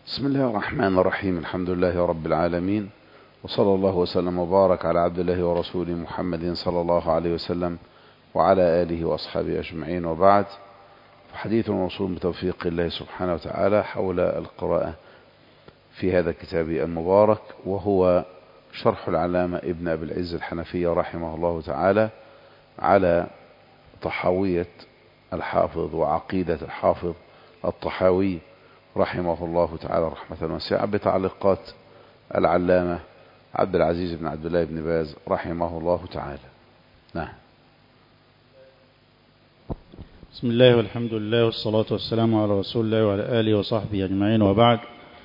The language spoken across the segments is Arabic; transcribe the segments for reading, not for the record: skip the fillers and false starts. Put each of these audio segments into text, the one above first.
بسم الله الرحمن الرحيم. الحمد لله رب العالمين، وصلى الله وسلم وبارك على عبد الله ورسوله محمد صلى الله عليه وسلم وعلى آله وأصحابه أجمعين، وبعد. فحديث موصول بتوفيق الله سبحانه وتعالى حول القراءة في هذا الكتاب المبارك، وهو شرح العلامة ابن أبي العز الحنفي رحمه الله تعالى على طحاوية الحافظ وعقيدة الحافظ الطحاوي رحمه الله تعالى رحمة واسعة، بتعليقات العلامة عبد العزيز بن عبد الله بن باز رحمه الله تعالى. نعم. بسم الله والحمد لله والصلاة والسلام على رسول الله وعلى آله وصحبه أجمعين، وبعد.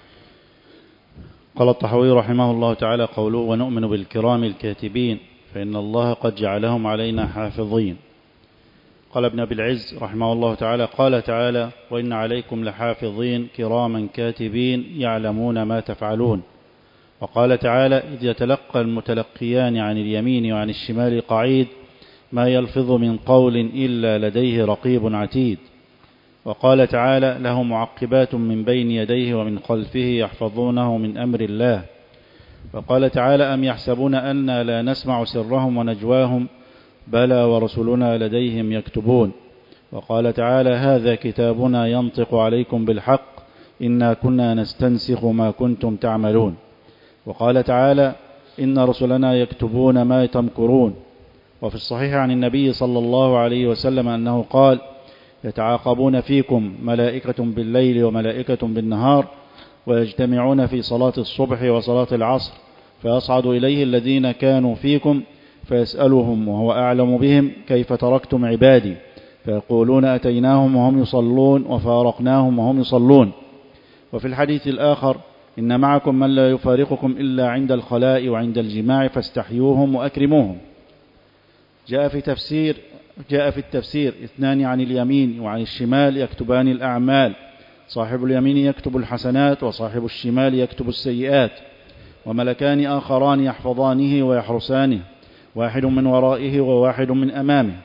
قال الطحاوي رحمه الله تعالى: قوله ونؤمن بالكرام الكاتبين فإن الله قد جعلهم علينا حافظين. قال ابن أبي العز رحمه الله تعالى: قال تعالى: وإن عليكم لحافظين كراما كاتبين يعلمون ما تفعلون. وقال تعالى: إذ يتلقى المتلقيان عن اليمين وعن الشمال قعيد ما يلفظ من قول إلا لديه رقيب عتيد. وقال تعالى: له معقبات من بين يديه ومن خلفه يحفظونه من أمر الله. وقال تعالى: أم يحسبون أنا لا نسمع سرهم ونجواهم بلى ورسلنا لديهم يكتبون. وقال تعالى: هذا كتابنا ينطق عليكم بالحق إنا كنا نستنسخ ما كنتم تعملون. وقال تعالى: إن رسلنا يكتبون ما تمكرون. وفي الصحيح عن النبي صلى الله عليه وسلم أنه قال: يتعاقبون فيكم ملائكة بالليل وملائكة بالنهار ويجتمعون في صلاة الصبح وصلاة العصر، فيصعد إليه الذين كانوا فيكم فيسألهم وهو أعلم بهم: كيف تركتم عبادي؟ فيقولون: أتيناهم وهم يصلون وفارقناهم وهم يصلون. وفي الحديث الآخر: إن معكم من لا يفارقكم إلا عند الخلاء وعند الجماع فاستحيوهم وأكرموهم. جاء في التفسير: اثنان عن اليمين وعن الشمال يكتبان الأعمال، صاحب اليمين يكتب الحسنات وصاحب الشمال يكتب السيئات، وملكان آخران يحفظانه ويحرسانه، واحد من ورائه وواحد من أمامه،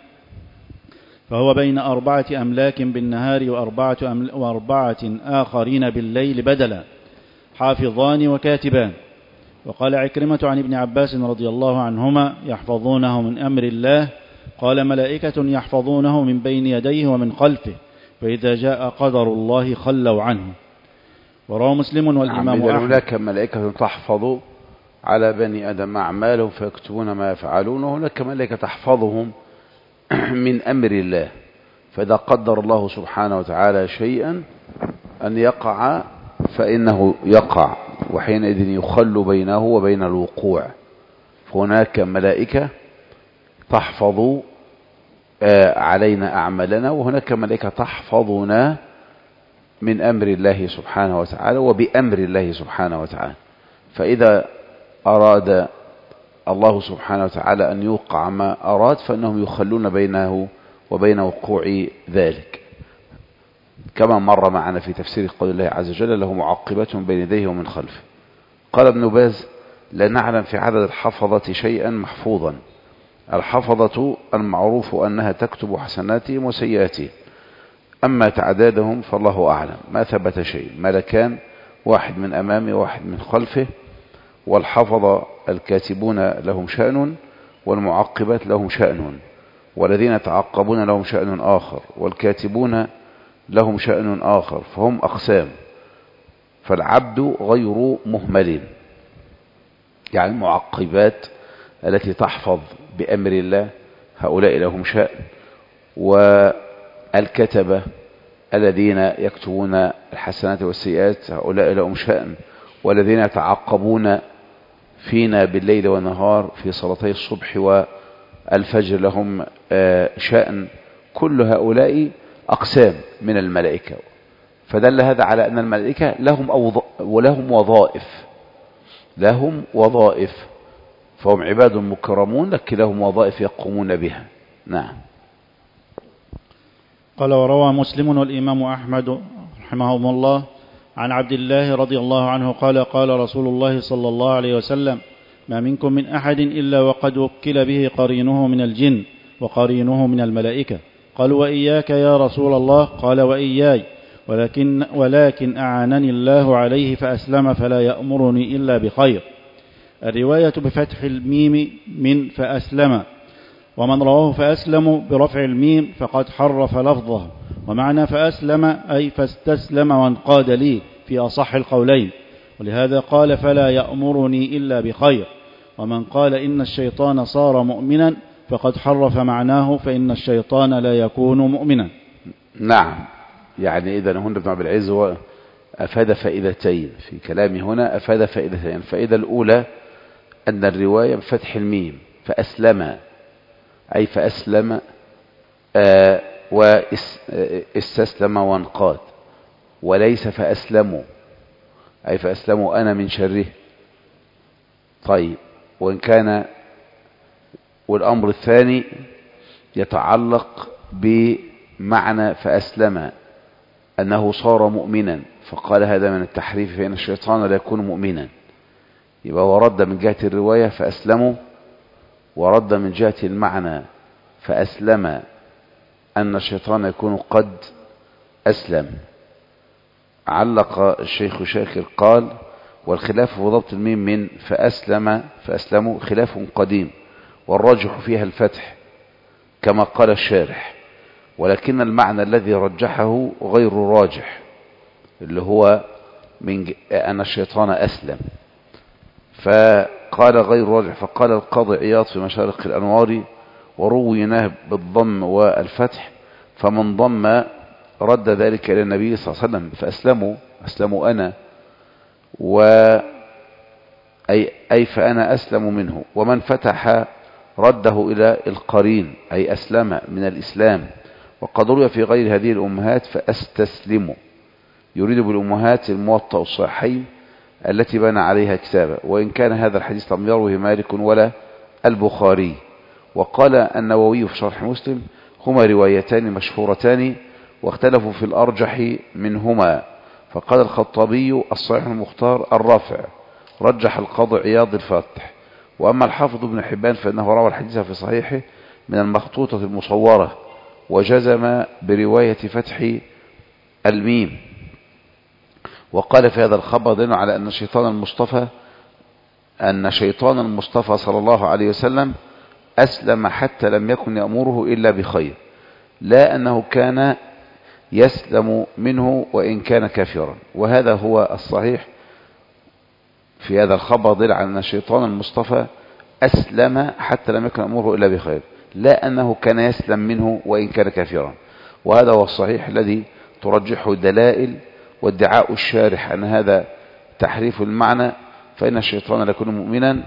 فهو بين 4 أملاك بالنهار وأربعة آخرين بالليل بدلا، حافظان وكاتبان. وقال عكرمة عن ابن عباس رضي الله عنهما: يحفظونه من أمر الله. قال: ملائكة يحفظونه من بين يديه ومن خلفه، فإذا جاء قدر الله خلوا عنه. وروى مسلم والإمام أحمد: هناك ملائكة تحفظ على بني آدم أعمالهم فيكتبون ما يفعلون، وهناك ملائكة تحفظهم من أمر الله، فإذا قدر الله سبحانه وتعالى شيئا أن يقع فإنه يقع، وحينئذ يخل بينه وبين الوقوع. فهناك ملائكة تحفظ علينا أعمالنا، وهناك ملائكة تحفظنا من أمر الله سبحانه وتعالى وبأمر الله سبحانه وتعالى. فإذا أراد الله سبحانه وتعالى أن يوقع ما أراد فإنهم يخلون بينه وبين وقوع ذلك، كما مر معنا في تفسير قول الله عز وجل: له معقبات من بين يديه ومن خلفه. قال ابن باز: لا نعلم في عدد الحفظة شيئا محفوظا. الحفظة المعروف أنها تكتب حسناتهم وسيئاتهم، أما تعدادهم فالله أعلم. ما ثبت شيء. ملكان، واحد من أمامه واحد من خلفه، والحفظة الكاتبون لهم شأن، والمعقبات لهم شأن، والذين يتعقبون لهم شأن آخر، والكاتبون لهم شأن آخر، فهم أقسام. فالعبد غير مهمل، يعني المعقبات التي تحفظ بأمر الله هؤلاء لهم شأن، والكتبة الذين يكتبون الحسنات والسيئات هؤلاء لهم شأن، والذين يتعقبون فينا بالليل والنهار في صلاتي الصبح والفجر لهم شأن. كل هؤلاء أقسام من الملائكة. فدل هذا على أن الملائكة لهم وظائف، فهم عباد مكرمون لكن لهم وظائف يقومون بها. نعم. قال: وروى مسلم والإمام أحمد رحمهم الله عن عبد الله رضي الله عنه قال: قال رسول الله صلى الله عليه وسلم: ما منكم من أحد إلا وقد وكل به قرينه من الجن وقرينه من الملائكة. قالوا: وإياك يا رسول الله؟ قال: وإياي. ولكن أعانني الله عليه فأسلم فلا يأمرني إلا بخير. الرواية بفتح الميم من فأسلم، ومن رواه فأسلم برفع الميم فقد حرف لفظه، ومعنى فأسلم أي فاستسلم وانقاد لي في أصح القولين، ولهذا قال فلا يأمرني إلا بخير. ومن قال إن الشيطان صار مؤمنا فقد حرف معناه، فإن الشيطان لا يكون مؤمنا. نعم، يعني إذن هنا ابن عبد العز أفاد فائدتين في كلامه هنا، أفاد فائدتين. الفائدة الأولى أن الرواية بفتح الميم فأسلم أي فأسلم واستسلم وانقاد، وليس فأسلموا أي فأسلموا أنا من شره. طيب، وإن كان والأمر الثاني يتعلق بمعنى فأسلم أنه صار مؤمنا، فقال هذا من التحريف فإن الشيطان لا يكون مؤمنا. يبقى ورد من جهة الرواية فأسلموا، ورد من جهة المعنى فأسلم أن الشيطان يكون قد أسلم. علق الشيخ شاكر قال والخلاف في ضبط الميم من فأسلموا خلاف قديم، والراجح فيها الفتح كما قال الشارح، ولكن المعنى الذي رجحه غير راجح، اللي هو من أن الشيطان أسلم، فقال غير راجح. فقال القاضي عياض في مشارق الأنوار ورويناه بالضم والفتح، فمن ضم رد ذلك إلى النبي صلى الله عليه وسلم فأسلموا أنا أي فأنا أسلم منه، ومن فتح رده إلى القرين أي أسلم من الإسلام. وقد روي في غير هذه الأمهات فأستسلموا، يريد بالأمهات الموطأ الصحيحين التي بنى عليها كتابه، وإن كان هذا الحديث لم يروه مالك ولا البخاري. وقال النووي في شرح مسلم هما روايتان مشهورتان واختلفوا في الأرجح منهما. فقال الخطابي الصحيح المختار الرافع، رجح القاضي عياض الفتح. وأما الحافظ ابن حبان فإنه روى الحديث في صحيحه من المخطوطة المصورة وجزم برواية فتح الميم، وقال في هذا الخبر دين على أن شيطان المصطفى صلى الله عليه وسلم أسلم حتى لم يكن يأمره إلا بخير، لا أنه كان يسلم منه وإن كان كافرا. وهذا هو الصحيح في هذا الخبر دل على أن الشيطان المصطفى أسلم حتى لم يكن أمره إلا بخير، لا أنه كان يسلم منه وإن كان كافرا. وهذا هو الصحيح الذي ترجحه الدلائل، وادعاء الشارح أن هذا تحريف المعنى فإن الشيطان لا يكون مؤمنا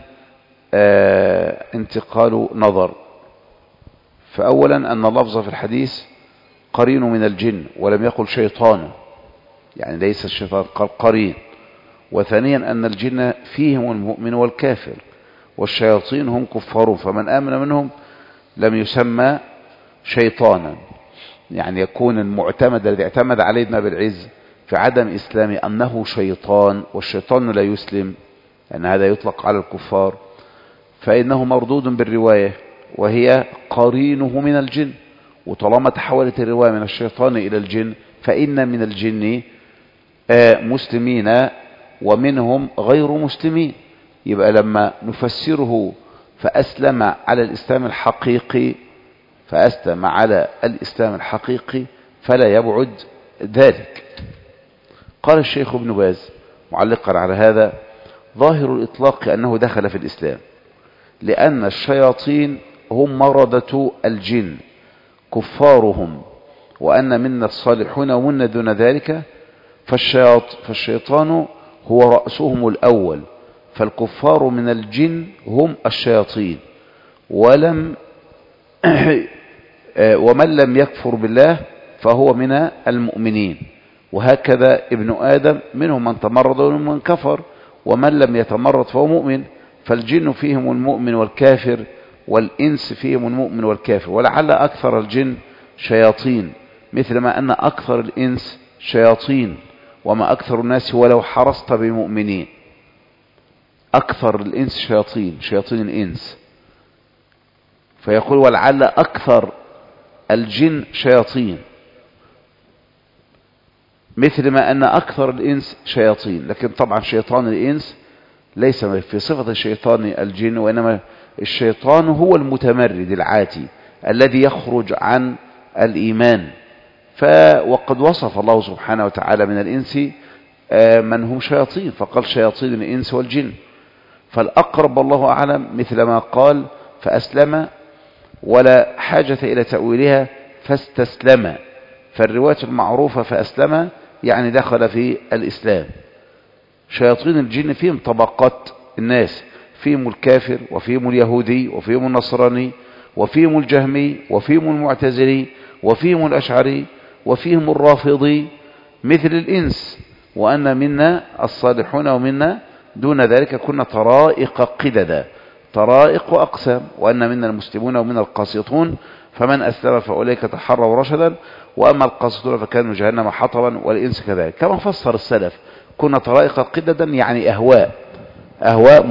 انتقال نظر. فأولا أن اللفظ في الحديث قرين من الجن ولم يقل شيطان، يعني ليس الشيطان قال قرين. وثانيا أن الجن فيهم المؤمن والكافر، والشياطين هم كفار، فمن آمن منهم لم يسمى شيطانا. يعني يكون المعتمد الذي اعتمد عليه ابن أبي العز في عدم إسلامه أنه شيطان، والشيطان لا يسلم، لأن هذا يطلق على الكفار، فإنه مردود بالرواية وهي قرينه من الجن. وطالما تحولت الرواية من الشيطان إلى الجن فإن من الجن مسلمين ومنهم غير مسلمين. يبقى لما نفسره فأسلم على الإسلام الحقيقي فلا يبعد ذلك. قال الشيخ ابن باز معلقا على هذا ظاهر الإطلاق أنه دخل في الإسلام، لأن الشياطين هم مردة الجن كفارهم، وأن منا الصالحون ومنا دون ذلك، فالشيطان هو رأسهم الأول، فالكفار من الجن هم الشياطين، ومن لم يكفر بالله فهو من المؤمنين. وهكذا ابن آدم منهم من تمرد ومنهم من كفر، ومن لم يتمرد فهو مؤمن. فالجن فيهم المؤمن والكافر، والإنس فيهم المؤمن والكافر، ولعل أكثر الجن شياطين، مثل ما أن أكثر الإنس شياطين، وما أكثر الناس ولو حرصت بمؤمنين. أكثر الإنس شياطين الإنس، فيقول ولعل أكثر الجن شياطين. مثل ما أن أكثر الإنس شياطين، لكن طبعا شيطان الإنس ليس في صفة الشيطان الجن، وإنما الشيطان هو المتمرد العاتي الذي يخرج عن الإيمان. وقد وصف الله سبحانه وتعالى من الإنس من هم شياطين، فقال شياطين الإنس والجن. فالأقرب الله أعلم مثل ما قال فأسلم، ولا حاجة إلى تأويلها فاستسلم. فالرواية المعروفة فأسلم يعني دخل في الإسلام. شياطين الجن فيهم طبقات الناس، فيهم الكافر وفيهم اليهودي وفيهم النصراني وفيهم الجهمي وفيهم المعتزلي وفيهم الأشعري وفيهم الرافضي مثل الإنس. وأن منا الصالحون ومنا دون ذلك كنا طرائق قددا، طرائق أقسام. وأن منا المسلمون ومنا القاسطون، فمن أسلم فأولئك تحروا رشدا، وأما القاسطون فكانوا جهنم حطبا، والإنس كذلك. كما فسر السلف كنا طرائق قددا يعني أهواء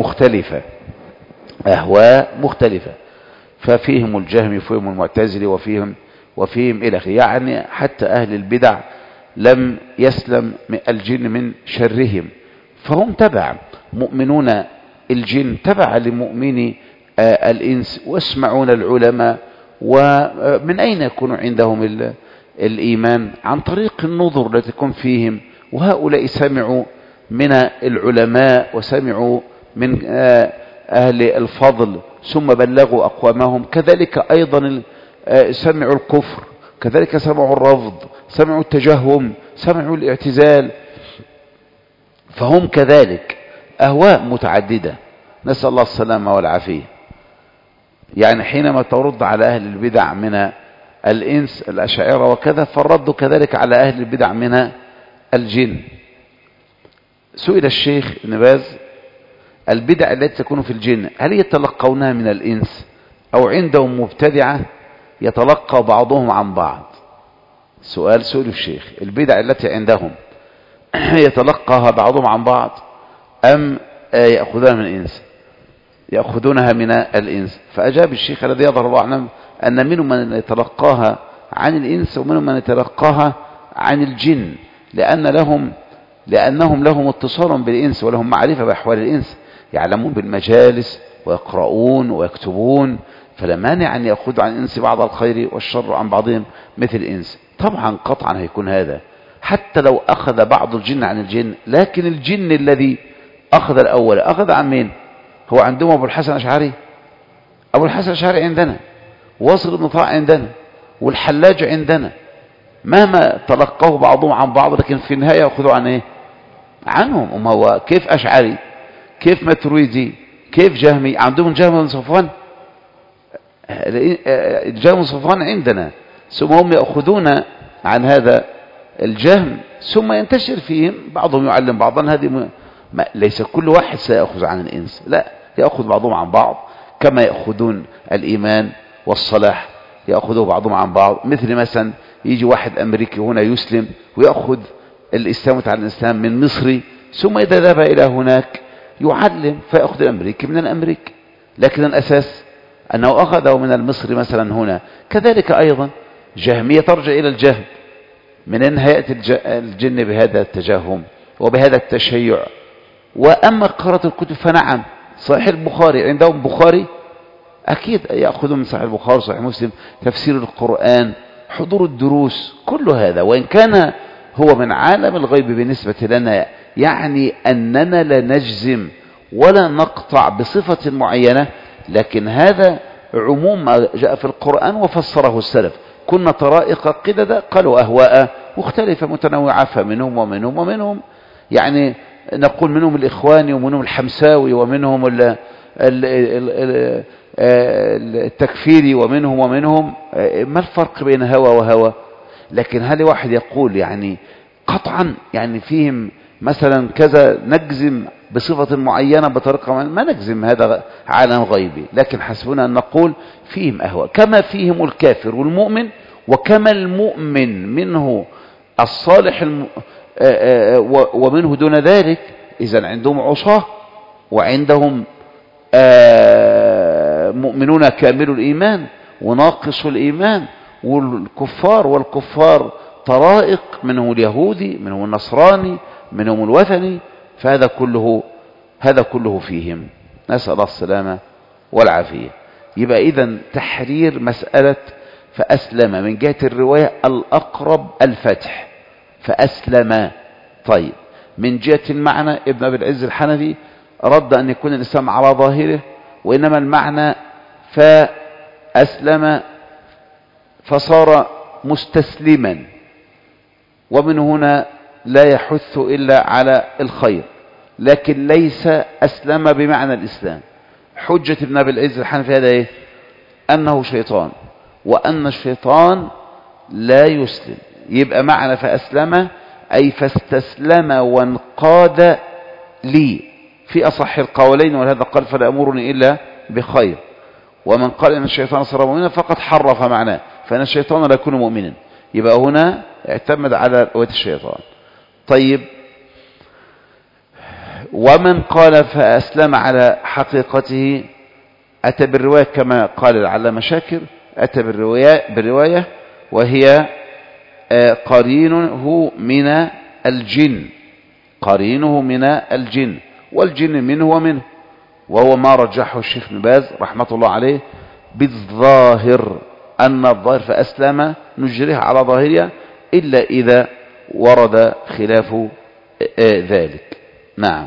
مختلفة. ففيهم الجهم وفيهم المعتزلي وفيهم إلى آخره. يعني حتى أهل البدع لم يسلم الجن من شرهم، فهم تبع مؤمنون الجن تبع لمؤمني الإنس، واسمعون العلماء. ومن أين يكون عندهم الإيمان؟ عن طريق النظر التي تكون فيهم. وهؤلاء سمعوا من العلماء وسمعوا من أهل الفضل ثم بلغوا أقوامهم. كذلك أيضا سمعوا الكفر، كذلك سمعوا الرفض، سمعوا التجهم، سمعوا الاعتزال. فهم كذلك أهواء متعددة، نسأل الله السلامة والعافية. يعني حينما ترد على أهل البدع من الإنس الأشاعرة وكذا، فالرد كذلك على أهل البدع من الجن. سئل الشيخ ابن باز: البدع التي تكون في الجن هل يتلقونها من الإنس أو عندهم مبتدعة يتلقى بعضهم عن بعض؟ سؤال سئل الشيخ: البدع التي عندهم يتلقاها بعضهم عن بعض أم يأخذونها من الإنس؟ يأخذونها من الإنس. فأجاب الشيخ الذي يظهر الله أعلم أن منهم من يتلقاها عن الإنس ومنهم من يتلقاها عن الجن، لأنهم لهم اتصال بالإنس ولهم معرفة بأحوال الإنس، يعلمون بالمجالس ويقرؤون ويكتبون، فلا مانع أن يأخذوا عن الإنس بعض الخير والشر عن بعضهم مثل الإنس. طبعا قطعا هيكون هذا حتى لو أخذ بعض الجن عن الجن، لكن الجن الذي أخذ الأول أخذ عن مين؟ هو عندهم أبو الحسن الأشعري، أبو الحسن الأشعري عندنا، واصل بن طاع عندنا، والحلاج عندنا. مهما تلقاه بعضهم عن بعض لكن في النهاية يأخذوا عن إيه؟ عنهم. هو كيف أشعري، كيف مترويدي، كيف جهمي؟ عندهم جهم بن صفوان، الجهم بن صفوان عندنا، ثم هم يأخذون عن هذا الجهم ثم ينتشر فيهم، بعضهم يعلم بعضا. هذه ليس كل واحد سيأخذ عن الإنس، لا، يأخذ بعضهم عن بعض كما يأخذون الإيمان والصلاح، يأخذوا بعضهم عن بعض. مثلا يجي واحد أمريكي هنا يسلم ويأخذ الإسلام وتعلم الإسلام من مصري، ثم إذا ذهب إلى هناك يعلم فيأخذ الأمريكي من الأمريكي، لكن الأساس أنه أخذه من المصري مثلا هنا. كذلك أيضا جهمية ترجع إلى الجهم، من أين يأتي الجن بهذا التجهم وبهذا التشيع. وأما قراءة الكتب فنعم، صحيح البخاري عندهم بخاري أكيد يأخذون من صحيح البخاري، صحيح مسلم، تفسير القرآن، حضور الدروس، كل هذا. وإن كان هو من عالم الغيب بالنسبة لنا، يعني أننا لا نجزم ولا نقطع بصفة معينة، لكن هذا عموم ما جاء في القرآن وفسره السلف. كنا طرائق قددا، قالوا أهواء مختلفة متنوعة، فمنهم ومنهم ومنهم، يعني نقول منهم الإخواني ومنهم الحمساوي ومنهم التكفيري ومنهم. ما الفرق بين هوى وهوى؟ لكن هل واحد يقول يعني قطعا يعني فيهم مثلا كذا نجزم بصفة معينة بطريقة معينة؟ ما نجزم، هذا عالم غيبي. لكن حسبنا أن نقول فيهم أهواء، كما فيهم الكافر والمؤمن، وكما المؤمن منه الصالح ومنه دون ذلك. إذن عندهم عصاة وعندهم مؤمنون كامل الإيمان وناقص الإيمان، والكفار طرائق، منهم اليهودي، منهم النصراني، منهم الوثني، فهذا كله فيهم، نسأل الله السلامة والعافية. يبقى إذن تحرير مسألة فأسلم من جهة الرواية الأقرب الفتح، فأسلم. طيب، من جهة المعنى ابن أبي العز الحنفي رد أن يكون الإسلام على ظاهره، وإنما المعنى فأسلم فصار مستسلما، ومن هنا لا يحث إلا على الخير، لكن ليس أسلم بمعنى الإسلام. حجة ابن أبي العز الحنفي هذا إيه؟ أنه شيطان، وأن الشيطان لا يسلم. يبقى معنى فأسلم أي فاستسلم وانقاد لي في أصح القولين، ولهذا قال فلا أمرني إلا بخير. ومن قال إن الشيطان صار مؤمنا فقد حرف معناه، فإن الشيطان لا يكون مؤمنا. يبقى هنا اعتمد على رواية الشيطان. طيب، ومن قال فأسلم على حقيقته أتى بالرواية كما قال العلامة شاكر، أتى بالرواية وهي قرينه من الجن، قرينه من الجن، والجن منه ومنه، وهو ما رجحه الشيخ ابن باز رحمة الله عليه بالظاهر، أن الظاهر فأسلم نجريها على ظاهرها إلا إذا ورد خلاف ذلك. نعم.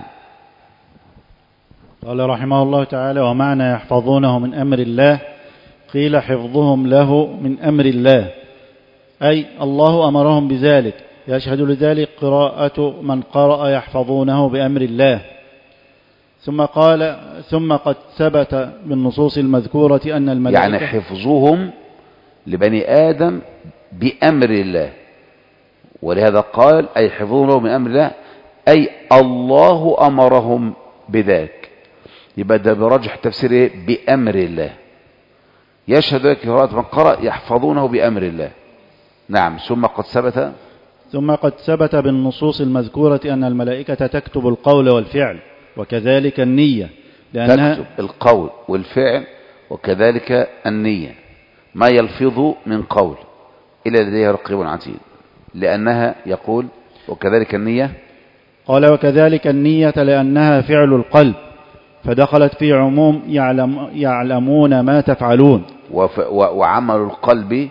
قال رحمه الله تعالى: ومعنى يحفظونه من أمر الله، قيل حفظهم له من أمر الله، أي الله أمرهم بذلك، يشهد لذلك قراءة من قرأ يحفظونه بأمر الله. ثم قال: ثم قد ثبت بالنصوص المذكورة أن الملائكة، يعني حفظهم لبني آدم بأمر الله، ولهذا قال أي حفظهم من أمر الله، أي الله أمرهم بذلك. يبقى ده برجح تفسيره بأمر الله، يشهد لك قراءة من قرأ يحفظونه بأمر الله. نعم. ثم قد ثبت بالنصوص المذكورة أن الملائكة تكتب القول والفعل وكذلك النية، لأنها تكتب القول والفعل وكذلك النية، ما يلفظ من قول إلا لديها رقيب عتيد، لأنها يقول وكذلك النية، قال وكذلك النية لأنها فعل القلب، فدخلت في عموم يعلمون ما تفعلون. وعمل القلب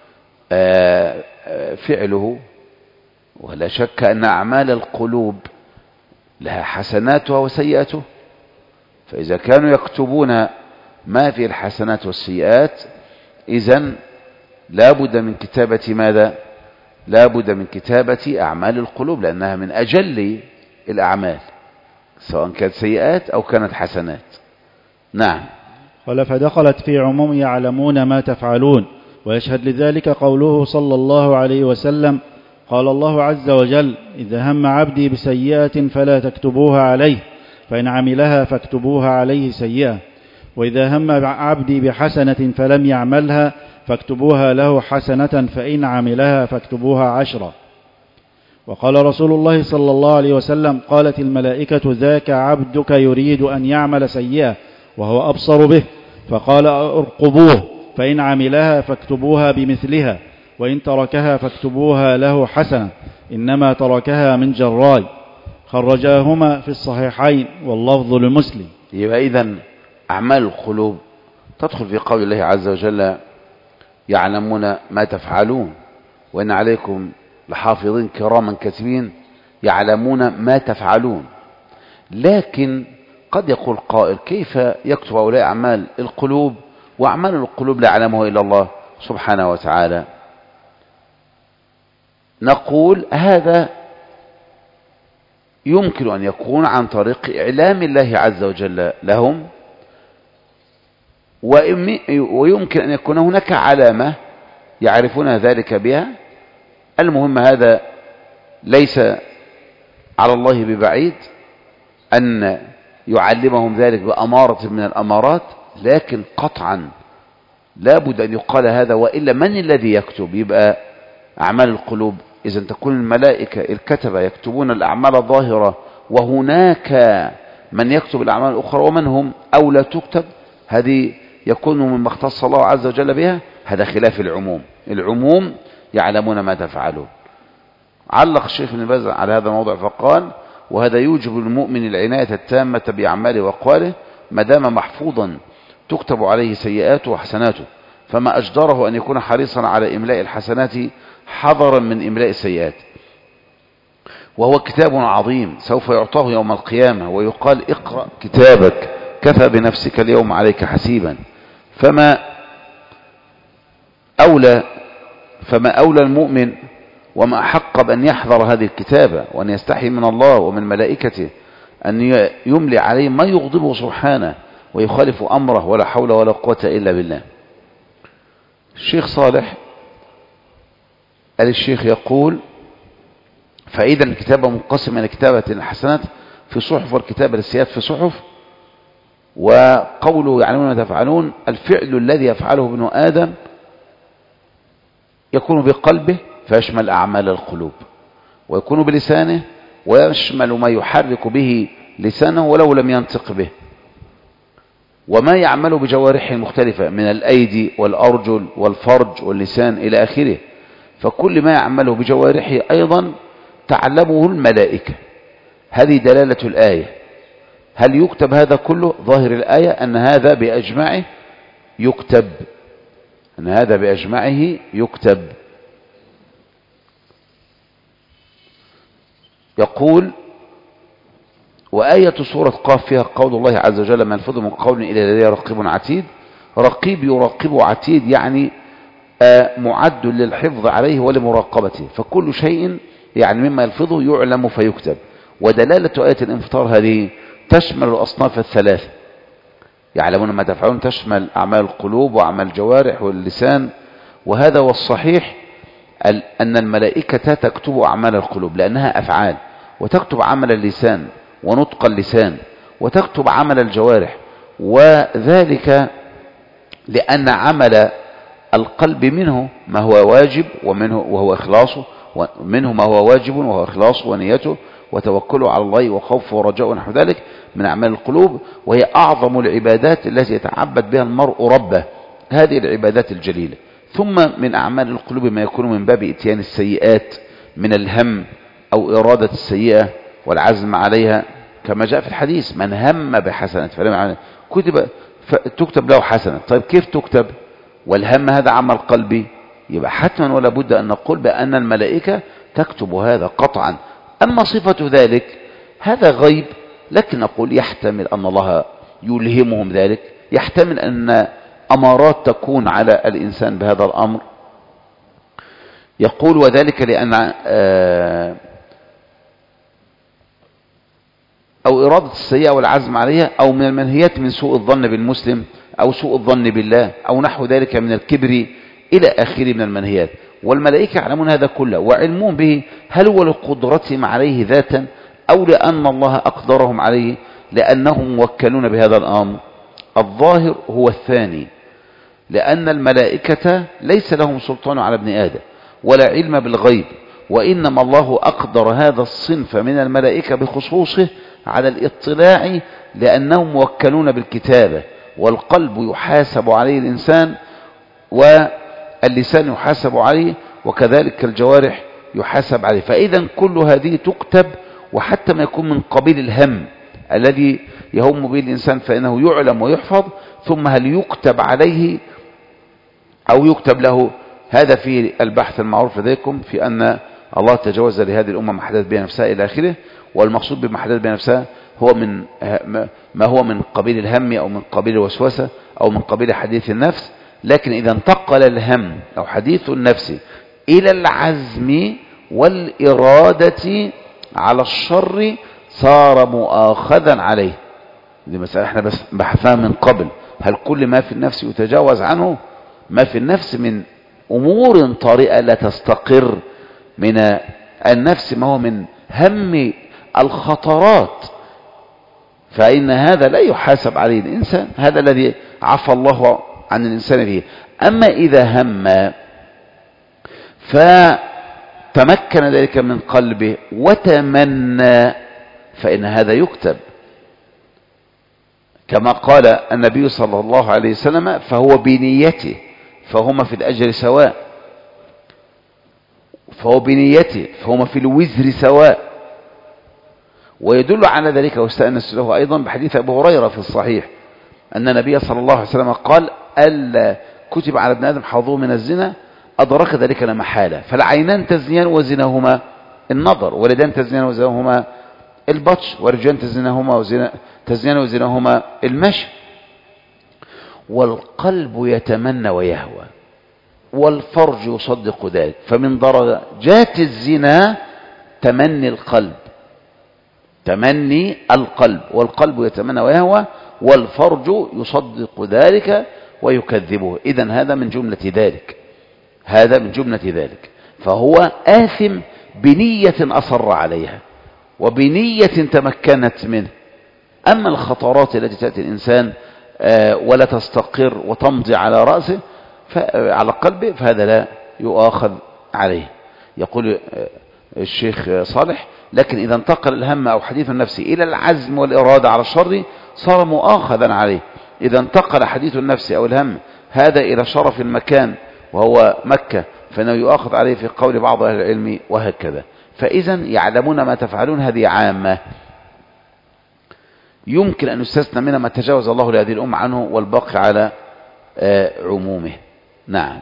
فعله، ولا شك أن أعمال القلوب لها حسناتها وسيئاتها، فإذا كانوا يكتبون ما في الحسنات والسيئات إذن لا بد من كتابة ماذا؟ لا بد من كتابة أعمال القلوب، لأنها من أجل الأعمال سواء كانت سيئات أو كانت حسنات. نعم. قال فدخلت في عموم يعلمون ما تفعلون، ويشهد لذلك قوله صلى الله عليه وسلم: قال الله عز وجل: إذا هم عبدي بسيئة فلا تكتبوها عليه، فإن عملها فاكتبوها عليه سيئة، وإذا هم عبدي بحسنة فلم يعملها فاكتبوها له حسنة، فإن عملها فاكتبوها 10. وقال رسول الله صلى الله عليه وسلم: قالت الملائكة: ذاك عبدك يريد أن يعمل سيئة وهو أبصر به، فقال: ارقبوه، فإن عملها فاكتبوها بمثلها، وإن تركها فاكتبوها له حسنة، إنما تركها من جراي. خرجاهما في الصحيحين واللفظ لمسلم. يبقى إذن أعمال القلوب تدخل في قول الله عز وجل: يعلمون ما تفعلون، وإن عليكم لحافظين كراما كاتبين يعلمون ما تفعلون. لكن قد يقول قائل: كيف يكتب هؤلاء أعمال القلوب وأعمال القلوب لا يعلمها إلا الله سبحانه وتعالى؟ نقول هذا يمكن أن يكون عن طريق إعلام الله عز وجل لهم، ويمكن أن يكون هناك علامة يعرفون ذلك بها. المهم هذا ليس على الله ببعيد أن يعلمهم ذلك بأمارة من الأمارات، لكن قطعا لا بد أن يقال هذا، وإلا من الذي يكتب؟ يبقى أعمال القلوب إذا تكون الملائكة الكتبة يكتبون الأعمال الظاهرة، وهناك من يكتب الأعمال الأخرى، ومن هم أو لا تكتب، هذه يكون مما اختص الله عز وجل بها. هذا خلاف العموم. العموم يعلمون ما تفعلون. علق الشيخ ابن باز على هذا الموضوع فقال: وهذا يوجب المؤمن العناية التامة بأعماله وأقواله ما دام محفوظا تكتب عليه سيئاته وحسناته، فما أجدره أن يكون حريصا على إملاء الحسنات حذرا من إملاء السيئات. وهو كتاب عظيم سوف يعطاه يوم القيامة، ويقال: اقرأ كتابك كفى بنفسك اليوم عليك حسيبا. فما أولى المؤمن وما أحق بأن يحذر هذه الكتابة، وأن يستحي من الله ومن ملائكته أن يملي عليه ما يغضبه سبحانه ويخالف أمره، ولا حول ولا قوة إلا بالله. الشيخ صالح الشيخ يقول: فإذا الكتابة منقسمة إلى كتابة الحسنات في صحف والكتابة للسيئات في صحف. وقوله يعلمون ما تفعلون، الفعل الذي يفعله ابن آدم يكون بقلبه فيشمل أعمال القلوب، ويكون بلسانه ويشمل ما يحرك به لسانه ولو لم ينطق به، وما يعمل بجوارحه المختلفة من الأيدي والأرجل والفرج واللسان إلى آخره. فكل ما يعمله بجوارحه أيضا تعلمه الملائكة. هذه دلالة الآية. هل يكتب هذا كله؟ ظاهر الآية أن هذا بأجمعه يكتب، أن هذا بأجمعه يكتب. يقول: وآية سورة قاف فيها قول الله عز وجل: ما يلفظ من قول إلا لديه رقيب عتيد. رقيب يراقب عتيد يعني معد للحفظ عليه ولمراقبته، فكل شيء يعني مما يلفظه يعلم فيكتب. ودلالة آية الانفطار هذه تشمل الأصناف الثلاثة. يعلمون ما تفعلون تشمل أعمال القلوب وأعمال الجوارح واللسان. وهذا والصحيح أن الملائكة تكتب أعمال القلوب لأنها أفعال، وتكتب عمل اللسان ونطق اللسان، وتكتب عمل الجوارح، وذلك لأن عمل القلب منه ما هو واجب وهو إخلاصه، ومنه ما هو واجب وهو إخلاصه ونيته وتوكله على الله وخوفه ورجاءه ونحو ذلك من أعمال القلوب، وهي أعظم العبادات التي يتعبد بها المرء ربه، هذه العبادات الجليلة. ثم من أعمال القلوب ما يكون من باب إتيان السيئات من الهم أو إرادة السيئة والعزم عليها، كما جاء في الحديث: من هم بحسنة فلم يعمل تكتب له حسنة. طيب كيف تكتب والهم هذا عمل قلبي؟ يبقى حتما ولا بد أن نقول بأن الملائكة تكتب هذا قطعا. أما صفة ذلك هذا غيب، لكن نقول يحتمل أن الله يلهمهم ذلك، يحتمل أن أمارات تكون على الإنسان بهذا الأمر. يقول: وذلك لأن أو إرادة السيئة والعزم عليها، أو من المنهيات من سوء الظن بالمسلم أو سوء الظن بالله أو نحو ذلك من الكبر إلى آخره من المنهيات. والملائكة يعلمون هذا كله، وعلمهم به هل هو لقدرتهم عليه ذاتا أو لأن الله أقدرهم عليه لأنهم موكلون بهذا الأمر. الظاهر هو الثاني، لأن الملائكة ليس لهم سلطان على ابن آدم ولا علم بالغيب، وإنما الله أقدر هذا الصنف من الملائكة بخصوصه على الاطلاع لأنهم موكلون بالكتابة، والقلب يحاسب عليه الإنسان واللسان يحاسب عليه، وكذلك الجوارح يحاسب عليه. فإذا كل هذه تكتب، وحتى ما يكون من قبيل الهم الذي يهم به الإنسان فإنه يعلم ويحفظ. ثم هل يكتب عليه أو يكتب له؟ هذا في البحث المعروف لديكم في أن الله تجاوز لهذه الأمة ما حدث بها نفسها إلى آخره. والمقصود بما حدث بها نفسها هو من ما هو من قبيل الهم أو من قبيل الوسوسة أو من قبيل حديث النفس. لكن إذا انتقل الهم أو حديث النفس إلى العزم والإرادة على الشر صار مؤاخذا عليه. دي مسألة احنا بس بحثناها من قبل. هل كل ما في النفس يتجاوز عنه؟ ما في النفس من أمور طارئة لا تستقر من النفس ما هو من هم الخطرات، فإن هذا لا يحاسب عليه الإنسان، هذا الذي عفى الله عن الإنسان به. أما إذا هم فتمكن ذلك من قلبه وتمنى فإن هذا يكتب، كما قال النبي صلى الله عليه وسلم: فهو بنيته فهما في الأجر سواء. فهو بنيته، فهما في الوزر سواء. ويدل على ذلك واستأنس له أيضا بحديث أبو هريرة في الصحيح أن النبي صلى الله عليه وسلم قال: ألا كتب على ابن آدم حظه من الزنا أدرك ذلك لا محالة. فالعينان تزنيان وزناهما النظر، واليدان تزنيان وزناهما البطش، والرجلان تزنيان وزناهما المشي، والقلب يتمنى ويهوى، والفرج يصدق ذلك. فمن درجات الزنا تمني القلب، والقلب يتمنى ويهوى، والفرج يصدق ذلك ويكذبه. إذن هذا من جملة ذلك، فهو آثم بنية أصر عليها وبنية تمكنت منه. أما الخطرات التي تأتي الإنسان ولا تستقر وتمضي على رأسه على قلبه، فهذا لا يؤاخذ عليه. يقول الشيخ صالح: لكن إذا انتقل الهم أو حديث النفس إلى العزم والإرادة على الشر صار مؤاخذا عليه. إذا انتقل حديث النفس أو الهم هذا إلى شرف المكان وهو مكة فإنه يؤاخذ عليه في قول بعض أهل العلم، وهكذا. فإذا يعلمون ما تفعلون هذه عامة، يمكن أن يستثنى منها ما تجاوز الله لهذه الأمة عنه، والباقي على عمومه. نعم.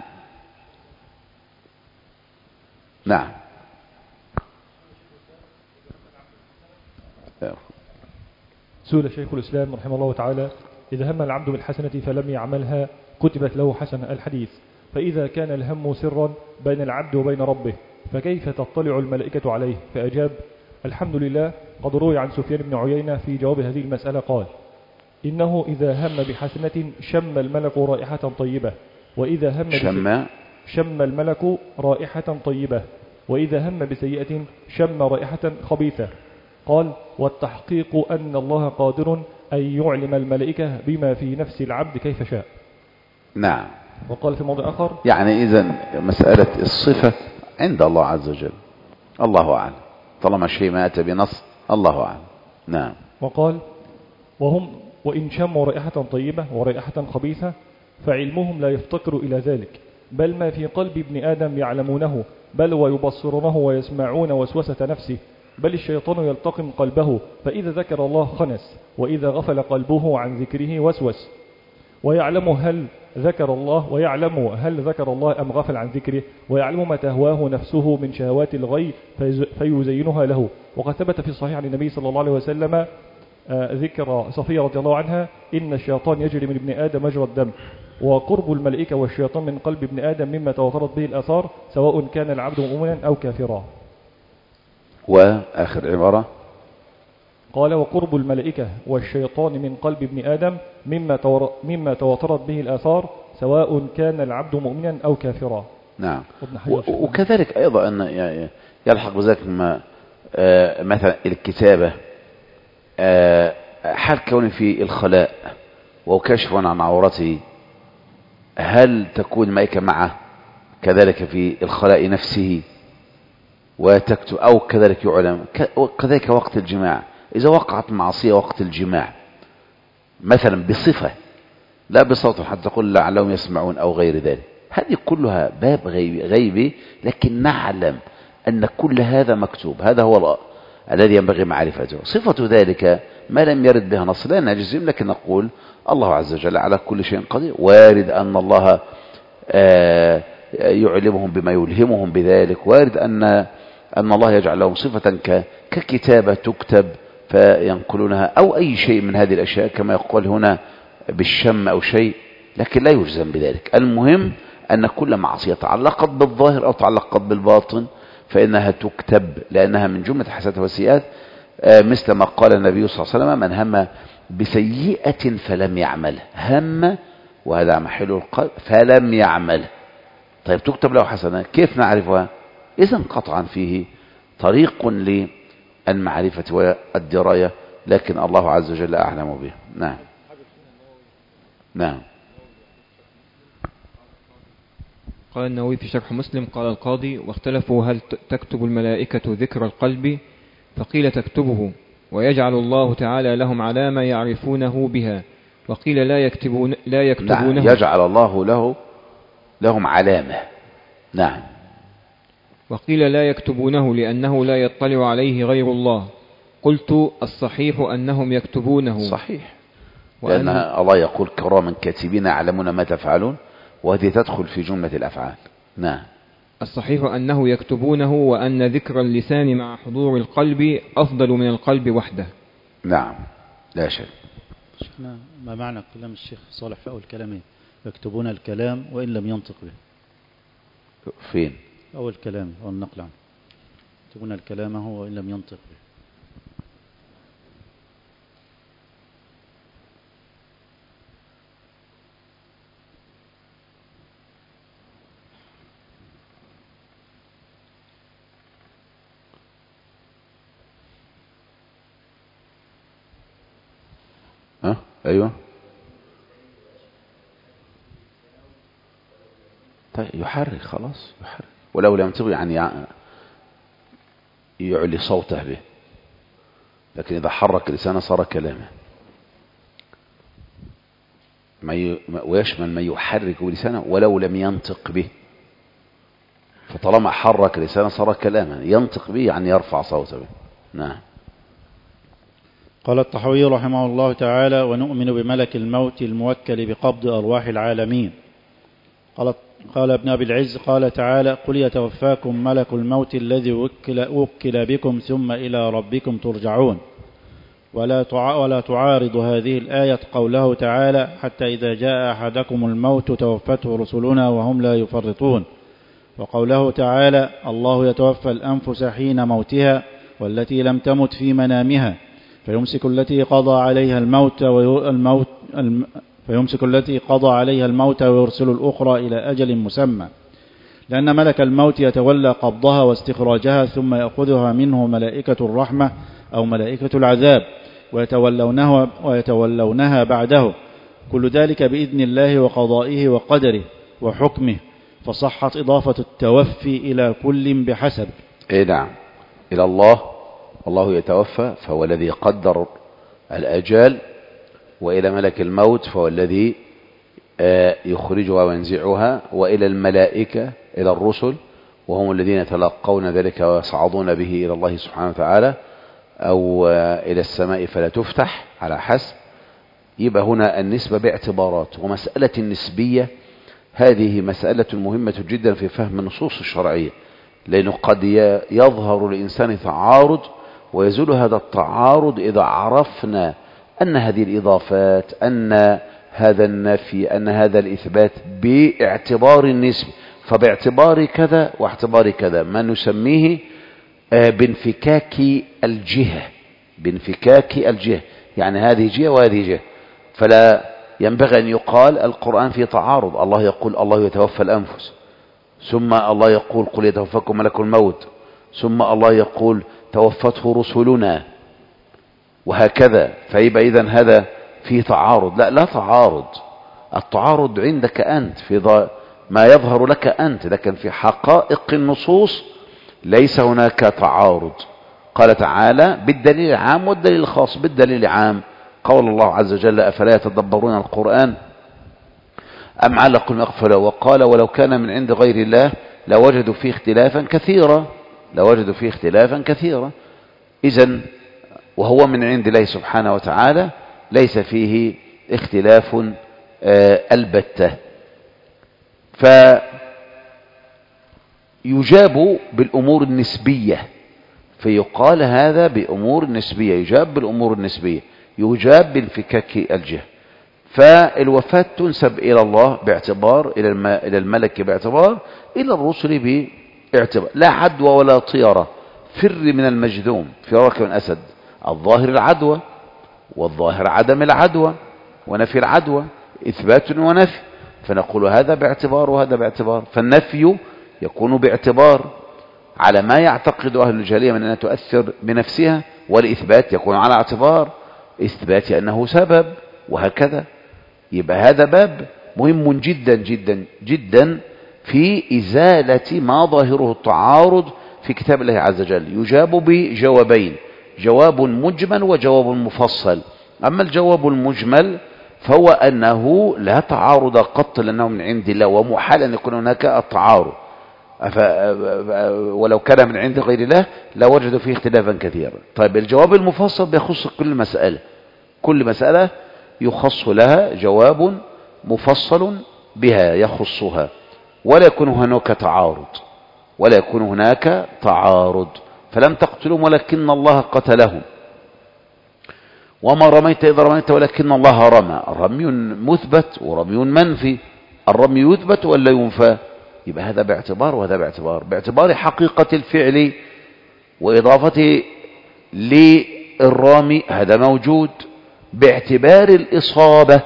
سئل شيخ الإسلام رحمه الله تعالى: إذا هم العبد بالحسنة فلم يعملها كتبت له حسنة. الحديث: فإذا كان الهم سرا بين العبد وبين ربه فكيف تطلع الملائكة عليه؟ فأجاب: الحمد لله، قد روي عن سفيان بن عيينة في جواب هذه المسألة قال: إنه إذا هم بحسنة شم الملك رائحة طيبة، وإذا هم شم الملك رائحة طيبة، وإذا هم بسيئة شم رائحة خبيثة. قال: والتحقيق أن الله قادر أن يعلم الملائكة بما في نفس العبد كيف شاء. نعم. وقال في موضع آخر: يعني إذن مسألة الصفة عند الله عز وجل، الله أعلم، طالما شيء ما أتى بنص الله أعلم. نعم. وقال: وإن شموا رائحة طيبة ورائحة خبيثة فعلمهم لا يفتقر إلى ذلك، بل ما في قلب ابن آدم يعلمونه، بل ويبصرونه ويسمعون وسوسة نفسه، بل الشيطان يلتقم قلبه، فإذا ذكر الله خنس، وإذا غفل قلبه عن ذكره وسوس، ويعلم هل ذكر الله أم غفل عن ذكره، ويعلم ما تهواه نفسه من شهوات الغي فيزينها له. وقد ثبت في الصحيح عن النبي صلى الله عليه وسلم ذكر صفية رضي الله عنها: إن الشيطان يجري من ابن آدم مجرى الدم. وقرب الملائكة والشيطان من قلب ابن آدم مما تواترت به الآثار، سواء كان العبد مؤمنا أو كافرا. وآخر عبارة قال: وقرب الملائكة والشيطان من قلب ابن آدم مما تواترت به الآثار، سواء كان العبد مؤمنا أو كافرا. نعم. وكذلك أيضا أن يلحق بذلك مثلا الكتابة، حال كون في الخلاء وكشف عن عورته، هل تكون الملائكة معه كذلك في الخلاء نفسه وتكتب، أو كذلك يعلم؟ كذلك وقت الجماع، إذا وقعت معصية وقت الجماع مثلا بصفة لا بصوت حتى تقول لعلهم يسمعون أو غير ذلك، هذه كلها باب غيبي، لكن نعلم أن كل هذا مكتوب. هذا هو الذي ينبغي معرفته. صفة ذلك ما لم يرد بها نص لا نجزم، لكن نقول الله عز وجل على كل شيء قدير. وارد أن الله يعلمهم بما يلهمهم بذلك، وارد أن الله يجعل لهم صفة ككتابة تكتب فينقلونها، أو أي شيء من هذه الأشياء كما يقول هنا بالشم أو شيء، لكن لا يجزم بذلك. المهم أن كل معصية تعلقت بالظاهر أو تعلقت بالباطن فإنها تكتب، لأنها من جملة حسنات والسيئات، مثل ما قال النبي صلى الله عليه وسلم: من هم بسيئة فلم يعمل، هم وهذا محل القلب فلم يعمل. طيب تكتب له حسنة، كيف نعرفها؟ إذن قطعا فيه طريق للمعرفة والدراية، لكن الله عز وجل أعلم به. نعم. قال النووي في شرح مسلم: قال القاضي: واختلفوا هل تكتب الملائكة ذكر القلب؟ فقيل تكتبه ويجعل الله تعالى لهم علامة يعرفونه بها، وقيل لا يكتبونه. نعم، يجعل الله لهم علامة. نعم. وقيل لا يكتبونه لأنه لا يطلع عليه غير الله. قلت الصحيح أنهم يكتبونه. صحيح، لأن الله يقول كراما كاتبين يعلمون ما تفعلون، وهذه تدخل في جملة الأفعال. نعم. الصحيح أنه يكتبونه، وأن ذكر اللسان مع حضور القلب أفضل من القلب وحده. نعم لا شك. ما معنى كلام الشيخ صالح في أول كلامه يكتبون الكلام وإن لم ينطق به؟ فين أول كلام أو النقل عنه يكتبون الكلام هو وإن لم ينطق به. أيوة. طيب يحرك، خلاص يحرك، ولو لم ينطق يعني يعلي صوته به، لكن إذا حرك لسانه صار كلامه. ويشمل ما يحرك لسانه ولو لم ينطق به، فطالما حرك لسانه صار كلاما، ينطق به يعني يرفع صوته به. نعم. قال الطحاوي رحمه الله تعالى: ونؤمن بملك الموت الموكل بقبض أرواح العالمين. قال ابن أبي العز قال تعالى: قل يتوفاكم ملك الموت الذي وكل بكم ثم إلى ربكم ترجعون. ولا تعارض هذه الآية قوله تعالى: حتى إذا جاء أحدكم الموت توفته رسلنا وهم لا يفرطون. وقوله تعالى: الله يتوفى الأنفس حين موتها والتي لم تمت في منامها فيمسك التي قضى عليها الموت ويرسل الأخرى إلى أجل مسمى. لأن ملك الموت يتولى قبضها واستخراجها ثم يأخذها منه ملائكة الرحمة أو ملائكة العذاب ويتولونها بعده، كل ذلك بإذن الله وقضائه وقدره وحكمه، فصحت إضافة التوفي إلى كل بحسب. نعم، إلى الله يتوفى فهو الذي قدر الأجال، وإلى ملك الموت فهو الذي يخرجها وينزعها، وإلى الملائكة إلى الرسل وهم الذين يتلقون ذلك ويصعدون به إلى الله سبحانه وتعالى أو إلى السماء فلا تفتح على حسب. يبقى هنا النسبة باعتبارات، ومسألة النسبية هذه مسألة مهمة جدا في فهم النصوص الشرعية، لأنه قد يظهر للإنسان تعارض، ويزول هذا التعارض إذا عرفنا أن هذه الإضافات، أن هذا النفي، أن هذا الإثبات باعتبار النسبة، فباعتبار كذا واعتبار كذا، ما نسميه بانفكاك الجهة، يعني هذه جهة وهذه جهة. فلا ينبغي أن يقال القرآن في تعارض، الله يقول الله يتوفى الأنفس، ثم الله يقول قل يتوفاكم ملك الموت، ثم الله يقول توفته رسلنا، وهكذا. فيبقى إذن هذا فيه تعارض. لا تعارض، التعارض عندك أنت في ما يظهر لك أنت، لكن في حقائق النصوص ليس هناك تعارض. قال تعالى بالدليل العام والدليل الخاص. بالدليل العام قول الله عز وجل: أفلا يتدبرون القرآن أم على قلوب أقفالها، وقال ولو كان من عند غير الله لوجدوا فيه اختلافا كثيرا. إذن وهو من عند الله سبحانه وتعالى ليس فيه اختلاف البتة. فيجاب بالأمور النسبية، فيقال هذا بأمور نسبية، يجاب بالأمور النسبية، يجاب بانفكاك الجهة. فالوفاة تنسب إلى الله باعتبار، إلى الملك باعتبار، إلى الرسل باعتبار. لا عدوى ولا طيرة، فر من المجذوم فرارك من أسد. الظاهر العدوى، والظاهر عدم العدوى، ونفي العدوى إثبات ونفي، فنقول هذا باعتبار وهذا باعتبار. فالنفي يكون باعتبار على ما يعتقد أهل الجاهلية من أنها تؤثر بنفسها، والإثبات يكون على اعتبار إثبات أنه سبب، وهكذا. يبقى هذا باب مهم جدا جدا جدا في إزالة ما ظاهره التعارض في كتاب الله عز وجل. يجاب بجوابين: جواب مجمل وجواب مفصل. أما الجواب المجمل فهو أنه لا تعارض قط لأنه من عند الله، ومحال أن يكون هناك التعارض. ولو كان من عند غير الله لوجدوا فيه اختلافا كثيرا. طيب الجواب المفصل بيخص كل مسألة، كل مسألة يخص لها جواب مفصل بها يخصها، ولا يكون هناك تعارض، ولا يكون هناك تعارض. فلم تقتلهم ولكن الله قتلهم، وما رميت إذ رميت ولكن الله رمى. رمي مثبت ورمي منفي، الرمي يثبت ولا ينفى؟ يبقى هذا باعتبار وهذا باعتبار حقيقة الفعل وإضافته للرامي، هذا موجود. باعتبار الإصابة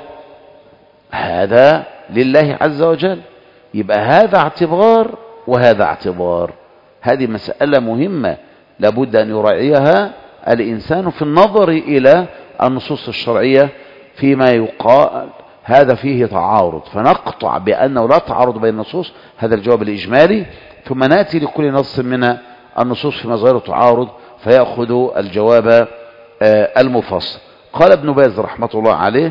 هذا لله عز وجل، يبقى هذا اعتبار وهذا اعتبار. هذه مسألة مهمة لابد أن يراعيها الإنسان في النظر إلى النصوص الشرعية فيما يقال هذا فيه تعارض، فنقطع بأنه لا تعارض بين النصوص، هذا الجواب الإجمالي، ثم نأتي لكل نص من النصوص في مظاهر تعارض فيأخذ الجواب المفصل. قال ابن باز رحمة الله عليه،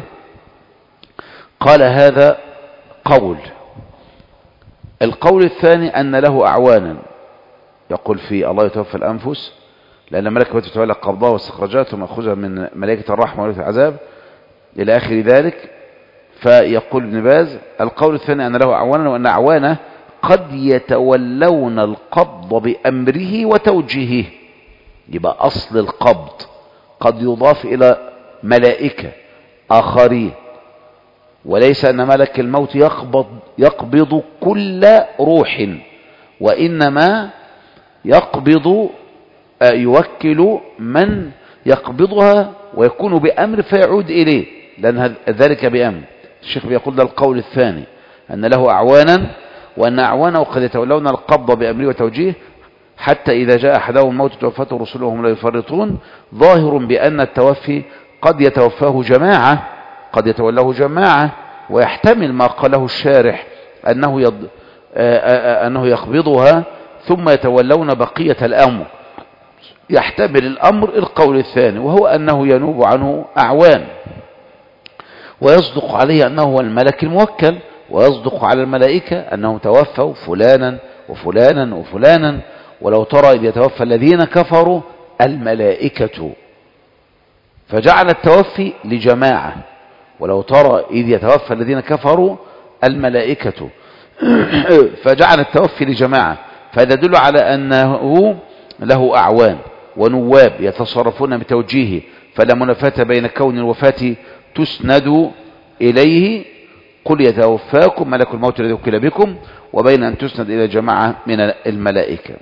قال هذا قول. القول الثاني أن له أعوانا، يقول في الله يتوفى الأنفس لأن ملكة تتولى قبضها واستخراجها ثم أخذها من ملائكة الرحمة وملائكة العذاب إلى آخر ذلك. فيقول ابن باز القول الثاني أن له أعوانا، وأن أعوانه قد يتولون القبض بأمره وتوجيهه. يبقى أصل القبض قد يضاف إلى ملائكة آخرين، وليس أن ملك الموت يقبض كل روح، وإنما يقبض يوكل من يقبضها ويكون بأمر فيعود إليه، لأن ذلك بأمر. الشيخ بيقول ده القول الثاني أن له أعوانا، وأن أعوانه قد يتولون القبض بأمره وتوجيه حتى إذا جاء أحدهم الموت توفته رسلهم لا يفرطون. ظاهر بأن التوفي قد يتوفاه جماعة، قد يتولاه جماعة، ويحتمل ما قاله الشارح أنه يقبضها ثم يتولون بقية الأمر. يحتمل الأمر القول الثاني، وهو أنه ينوب عنه أعوان، ويصدق عليه أنه هو الملك الموكل، ويصدق على الملائكة أنهم توفوا فلانا وفلانا وفلانا. ولو ترى إذ يتوفى الذين كفروا الملائكة، فجعل التوفي لجماعة. ولو ترى إذ يتوفى الذين كفروا الملائكة، فجعل التوفي لجماعة، فهذا يدل على أنه له أعوان ونواب يتصرفون بتوجيهه، فلا منافاة بين كون الوفاة تسند إليه قل يتوفاكم ملك الموت الذي وكل بكم، وبين أن تسند إلى جماعة من الملائكة.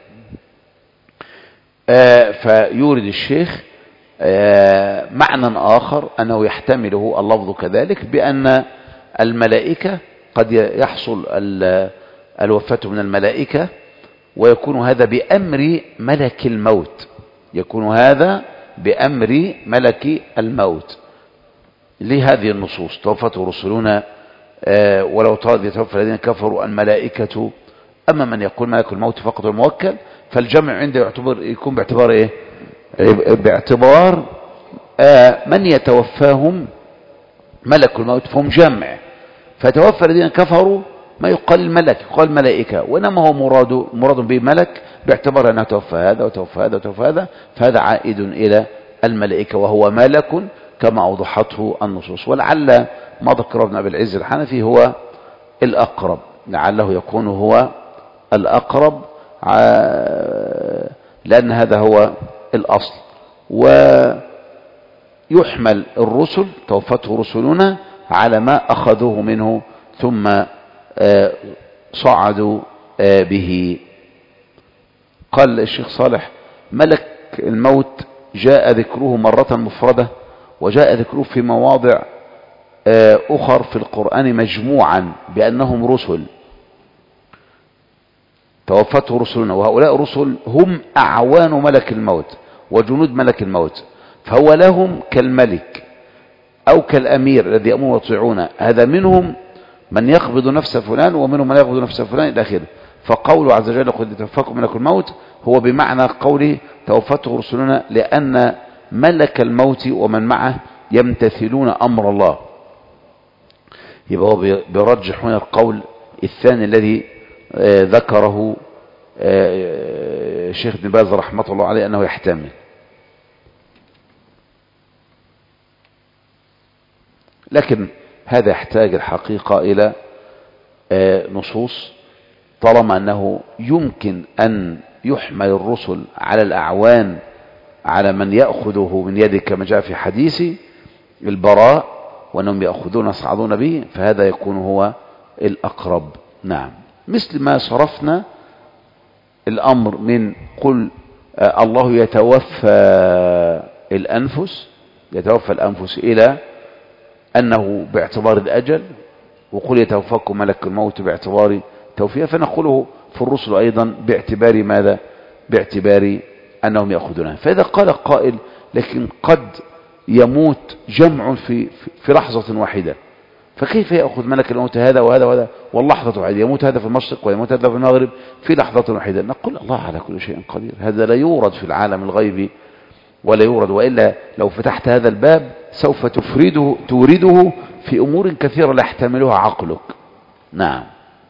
فيورد الشيخ معنى آخر أنه يحتمله اللفظ كذلك، بأن الملائكة قد يحصل الوفاة من الملائكة ويكون هذا بأمر ملك الموت، يكون هذا بأمر ملك الموت لهذه النصوص توفته رسلنا ولو طال يتوفى الذين كفروا الملائكة. أما من يقول ملك الموت فقط الموكل، فالجمع عنده يكون باعتبار إيه؟ باعتبار من يتوفاهم ملك الموت فهم جمع، فتوفى الذين كفروا ما يقال الملك، يقال ملائكة، وإنما هو مراد به ملك باعتبار أنه توفى هذا وتوفى هذا وتوفى هذا، فهذا عائد إلى الملائكة وهو ملك كما أوضحته النصوص. ولعل ما ذكر ابن أبي العز الحنفي هو الأقرب، لعله يكون هو الأقرب، لأن هذا هو الأصل. ويحمل الرسل توفته رسلنا على ما أخذوه منه ثم صعدوا به. قال الشيخ صالح ملك الموت جاء ذكره مرة مفردة، وجاء ذكره في مواضع أخر في القرآن مجموعا بأنهم رسل توفته رسلنا، وهؤلاء الرسل هم أعوان ملك الموت وجنود ملك الموت، فهو لهم كالملك أو كالأمير الذي يأمر ويطيعون. هذا منهم من يقبض نفس فلان ومنهم من يقبض نفس فلان إلى آخره. فقوله عز وجل قد يتوفاكم ملك الموت هو بمعنى قوله توفته رسلنا، لأن ملك الموت ومن معه يمتثلون أمر الله. يبقى هو بيرجح هنا القول الثاني الذي ذكره شيخ ابن باز رحمة الله عليه أنه يحتمل. لكن هذا يحتاج الحقيقة إلى نصوص، طالما أنه يمكن أن يحمل الرسل على الأعوان على من يأخذه من يده كما جاء في حديث البراء وأنهم يأخذون يصعدون به، فهذا يكون هو الأقرب. نعم، مثل ما صرفنا الأمر من قل الله يتوفى الأنفس إلى أنه باعتبار الأجل، وقل يتوفاكم ملك الموت باعتبار توفيه، فنقوله في الرسل أيضا باعتبار ماذا؟ باعتبار أنهم يأخذونها. فإذا قال قائل لكن قد يموت جمع في لحظة واحدة، فكيف يأخذ ملك الموت هذا وهذا وهذا واللحظة واحدة، يموت هذا في المشرق ويموت هذا في المغرب في لحظة واحدة؟ نقول الله على كل شيء قدير. هذا لا يورد في العالم الغيبي ولا يورد، وإلا لو فتحت هذا الباب سوف تورده في أمور كثيرة لا يحتملها عقلك. نعم،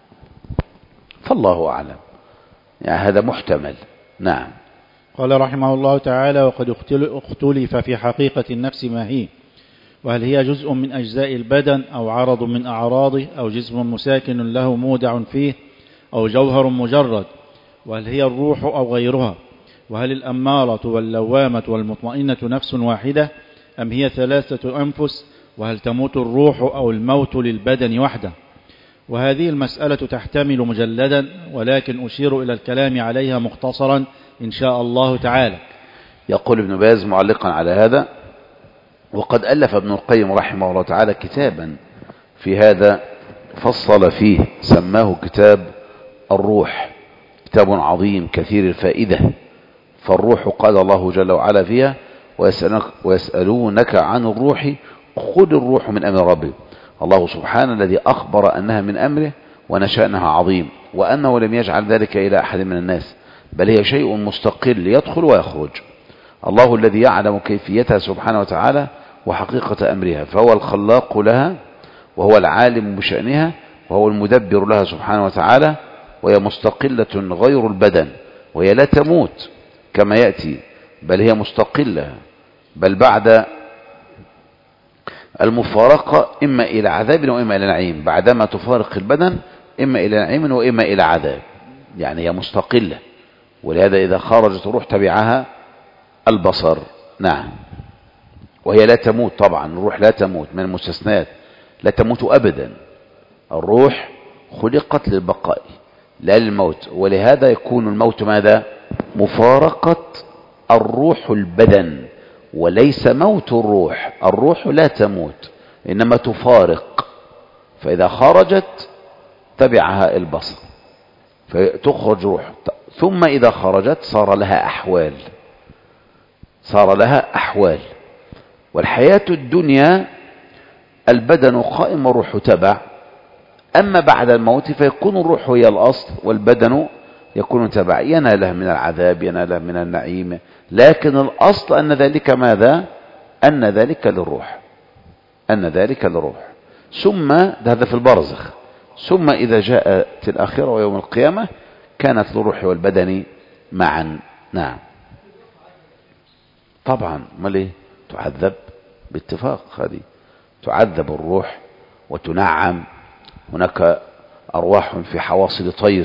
فالله أعلم، يعني هذا محتمل. نعم. قال رحمه الله تعالى: وقد اختلف في حقيقة النفس ما هي، وهل هي جزء من أجزاء البدن أو عرض من أعراضه أو جسم مساكن له مودع فيه أو جوهر مجرد، وهل هي الروح أو غيرها، وهل الأمارة واللوامة والمطمئنة نفس واحدة أم هي 3 أنفس، وهل تموت الروح أو الموت للبدن وحده. وهذه المسألة تحتمل مجلدا، ولكن أشير إلى الكلام عليها مختصرا إن شاء الله تعالى. يقول ابن باز معلقا على هذا: وقد ألف ابن القيم رحمه الله تعالى كتابا في هذا، فصل فيه، سماه كتاب الروح، كتاب عظيم كثير الفائدة. فالروح قال الله جل وعلا فيها: ويسألونك عن الروح قل الروح من أمر ربي. الله سبحانه الذي أخبر أنها من أمره وأن شأنها عظيم، وأنه لم يجعل ذلك إلى أحد من الناس، بل هي شيء مستقل يدخل ويخرج. الله الذي يعلم كيفيتها سبحانه وتعالى وحقيقة أمرها، فهو الخلاق لها وهو العالم بشأنها وهو المدبر لها سبحانه وتعالى. وهي مستقلة غير البدن، وهي لا تموت كما يأتي، بل هي مستقلة، بل بعد المفارقة إما إلى عذاب وإما إلى نعيم، بعدما تفارق البدن إما إلى نعيم وإما إلى عذاب، يعني هي مستقلة. ولهذا إذا خرجت الروح تبعها البصر. نعم. وهي لا تموت، طبعا الروح لا تموت، من المستثنات، لا تموت أبدا. الروح خلقت للبقاء لا للموت، ولهذا يكون الموت ماذا؟ مفارقة الروح البدن، وليس موت الروح. الروح لا تموت إنما تفارق، فإذا خرجت تبعها البصر فتخرج روح، ثم إذا خرجت صار لها أحوال. والحياة الدنيا البدن قائم والروح تبع، أما بعد الموت فيكون الروح هي الأصل والبدن يكون تبع، يناله من العذاب يناله من النعيم، لكن الأصل أن ذلك ماذا؟ أن ذلك للروح. ثم هذا في البرزخ، ثم إذا جاءت الآخرة ويوم القيامة كانت للروح والبدن معا. نعم. طبعا ما ليه تعذب باتفاق، هذه تعذب الروح وتنعم. هناك أرواح في حواصل طير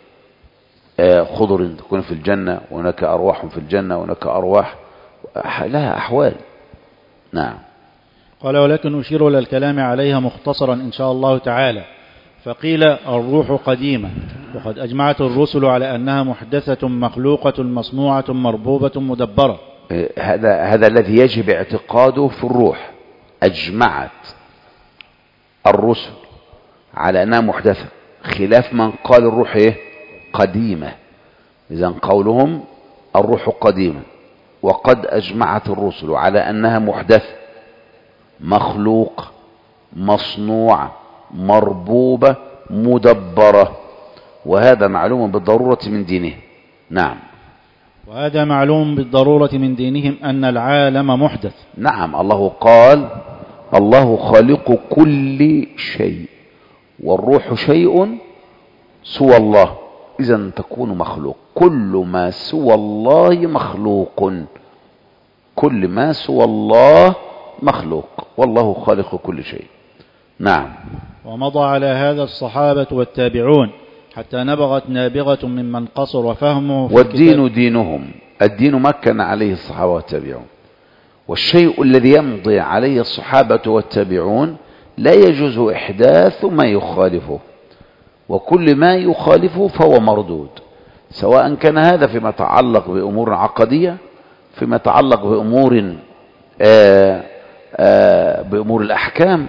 خضر تكون في الجنة، وهناك أرواح في الجنة، وهناك أرواح لها أحوال. نعم. قال: ولكن أشير إلى الكلام عليها مختصرا إن شاء الله تعالى. فقيل: الروح قديمة، وقد أجمعت الرسل على أنها محدثة مخلوقة مصنوعة مربوبة مدبرة. هذا الذي يجب اعتقاده في الروح. أجمعت الرسل على أنها محدثة، خلاف من قال الروح قديمة. إذن قولهم الروح قديمة، وقد أجمعت الرسل على أنها محدثة مخلوق مصنوع مربوبة مدبرة، وهذا معلوم بالضرورة من دينه. نعم. وهذا معلوم بالضرورة من دينهم أن العالم محدث. نعم. الله قال: الله خالق كل شيء، والروح شيء سوى الله. إذن تكون مخلوق. كل ما سوى الله مخلوق، كل ما سوى الله مخلوق، والله خالق كل شيء. نعم. ومضى على هذا الصحابة والتابعون حتى نبغت نابغة ممن قصر فهمه في والدين دينهم، الدين ما كان عليه الصحابة والتابعون، والشيء الذي يمضي عليه الصحابة والتابعون لا يجوز إحداث ما يخالفه، وكل ما يخالفه فهو مردود، سواء كان هذا فيما يتعلق بأمور عقدية، فيما يتعلق بأمور الأحكام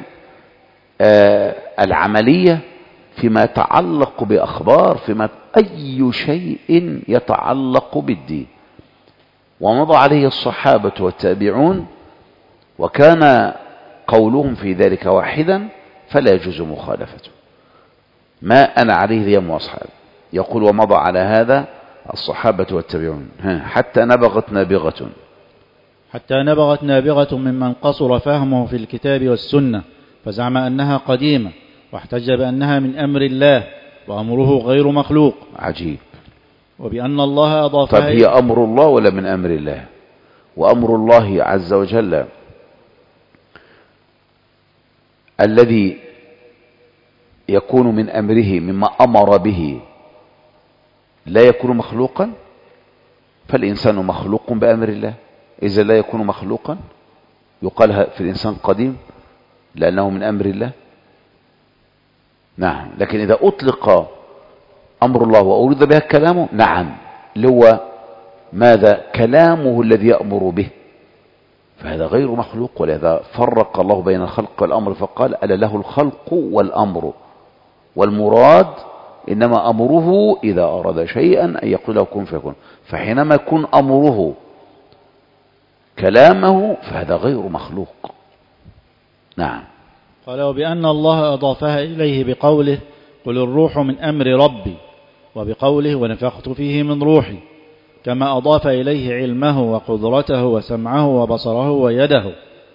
العملية، فيما يتعلق بأخبار، فيما أي شيء يتعلق بالدين. ومضى عليه الصحابة والتابعون وكان قولهم في ذلك واحدا فلا يجوز مخالفته. ما أنا عليه اليوم وأصحابي، يقول ومضى على هذا الصحابة والتابعون حتى نبغت نابغة، حتى نبغت نابغة ممن قصر فهمه في الكتاب والسنة فزعم أنها قديمة واحتج بأنها من أمر الله وأمره غير مخلوق. عجيب. وبأن الله أضافها. طب هي أمر الله ولا من أمر الله؟ وأمر الله عز وجل الذي يكون من أمره مما أمر به لا يكون مخلوقا، فالإنسان مخلوق بأمر الله، إذا لا يكون مخلوقا يقال في الإنسان قديم لأنه من أمر الله. نعم. لكن إذا أطلق أمر الله وأريد بها كلامه، نعم، لو ماذا كلامه الذي يأمر به، فهذا غير مخلوق. ولهذا فرق الله بين الخلق والأمر فقال ألا له الخلق والأمر، والمراد إنما أمره إذا أراد شيئا أن يقول له كن فيكون، فحينما يكون أمره كلامه فهذا غير مخلوق. نعم. قال وبأن الله أضافها إليه بقوله قل الروح من أمر ربي، وبقوله ونفخت فيه من روحي، كما أضاف إليه علمه وقدرته وسمعه وبصره ويده.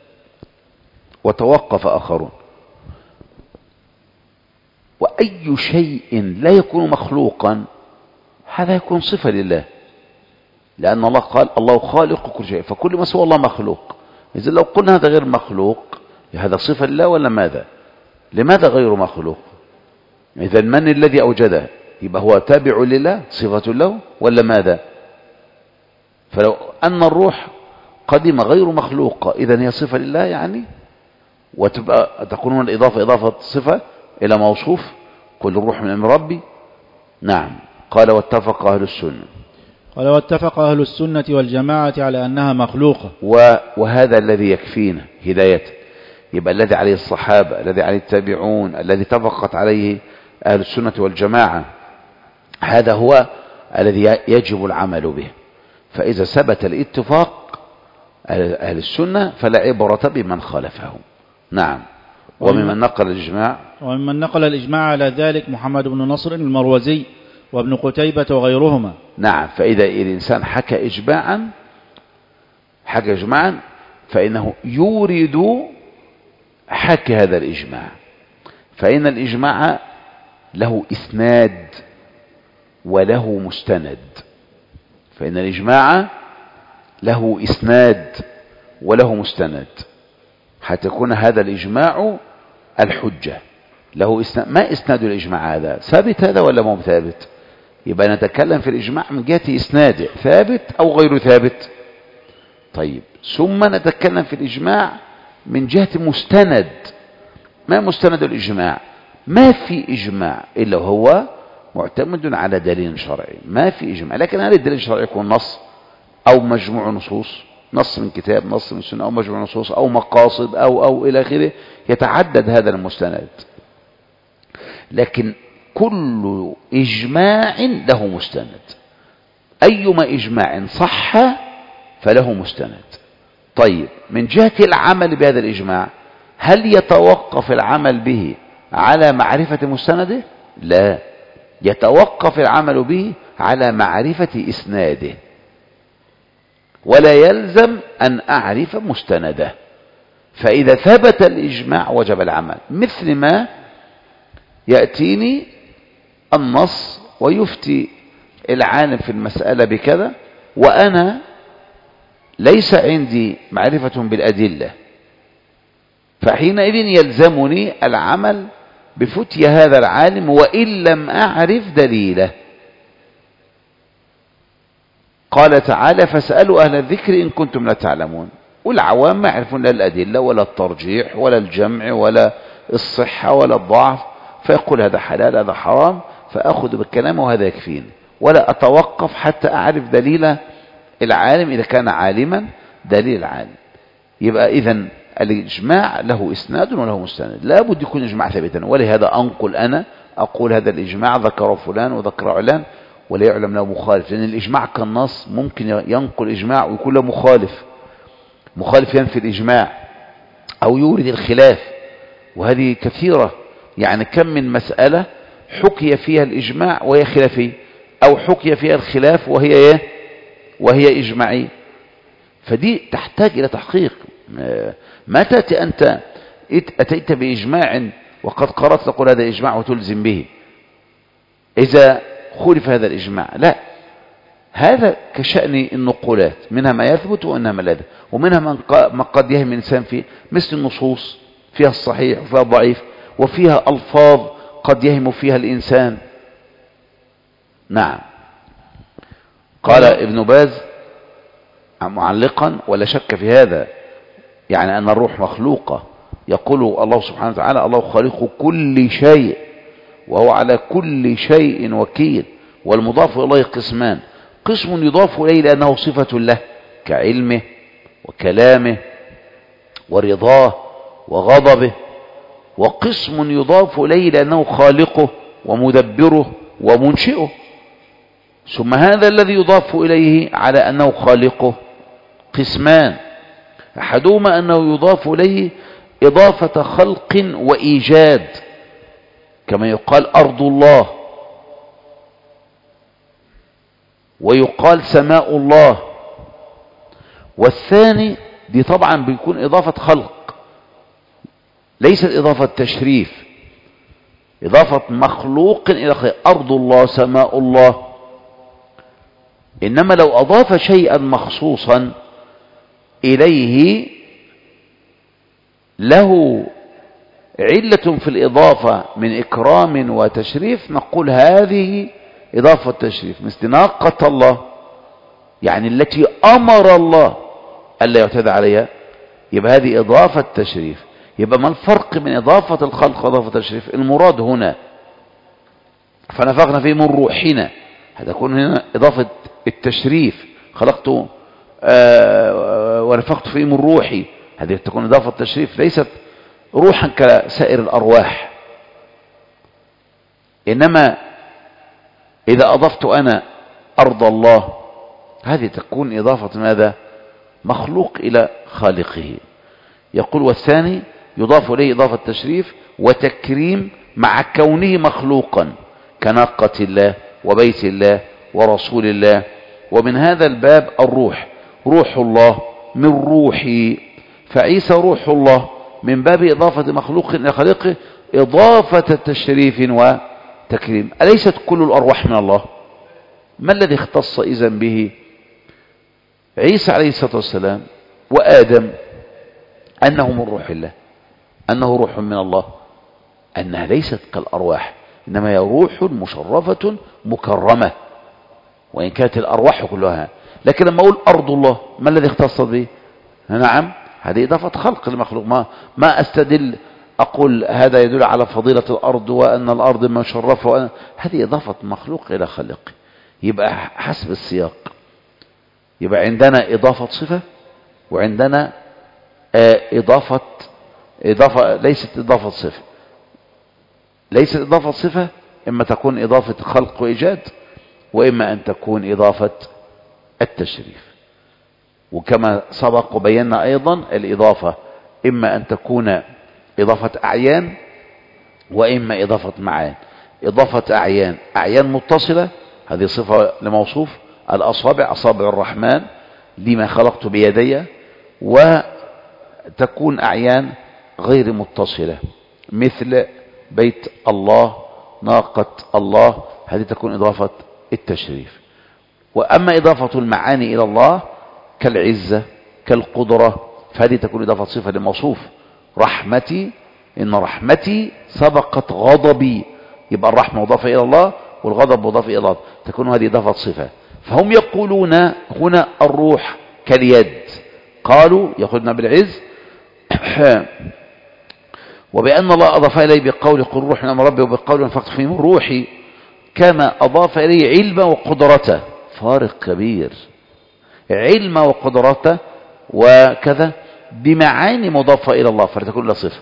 وتوقف آخرون. وأي شيء لا يكون مخلوقا هذا يكون صفة لله، لأن الله قال الله خالق كل شيء، فكل ما سوى الله مخلوق. إذا لو قلنا هذا غير مخلوق هذا صفة لله ولا ماذا؟ لماذا غير مخلوق؟ إذا من الذي أوجده؟ يبقى هو تابع لله، صفة له ولا ماذا؟ فلو أن الروح قديمة غير مخلوقة إذن هي صفة لله يعني، وتبقى تكون الإضافة إضافة صفة إلى موصوف. قل الروح من أمر ربي. نعم. قال واتفق أهل السنة. قال واتفق أهل السنة والجماعة على أنها مخلوقة. وهذا الذي يكفينا هداية. يبقى الذي عليه الصحابة، الذي عليه التابعون، الذي اتفقت عليه أهل السنة والجماعة، هذا هو الذي يجب العمل به. فإذا ثبت الاتفاق أهل السنة فلا عبرة بمن خالفه. نعم. وممن نقل الإجماع على ذلك محمد بن نصر المروزي وابن قتيبة وغيرهما. نعم. فإذا الإنسان حكى إجماعا فإنه يورد حكى هذا الإجماع، فإن الإجماع له إسناد وله مستند. فإن الإجماع له إسناد وله مستند، حتى يكون هذا الإجماع الحجة له إسناد. ما إسناد الإجماع هذا؟ ثابت هذا ولا مو ثابت؟ يبقى نتكلم في الإجماع من جهة إسناده ثابت أو غير ثابت. طيب، ثم نتكلم في الإجماع من جهة مستند. ما مستند الإجماع؟ ما في إجماع إلا هو معتمد على دليل شرعي، ما في إجماع. لكن هل الدليل الشرعي يكون نص أو مجموع نصوص، نص من كتاب، نص من سنة، أو مجموع نصوص، أو مقاصد، أو إلى آخره، يتعدد هذا المستند. لكن كل إجماع له مستند، أيما إجماع صح فله مستند. طيب، من جهة العمل بهذا الإجماع، هل يتوقف العمل به على معرفة مستنده؟ لا، يتوقف العمل به على معرفة إسناده، ولا يلزم أن أعرف مستنده. فإذا ثبت الإجماع وجب العمل، مثل ما يأتيني النص ويفتي العالم في المسألة بكذا وأنا ليس عندي معرفة بالأدلة، فحينئذ يلزمني العمل بفتي هذا العالم وإن لم أعرف دليله. قال تعالى فاسألوا أهل الذكر إن كنتم لا تعلمون. والعوام ما يعرفون لا الأدلة ولا الترجيح ولا الجمع ولا الصحة ولا الضعف، فيقول هذا حلال هذا حرام، فأخذ بالكلام وهذا يكفيني، ولا أتوقف حتى أعرف دليل العالم إذا كان عالما دليل العالم. يبقى إذن الإجماع له إسناد وله مستند، لا بد يكون إجماع ثابتا. ولهذا أنقل أنا أقول هذا الإجماع ذكر فلان وذكر علان ولا يعلم له مخالف، لأن الإجماع كالنص ممكن ينقل إجماع ويكون له مخالف ينفي الإجماع أو يورد الخلاف، وهذه كثيرة. يعني كم من مسألة حكي فيها الإجماع وهي خلافية، أو حكي فيها الخلاف وهي إجماعية، فدي تحتاج إلى تحقيق. ما تأتي أنت أتيت بإجماع وقد قرأت تقول هذا إجماع وتلزم به إذا خلف هذا الإجماع، لا. هذا كشأن النقولات، منها ما يثبت ومنها ما لا يثبت، ومنها ما قد يهم الإنسان فيه، مثل النصوص فيها الصحيح وفيها الضعيف، وفيها ألفاظ قد يهم فيها الإنسان. نعم. قال ابن باز معلقا ولا شك في هذا، يعني أن الروح مخلوقة. يقول الله سبحانه وتعالى الله خالق كل شيء وهو على كل شيء وكيل. والمضاف إليه قسمان، قسم يضاف إليه لأنه صفة له كعلمه وكلامه ورضاه وغضبه، وقسم يضاف إليه لأنه خالقه ومدبره ومنشئه. ثم هذا الذي يضاف إليه على أنه خالقه قسمان، أحدهما أنه يضاف إليه إضافة خلق وإيجاد، كما يقال أرض الله ويقال سماء الله. والثاني دي طبعا بيكون إضافة خلق، ليست إضافة تشريف، إضافة مخلوق إلى خلق، أرض الله سماء الله. إنما لو أضاف شيئا مخصوصا إليه له علة في الإضافة من إكرام وتشريف، نقول هذه إضافة تشريف، مثل ناقة الله، يعني التي أمر الله ألا يعتدى عليها، يبقى هذه إضافة تشريف. يبقى ما الفرق من إضافة الخلق وإضافة التشريف؟ المراد هنا فنفخنا فيه من روحنا، هتكون هنا إضافة التشريف، خلقت ونفخت فيه من روحي، هذه تكون إضافة التشريف، ليست روحا كسائر الأرواح. إنما إذا أضفت أنا أرض الله، هذه تكون إضافة ماذا؟ مخلوق إلى خالقه. يقول والثاني يضاف إليه إضافة تشريف وتكريم مع كونه مخلوقا كناقة الله وبيت الله ورسول الله. ومن هذا الباب الروح، روح الله من روحي، فعيسى روح الله من باب إضافة مخلوق إلى خالقه إضافة تشريف وتكريم. أليست كل الأرواح من الله؟ ما الذي اختص إذن به عيسى عليه الصلاة والسلام وآدم؟ أنه من روح الله، أنه روح من الله، أنها ليست كالأرواح، إنما هي روح مشرفة مكرمة، وإن كانت الأرواح كلها. لكن لما أقول أرض الله، ما الذي اختص به؟ نعم، هذه إضافة خلق للمخلوق. ما أستدل أقول هذا يدل على فضيلة الأرض وأن الأرض مشرفة، هذه إضافة مخلوق إلى خالق. يبقى حسب السياق، يبقى عندنا إضافة صفة وعندنا إضافة ليست إضافة صفة. ليست إضافة صفة إما تكون إضافة خلق وإيجاد، وإما أن تكون إضافة التشريف. وكما سبق وبينا أيضا الإضافة إما أن تكون إضافة أعيان وإما إضافة معان. إضافة أعيان متصلة، هذه صفة لموصوف، الأصابع أصابع الرحمن لما خلقت بيدي، وتكون أعيان غير متصلة مثل بيت الله ناقة الله، هذه تكون إضافة التشريف. وأما إضافة المعاني إلى الله كالعزة كالقدرة فهذه تكون إضافة صفة للموصوف. رحمتي، إن رحمتي سبقت غضبي، يبقى الرحمة مضافة إلى الله والغضب مضاف إلى الله، تكون هذه إضافة صفة. فهم يقولون هنا الروح كاليد، قالوا يأخذنا بالعز وبأن الله أضاف إليه بقول قل روح من أمر ربي وبقول انفقت فيه من روحي، كما أضاف إليه علم وقدرته. فارق كبير، علم وقدرته وكذا بمعاني مضافة إلى الله فتكون لا صفة.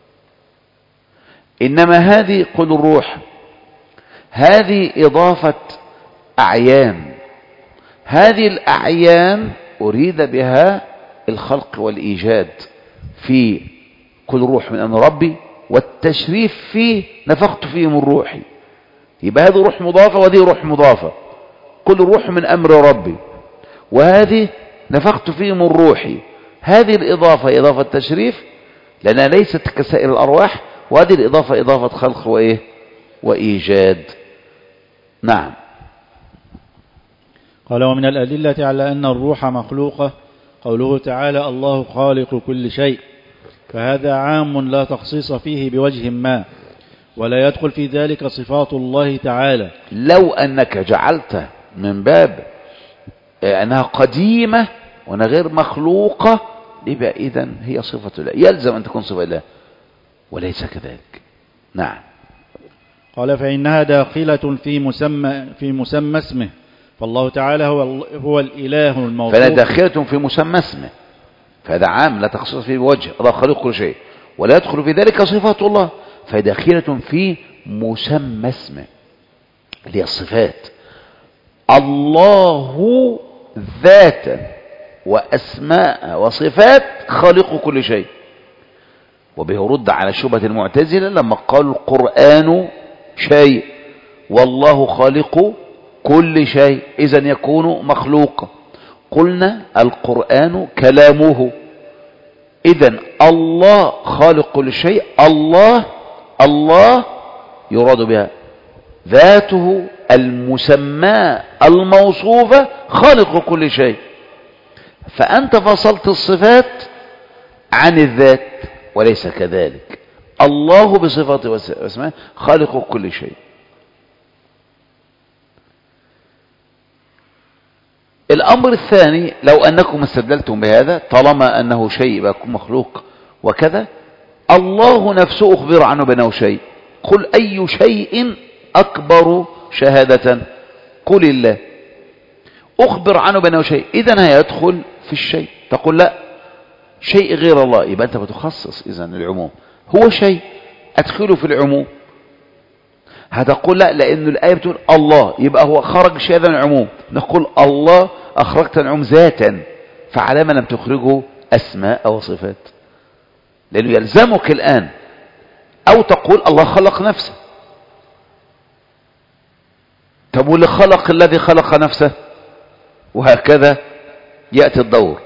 إنما هذه قل الروح هذه إضافة أعيان، هذه الأعيان أريد بها الخلق والإيجاد في قل روح من أمر ربي، والتشريف فيه نفخت فيه من روحي، يبقى هذه روح مضافة وهذه روح مضافة. قل روح من أمر ربي وهذه نفخت فيه من روحي، هذه الإضافة إضافة تشريف لأنها ليست كسائر الأرواح، وهذه الإضافة إضافة خلق وإيه وإيجاد. نعم. قال ومن الأدلة على أن الروح مخلوقة قوله تعالى الله خالق كل شيء، فهذا عام لا تخصيص فيه بوجه ما، ولا يدخل في ذلك صفات الله تعالى. لو أنك جعلت من باب أنها قديمة وأنها غير مخلوقة يبقى إذن هي صفة الله، يلزم أن تكون صفة الله، وليس كذلك. نعم. قال فإنها داخلة في مسمى اسمه، فالله تعالى هو الإله الموصوف. فلا داخلة في مسمى اسمه، فهذا عام لا تخصص فيه بوجه، الله خالق كل شيء، ولا يدخل في ذلك صفات الله، فداخلة في مسمى اسمه اللي هي الصفات. الله ذاتا وأسماء وصفات خالق كل شيء. وبه رد على شبهة المعتزلة لما قالوا القرآن شيء والله خالق كل شيء إذن يكون مخلوقا. قلنا القرآن كلامه، إذن الله خالق كل شيء، الله يراد بها ذاته المسمى الموصوفة خالق كل شيء. فأنت فصلت الصفات عن الذات وليس كذلك، الله بصفاته واسمه خالق كل شيء. الأمر الثاني لو أنكم استدللتم بهذا طالما أنه شيء يكون مخلوق وكذا، الله نفسه أخبر عنه بأنه شيء، قل أي شيء أكبر شهادة، قل الله أخبر عنه بأنه شيء، إذن هيدخل في الشيء. تقول لا شيء غير الله، يبقى أنت بتخصص إذن العموم، هو شيء أدخله في العموم. هتقول لا لأن الآية بتقول الله يبقى هو خرج شيء هذا من العموم، نقول الله أخرجت العموم ذاتا، فعلى ما لم تخرجه أسماء أو صفات، لأنه يلزمك الآن. أو تقول الله خلق نفسه، طب واللي خلق الذي خلق نفسه، وهكذا يأتي الدور.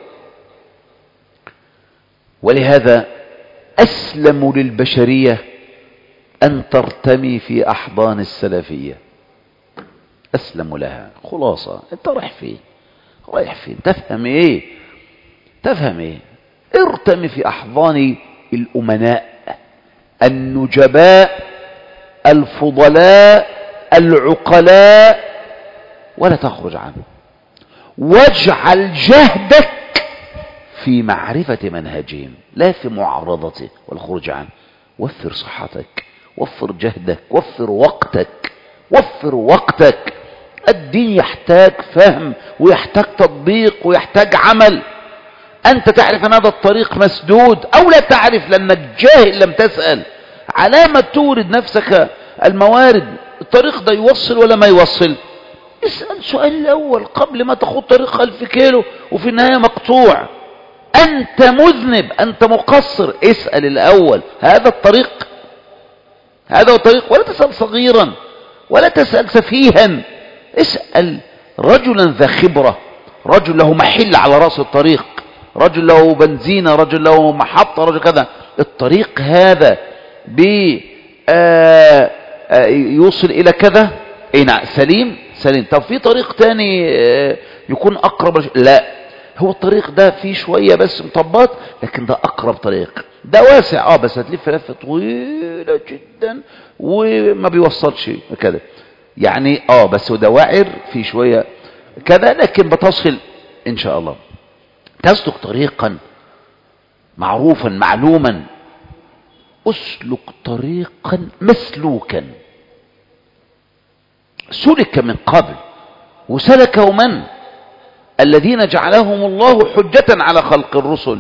ولهذا أسلم للبشرية أن ترتمي في أحضان السلفية، أسلم لها. خلاصة أنت رايح فين تفهم إيه ارتمي في أحضان الأمناء النجباء الفضلاء العقلاء ولا تخرج عنه، واجعل جهدك في معرفة منهجهم لا في معارضته والخروج عنه. وفر صحتك، وفر جهدك، وفر وقتك. الدين يحتاج فهم ويحتاج تطبيق ويحتاج عمل. أنت تعرف أن هذا الطريق مسدود أو لا تعرف لأنك جاهل لم تسأل. علامة تورد نفسك الموارد، الطريق ده يوصل ولا ما يوصل؟ اسأل سؤال الأول قبل ما تخوض طريق 1000 كيلو وفي النهاية مقطوع. أنت مذنب، أنت مقصر، اسأل الأول هذا الطريق، هذا هو الطريق. ولا تسأل صغيرا ولا تسأل سفيها، اسأل رجلا ذا خبرة، رجل له محل على رأس الطريق، رجل له بنزينة، رجل له محطة، رجل كذا. الطريق هذا يوصل إلى كذا، اي نعم سليم سليم. طب في طريق تاني يكون أقرب؟ لا، هو الطريق ده فيه شوية بس مطبات، لكن ده أقرب طريق، ده واسع بس هتلف لفة طويلة جدا وما بيوصلش كده يعني. بس ده واعر فيه شوية كذا، لكن بتصل إن شاء الله. تسلك طريقا معروفا معلوما، أسلك طريقا مسلوكا، سلك من قبل وسلكه من؟ الذين جعلهم الله حجة على خلق الرسل،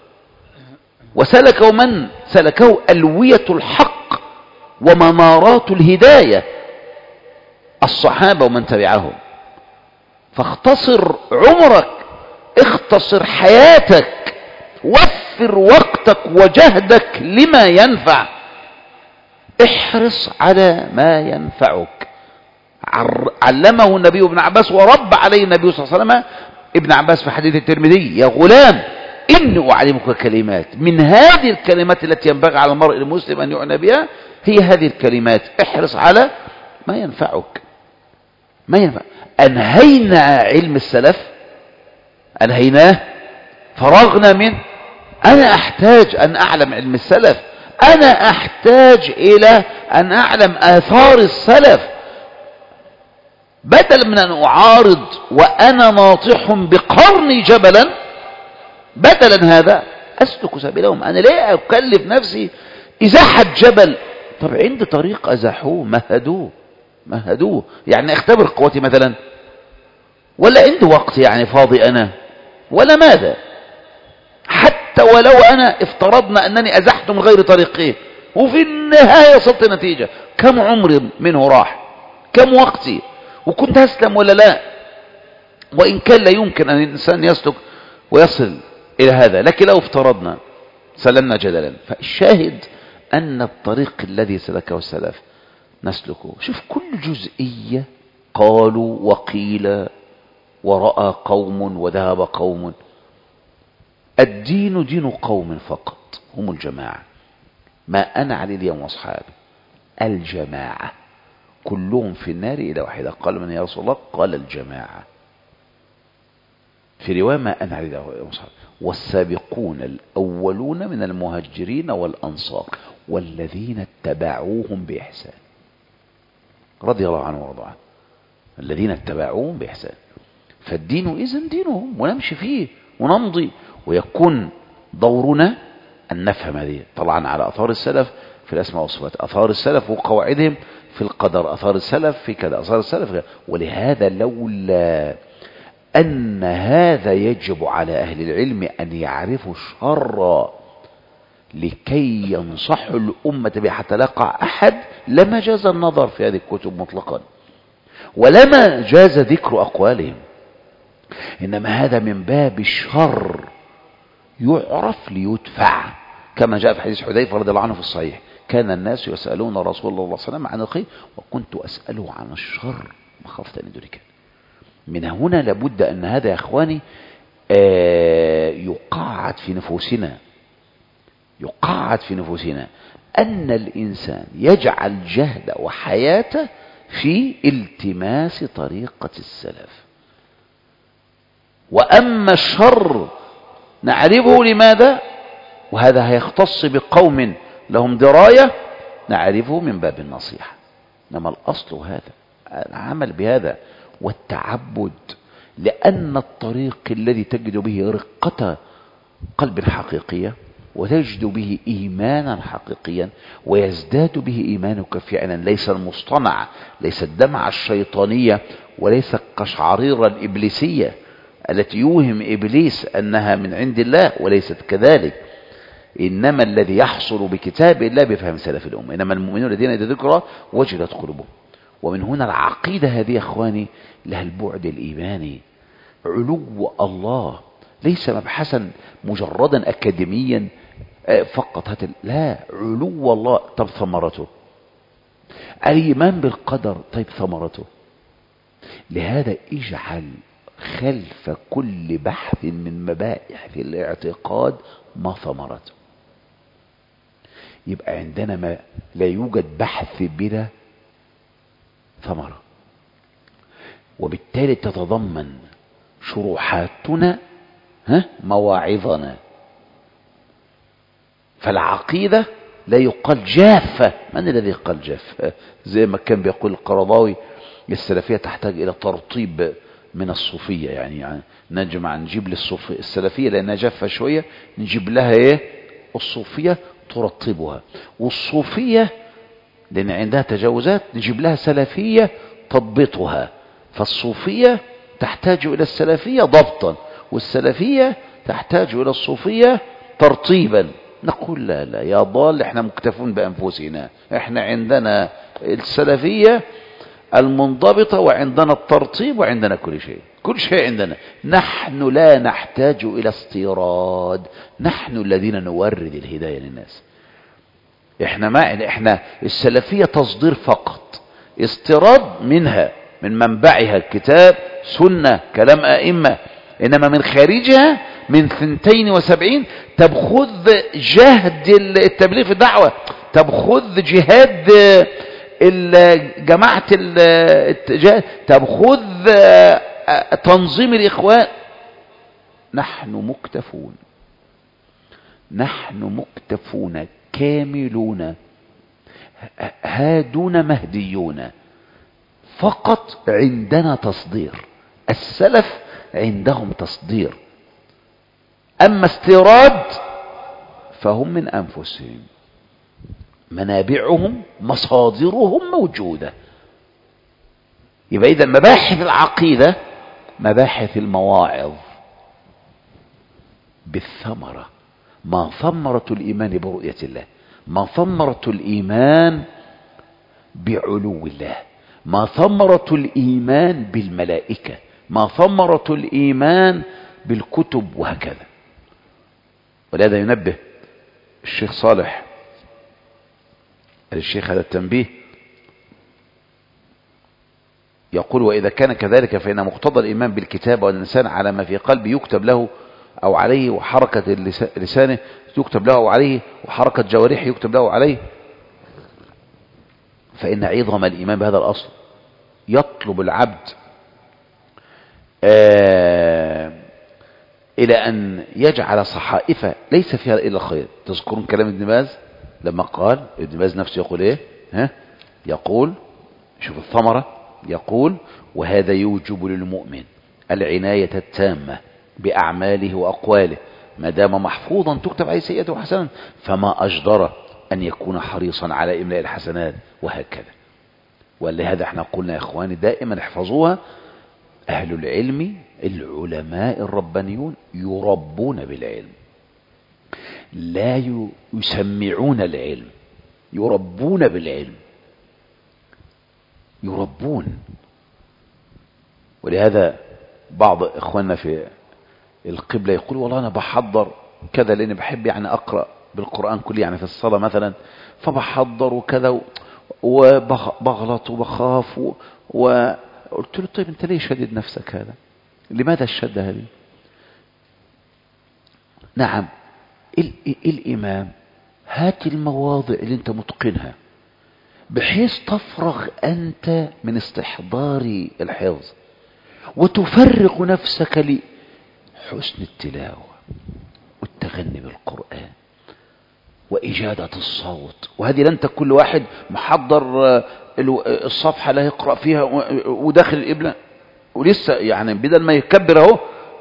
وسلكه من؟ سلكه ألوية الحق ومنارات الهداية، الصحابة ومن تبعهم. فاختصر عمرك، اختصر حياتك، وفر وقتك وجهدك لما ينفع، احرص على ما ينفعك. علمه النبي ابن عباس ورب عليه النبي صلى الله عليه وسلم ابن عباس في حديث الترمذي: يا غلام إني أعلمك كلمات، من هذه الكلمات التي ينبغي على المرء المسلم أن يعنى بها هي هذه الكلمات، احرص على ما ينفعك. ما ينفع. أنهينا علم السلف، أنهيناه، فرغنا من. أنا أحتاج أن أعلم علم السلف، أنا أحتاج إلى أن أعلم آثار السلف، بدل من أن أعارض وأنا ناطح بقرني جبلا، بدلا هذا أسلك سبيلهم. أنا ليه أكلف نفسي إزاحة جبل؟ طب عندي طريق أزاحوه، مهدوه يعني اختبر قوتي مثلا، ولا عندي وقت يعني فاضي أنا، ولا ماذا؟ حتى ولو أنا افترضنا أنني أزحت من غير طريقه وفي النهاية وصلت نتيجة، كم عمري منه راح؟ كم وقتي؟ وكنت أسلم ولا لا؟ وإن كان لا يمكن أن الإنسان يسلك ويصل إلى هذا، لكن لو افترضنا سلمنا جدلا، فالشاهد أن الطريق الذي سلكه السلف نسلكه. شوف كل جزئية قالوا وقيل ورأى قوم وذهب قوم. الدين دين قوم فقط، هم الجماعة، ما أنا عليه اليوم وأصحابي، الجماعة كلهم في النار إلى واحدة. قال من يا رسول الله؟ قال الجماعة. في رواية ما أنا عليه اليوم وأصحابي. والسابقون الأولون من المهاجرين والأنصار والذين اتبعوهم بإحسان رضي الله عنه ورضوا عنه، الذين اتبعوهم بإحسان. فالدين إذن دينهم ونمشي فيه ونمضي، ويكون دورنا أن نفهم هذه طبعا على أثار السلف في الأسماء والصفات، أثار السلف وقواعدهم في القدر، أثار السلف في كذا، أثار السلف في كذا. ولهذا لولا أن هذا يجب على أهل العلم أن يعرفوا الشر لكي ينصحوا الأمة به حتى لا يقع أحد، لما جاز النظر في هذه الكتب مطلقا، ولما جاز ذكر أقوالهم. إنما هذا من باب الشر يعرف ليدفع، كما جاء في حديث حذيفة رضي الله عنه في الصحيح: كان الناس يسألون رسول الله صلى الله عليه وسلم عن الخير وكنت أسأله عن الشر مخافة أن يدركه. من هنا لابد أن هذا يا إخواني يقعد في نفوسنا أن الإنسان يجعل جهد وحياته في التماس طريقة السلف. وأما الشر نعرفه لماذا؟ وهذا هيختص بقوم لهم دراية، نعرفه من باب النصيحة. إنما الأصل هذا العمل بهذا والتعبد، لأن الطريق الذي تجد به رقة قلب حقيقية وتجد به إيمانا حقيقيا ويزداد به إيمانك فعلا، ليس المصطنع، ليس الدمعة الشيطانية، وليس القشعريرة الإبليسية التي يوهم إبليس أنها من عند الله، وليست كذلك. إنما الذي يحصل بكتاب الله بفهم سلف الأمة. إنما المؤمنون الذين إذا ذكر وجلت قلوبهم. ومن هنا العقيدة هذه يا أخواني لها البعد الإيماني. علو الله ليس مبحثا مجردا أكاديميا فقط، لا، علو الله. طب ثمرته الإيمان بالقدر، طيب ثمرته. لهذا اجعل خلف كل بحث من مباحث الاعتقاد ما ثمرته. يبقى عندنا ما لا يوجد بحث بلا ثمرة، وبالتالي تتضمن شروحاتنا مواعظنا. فالعقيدة لا يقال جافة. من الذي قال جافة؟ زي ما كان بيقول القرضاوي السلفية تحتاج إلى ترطيب من الصوفية، يعني نجمع نجيب للصوفية السلفية لأنها جافة شوية، نجيب لها ايه الصوفية ترطبها، والصوفية لأن عندها تجاوزات نجيب لها سلفية تضبطها. فالصوفية تحتاج إلى السلفية ضبطا، والسلفية تحتاج إلى الصوفية ترطيبا. نقول لا لا يا ضال، احنا مكتفون بأنفسنا، احنا عندنا السلفية المنضبطة وعندنا الترطيب وعندنا كل شيء، كل شيء عندنا. نحن لا نحتاج إلى استيراد، نحن الذين نورد الهداية للناس. احنا السلفية تصدير فقط، استيراد منها من منبعها الكتاب سنة كلام أئمة، إنما من خارجها من 72 طب خذ جهد التبليغ في الدعوة، طب خذ جهاد جماعة طب خذ تنظيم الإخوان. نحن مكتفون كاملون هادون مهديون، فقط عندنا تصدير. السلف عندهم تصدير، أما استيراد فهم من أنفسهم، منابعهم مصادرهم موجودة. يبقى إذا مباحث العقيدة مباحث المواعظ بالثمرة. ما ثمرة الإيمان برؤية الله، ما ثمرة الإيمان بعلو الله، ما ثمرة الإيمان بالملائكة، ما ثمرة الإيمان بالكتب، وهكذا. ولهذا ينبه الشيخ صالح الشيخ هذا التنبيه، يقول: وإذا كان كذلك فإن مقتضى الإيمان بالكتاب والإنسان على ما في قلبه يكتب له أو عليه، وحركة لسانه يكتب له أو عليه، وحركة جوارحه يكتب له أو عليه، فإن عظم الإيمان بهذا الأصل يطلب العبد إلى أن يجعل صحائف ليس فيها إلا خير. تذكرون كلام ابن باز لما قال، ابن باز نفسه يقول إيه؟ يقول شوف الثمرة، يقول: وهذا يوجب للمؤمن العناية التامة بأعماله وأقواله ما دام محفوظا تكتب عليه سيئة وحسنا، فما أجدر أن يكون حريصا على إملاء الحسنات، وهكذا. ولهذا احنا قلنا يا إخواني دائما احفظوها: أهل العلم العلماء الربانيون يربون بالعلم، لا يسمعون العلم، يربون بالعلم، يربون. ولهذا بعض إخواننا في القبلة يقول: والله أنا بحضر كذا لأني بحب يعني أقرأ بالقرآن كله، يعني في الصلاة مثلا، فبحضر وكذا وبغلط وبخاف وقلت له: طيب أنت ليه شدد نفسك هذا؟ لماذا الشدة هذه؟ نعم الإمام هات المواضع اللي أنت متقنها بحيث تفرغ أنت من استحضار الحفظ وتفرغ نفسك لحسن التلاوة والتغني بالقرآن وإجادة الصوت. وهذه لن تكون كل واحد محضر الصفحة لا يقرأ فيها وداخل الإبلة ولسه يعني بدل ما يكبر اهو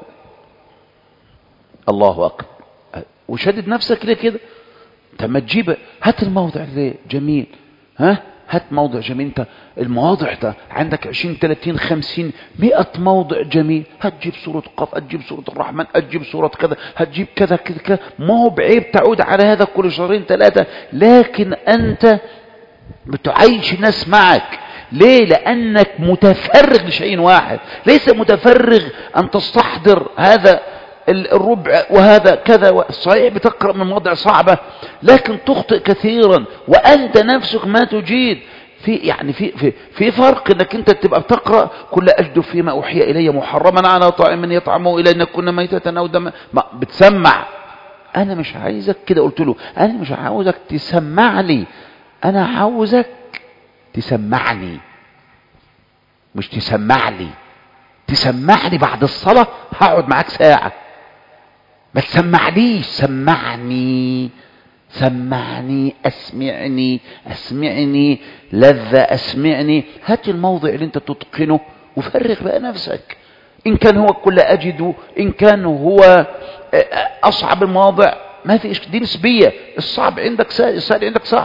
الله أكبر وشدد نفسك ليه كده؟ انت ما تجيب هات الموضع اللي جميل، هات موضع جميل. انت المواضع ده عندك 20 30 50 100 موضع جميل، هتجيب سورة قاف، هتجيب سورة الرحمن، هتجيب سورة كذا، هتجيب كذا كذا كذا، ما هو بعيب تعود على هذا كل شهرين ثلاثة، لكن انت بتعيش الناس معك. ليه؟ لأنك متفرغ لشيء واحد، ليس متفرغ أن تستحضر هذا الربع وهذا كذا. صحيح بتقرأ من مواضع صعبة لكن تخطئ كثيرا وأنت نفسك ما تجيد. في فرق انك انت تبقى بتقرأ: كل أجد فيما أوحي إلي محرما على طاعم يطعمه إلا أن يكون ميتة أو دم. بتسمع. أنا مش عايزك كده، قلت له أنا مش عاوزك تسمع لي، أنا عاوزك تسمعني. مش تسمع لي بعد الصلاة هقعد معاك ساعة، ما تسمعليش، سمعني اسمعني لذة، اسمعني. هات الموضع اللي انت تتقنه وفرغ بقى نفسك، ان كان هو كل اجده، ان كان هو اصعب المواضع، ما في دي نسبية. الصعب عندك سهل، السهل عندك صعب.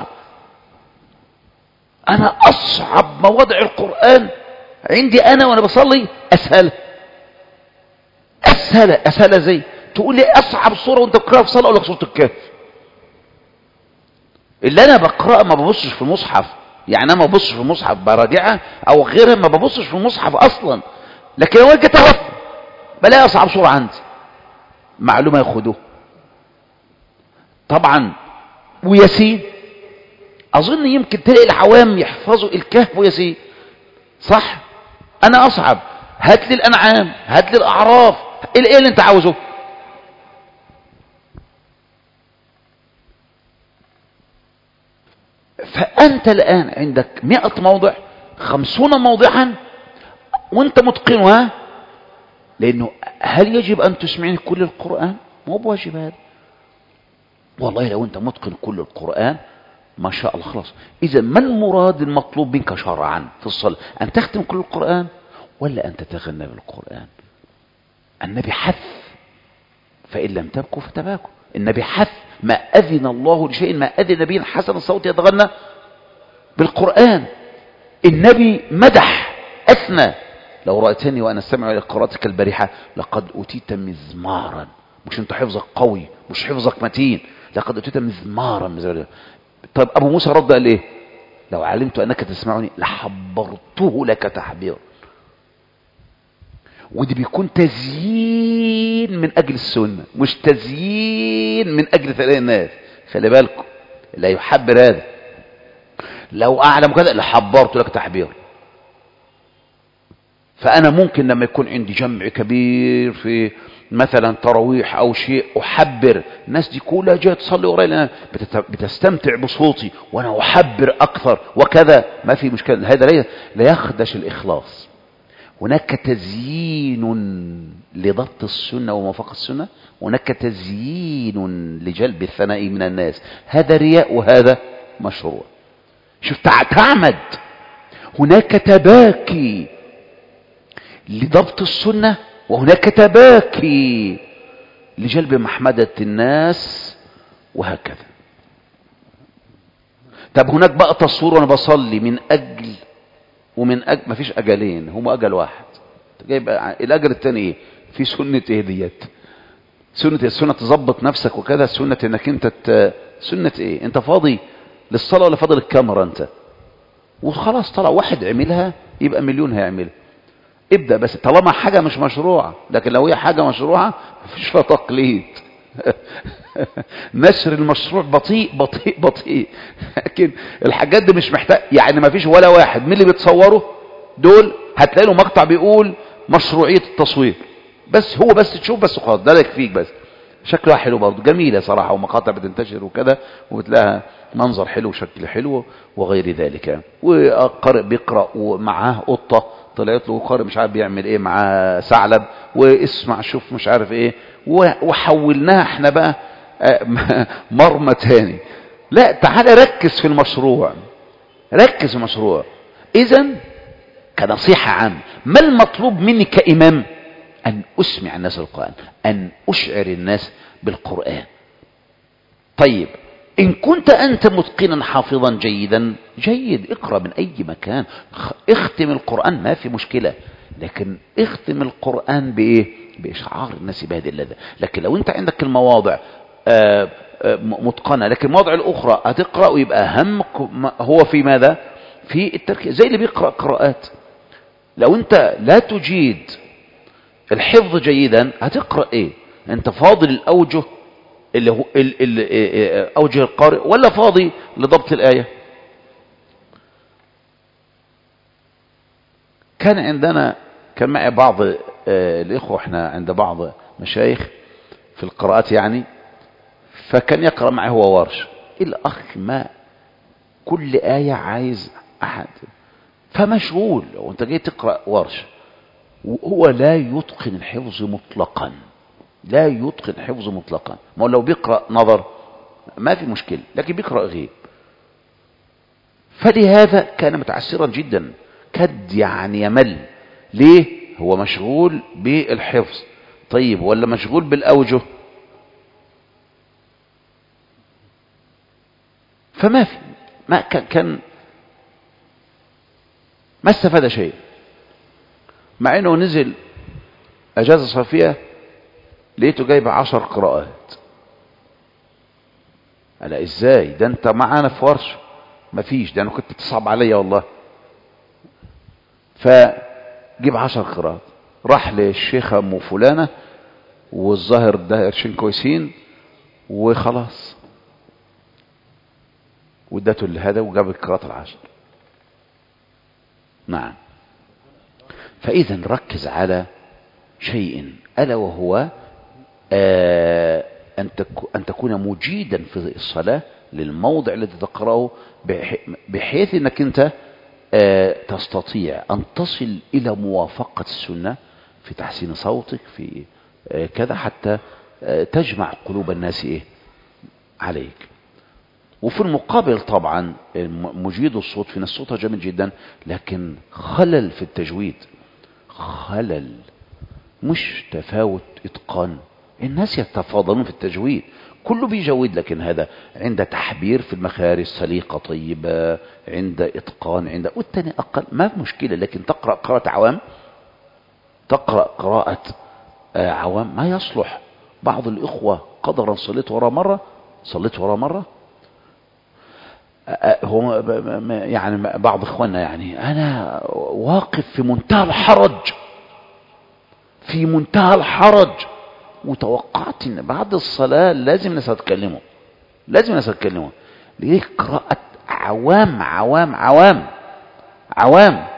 انا اصعب مواضع القرآن عندي انا وانا بصلي اسهل زي تقول لي اصعب صورة وانت بتقرأ في صلاة، اقول لك سورة الكهف. اللي انا بقرأ ما ببصش في المصحف، يعني انا ما ببصش في المصحف براجعها او غيرها، ما ببصش في المصحف اصلا، لكن لو جيت اهو بلاقي اصعب صورة عندي. معلومة ياخدوه طبعا. وياسين اظن يمكن تلاقي العوام يحفظوا الكهف وياسين، صح؟ انا اصعب، هات لي الانعام، هات لي الاعراف، ايه اللي انت عاوزه؟ فانت الان عندك 100 موضع، 50 موضعا وانت متقنها. لانه هل يجب ان تسمعني كل القرآن؟ مو بواجب هذا. والله لو انت متقن كل القرآن ما شاء الله خلاص. اذا ما المراد المطلوب منك شرعا في الصلاة؟ ان تختم كل القرآن ولا ان تتغنى بالقرآن؟ النبي حث، فإن لم تبكوا فتباكوا. النبي حث، ما أذن الله لشيء ما أذن به حسن الصوت يتغنى بالقرآن. النبي مدح، أثنى: لو رأيتني وأنا استمع إلى قراءتك البارحة لقد أتيت مزمارا. مش أنت حفظك قوي، مش حفظك متين، لقد أتيت مزمارا. طيب أبو موسى رد قال إيه؟ لو علمت أنك تسمعني لحبرته لك تحبير. ودي بيكون تزيين من أجل السنة، مش تزيين من أجل ثناء الناس. خلي بالكم، لا يحبر هذا. لو أعلم كذا لحبرت لك تحبير. فأنا ممكن لما يكون عندي جمع كبير في مثلا تراويح أو شيء أحبر، الناس دي كلها جاية تصلي وراي لأن بتستمتع بصوتي وأنا أحبر أكثر وكذا، ما في مشكلة. هذا لا يخدش الإخلاص. هناك تزيين لضبط السنة وموافقة السنة، هناك تزيين لجلب الثناء من الناس. هذا رياء وهذا مشروع. شوف، تعمد. هناك تباكي لضبط السنة، وهناك تباكي لجلب محمدة الناس، وهكذا. طب هناك بقى تصوير وانا بصلي من اجل ومن اجل، ما فيش اجلين، هم اجل واحد. جايب الاجل الثاني ايه؟ في سنة ايه ديت؟ سنة تظبط نفسك وكذا، سنة انك انت سنة ايه؟ انت فاضي للصلاة ولا فاضي للكاميرا انت؟ وخلاص طلع واحد عملها يبقى مليون هيعملها. ابدأ بس طالما حاجة مش مشروعة. لكن لو هي حاجة مشروعة مفيش فيها تقليد. نشر المشروع بطيء. لكن الحاجات دي مش محتاج، يعني مفيش ولا واحد من اللي بيتصوروا دول هتلاقي له مقطع بيقول مشروعية التصوير، بس هو بس تشوف بس خلاص، ده يكفيك. بس شكلها حلو برضه، جميلة صراحة، ومقاطع بتنتشر وكذا، وبتلاقيها منظر حلو وشكل حلو وغير ذلك. وقارئ بيقرأ ومعاه قطة طلعت له، وقارئ مش عارف بيعمل ايه معاه ثعلب، واسمع شوف مش عارف ايه، وحولناها احنا بقى مرمى تاني. لا، تعالى ركز في المشروع، ركز في المشروع. اذن كنصيحة عامة، ما المطلوب مني كإمام؟ أن أسمع الناس القرآن، أن أشعر الناس بالقرآن. طيب إن كنت أنت متقنا حافظا جيدا، جيد، اقرأ من أي مكان، اختم القرآن، ما في مشكلة. لكن اختم القرآن بإيه؟ بإشعار الناس بهذه اللذة. لكن لو أنت عندك المواضع متقنة، لكن المواضع الأخرى هتقرأ ويبقى همك هو في ماذا؟ في التركيز. زي اللي بيقرأ قراءات، لو أنت لا تجيد الحفظ جيدا هتقرأ ايه؟ انت فاضي للأوجه اللي هو أوجه القارئ، ولا فاضي لضبط الآية؟ كان معي بعض الإخوة، احنا عند بعض مشايخ في القراءات يعني، فكان يقرأ معي هو ورش. الأخ ما كل آية عايز أحد فمشغول. وانت جاي تقرأ ورش وهو لا يتقن الحفظ مطلقا، لا يتقن حفظ مطلقا. ما هو لو بيقرأ نظر ما في مشكلة، لكن بيقرأ غيب. فلهذا كان متعسرا جدا، كد يعني يمل. ليه؟ هو مشغول بالحفظ. طيب ولا مشغول بالأوجه؟ فما في ما كان ما استفاد شيء، مع انه نزل اجازة صيفية لقيته جايب 10 قراءات. انا ازاي ده انت معانا في ورش؟ مفيش، ده انا كنت تصعب عليا والله. فجيب 10 قراءات، راح للشيخة ام فلانة والظاهر ده قرشين كويسين وخلاص، وادته لهذا وجاب القراءات العشر. نعم. فاذا ركز على شيء الا وهو أن تكون مجيدا في الصلاة للموضع الذي تقرأه، بحيث أنك أنت تستطيع أن تصل إلى موافقة السنة في تحسين صوتك في كذا، حتى تجمع قلوب الناس عليك. وفي المقابل طبعا مجيد الصوت في ناس صوتها جميل جدا، لكن خلل في التجويد، خلل مش تفاوت إتقان. الناس يتفاضلون في التجويد، كله بيجود، لكن هذا عند تحبير في المخارج، سليقة طيبة، عند إتقان، عند والتاني أقل، ما في مشكلة. لكن تقرأ قراءة عوام، تقرأ قراءة عوام ما يصلح. بعض الإخوة قدرا صليت ورا مرة هو يعني بعض إخواننا يعني أنا واقف في منتهى الحرج، في منتهى الحرج، وتوقعت ان بعد الصلاة لازم ناس يتكلموا، لازم ناس يتكلموا. ليه؟ قراءة عوام عوام عوام عوام.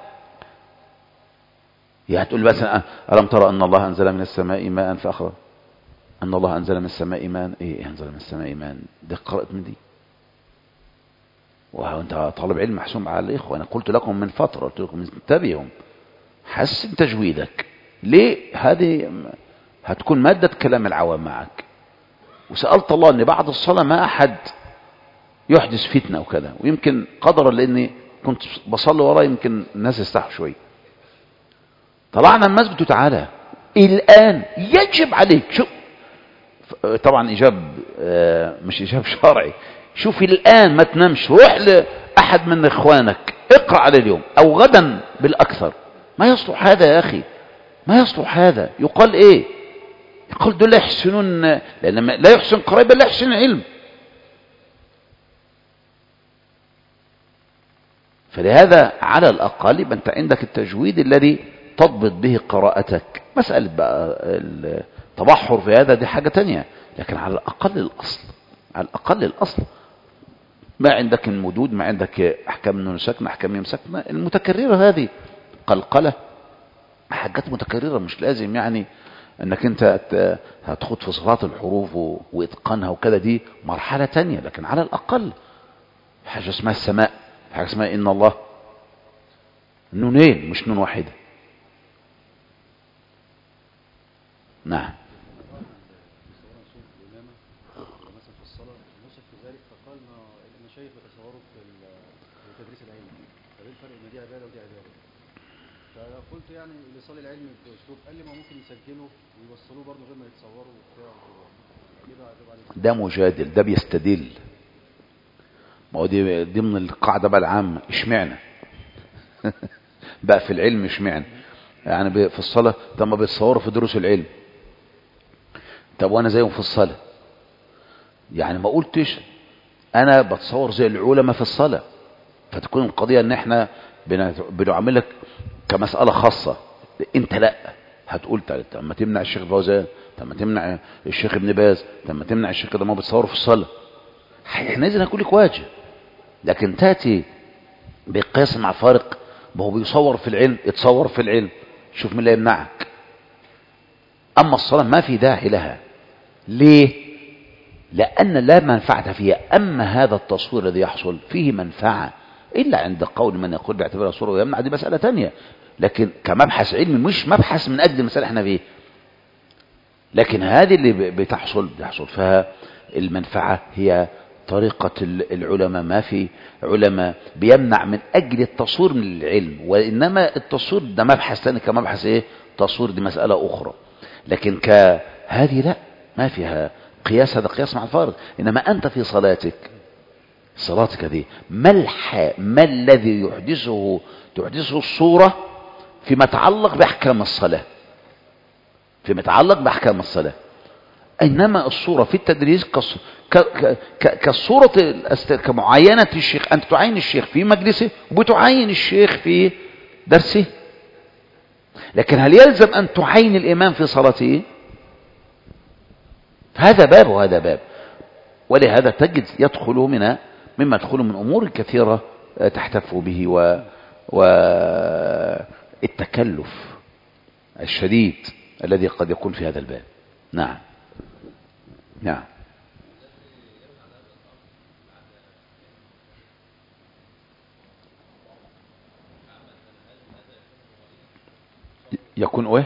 يعني تقول بس ألم ترى أن الله أنزل من السماء ماء فأخرج، أن الله أنزل من السماء ماء، إيه أنزل من السماء ماء؟ دي قرأت من دي؟ وأنت طالب علم محسوم على الإخوة. أنا قلت لكم من فترة، قلت لكم انتبهوا، حسن تجويدك. ليه؟ هذه هتكون مادة كلام العوام معك. وسألت الله أن بعد الصلاة ما أحد يحدث فتنة وكذا، ويمكن قدرا لأني كنت بصلي وراء يمكن الناس يستحوا شوي. طلعنا المسجد وتعالى الآن يجب عليك، شوف طبعا إجاب مش إجاب شرعي، شوف الآن ما تنامش، روح لأحد من إخوانك اقرأ عليه اليوم أو غدا بالأكثر. ما يصلح هذا يا أخي، ما يصلح هذا. يقال إيه؟ يقول دول لا يحسنون، لأن لا يحسن قريبا لا يحسن علم. فلهذا على الأقل يبقى أنت عندك التجويد الذي تضبط به قراءتك. مسألة بقى التبحر في هذا دي حاجة تانية، لكن على الأقل الأصل، على الأقل الأصل ما عندك المدود، ما عندك أحكام النون ساكنة، أحكام ميم ساكنة المتكررة، هذه قلقلة، حاجات متكررة. مش لازم يعني انك انت هتخوض في صفات الحروف واتقانها وكذا، دي مرحلة تانية. لكن على الاقل حاجة اسمها السماء، حاجة اسمها ان الله، نونين مش نون واحدة. نعم. فقلت يعني اللي صلي العلم باسلوب، قال لي ما ممكن يسجلوا ويوصلوه برضه غير ما يتصوروا وبتاع. ده مجادل، ده بيستدل. ما هو دي ضمن القاعده بقى العامه. اشمعنى بقى في العلم اشمعنى؟ يعني في الصلاه طب ما بيتصوروا في دروس العلم، طب وانا زيهم في الصلاه؟ يعني ما قلتش انا بتصور زي العلماء في الصلاه، فتكون القضيه ان احنا بنعملك كمسألة خاصة. انت لا هتقول طب ما تمنع الشيخ فوزان، طب ما تمنع الشيخ ابن باز، طب ما تمنع الشيخ ده ما بتصوروا في الصلاة. احنا اذا هنقول لك واجب، لكن تاتي بقياس مع فارق. ما هو بيصور في العلم، يتصور في العلم، شوف مين اللي يمنعك. اما الصلاة ما في داعي لها. ليه؟ لان لا منفعة فيها. اما هذا التصوير الذي يحصل فيه منفعة إلا عند قول من يقول باعتبارها صورة ويمنع، دي مسألة تانية، لكن كمبحث علمي مش مبحث من أجل المسألة احنا فيه. لكن هذه اللي بتحصل فيها المنفعة هي طريقة العلماء. ما في علماء بيمنع من أجل التصوير من العلم، وإنما التصوير ده مبحث ثاني، كمبحث إيه تصوير دي مسألة أخرى. لكن كهذه لا، ما فيها قياس، هذا قياس مع الفارق. إنما أنت في صلاتك دي ما الذي تحدثه الصورة فيما يتعلق بأحكام الصلاة، إنما الصورة في التدريس كالصورة كمعاينة الشيخ، أنت تعين الشيخ في مجلسه وبتعين الشيخ في درسه. لكن هل يلزم أن تعين الإمام في صلاته؟ هذا باب وهذا باب، ولهذا تجد يدخل مما يدخل من أمور كثيرة تحتف به والتكلف الشديد الذي قد يكون في هذا الباب. نعم. يكون ايه؟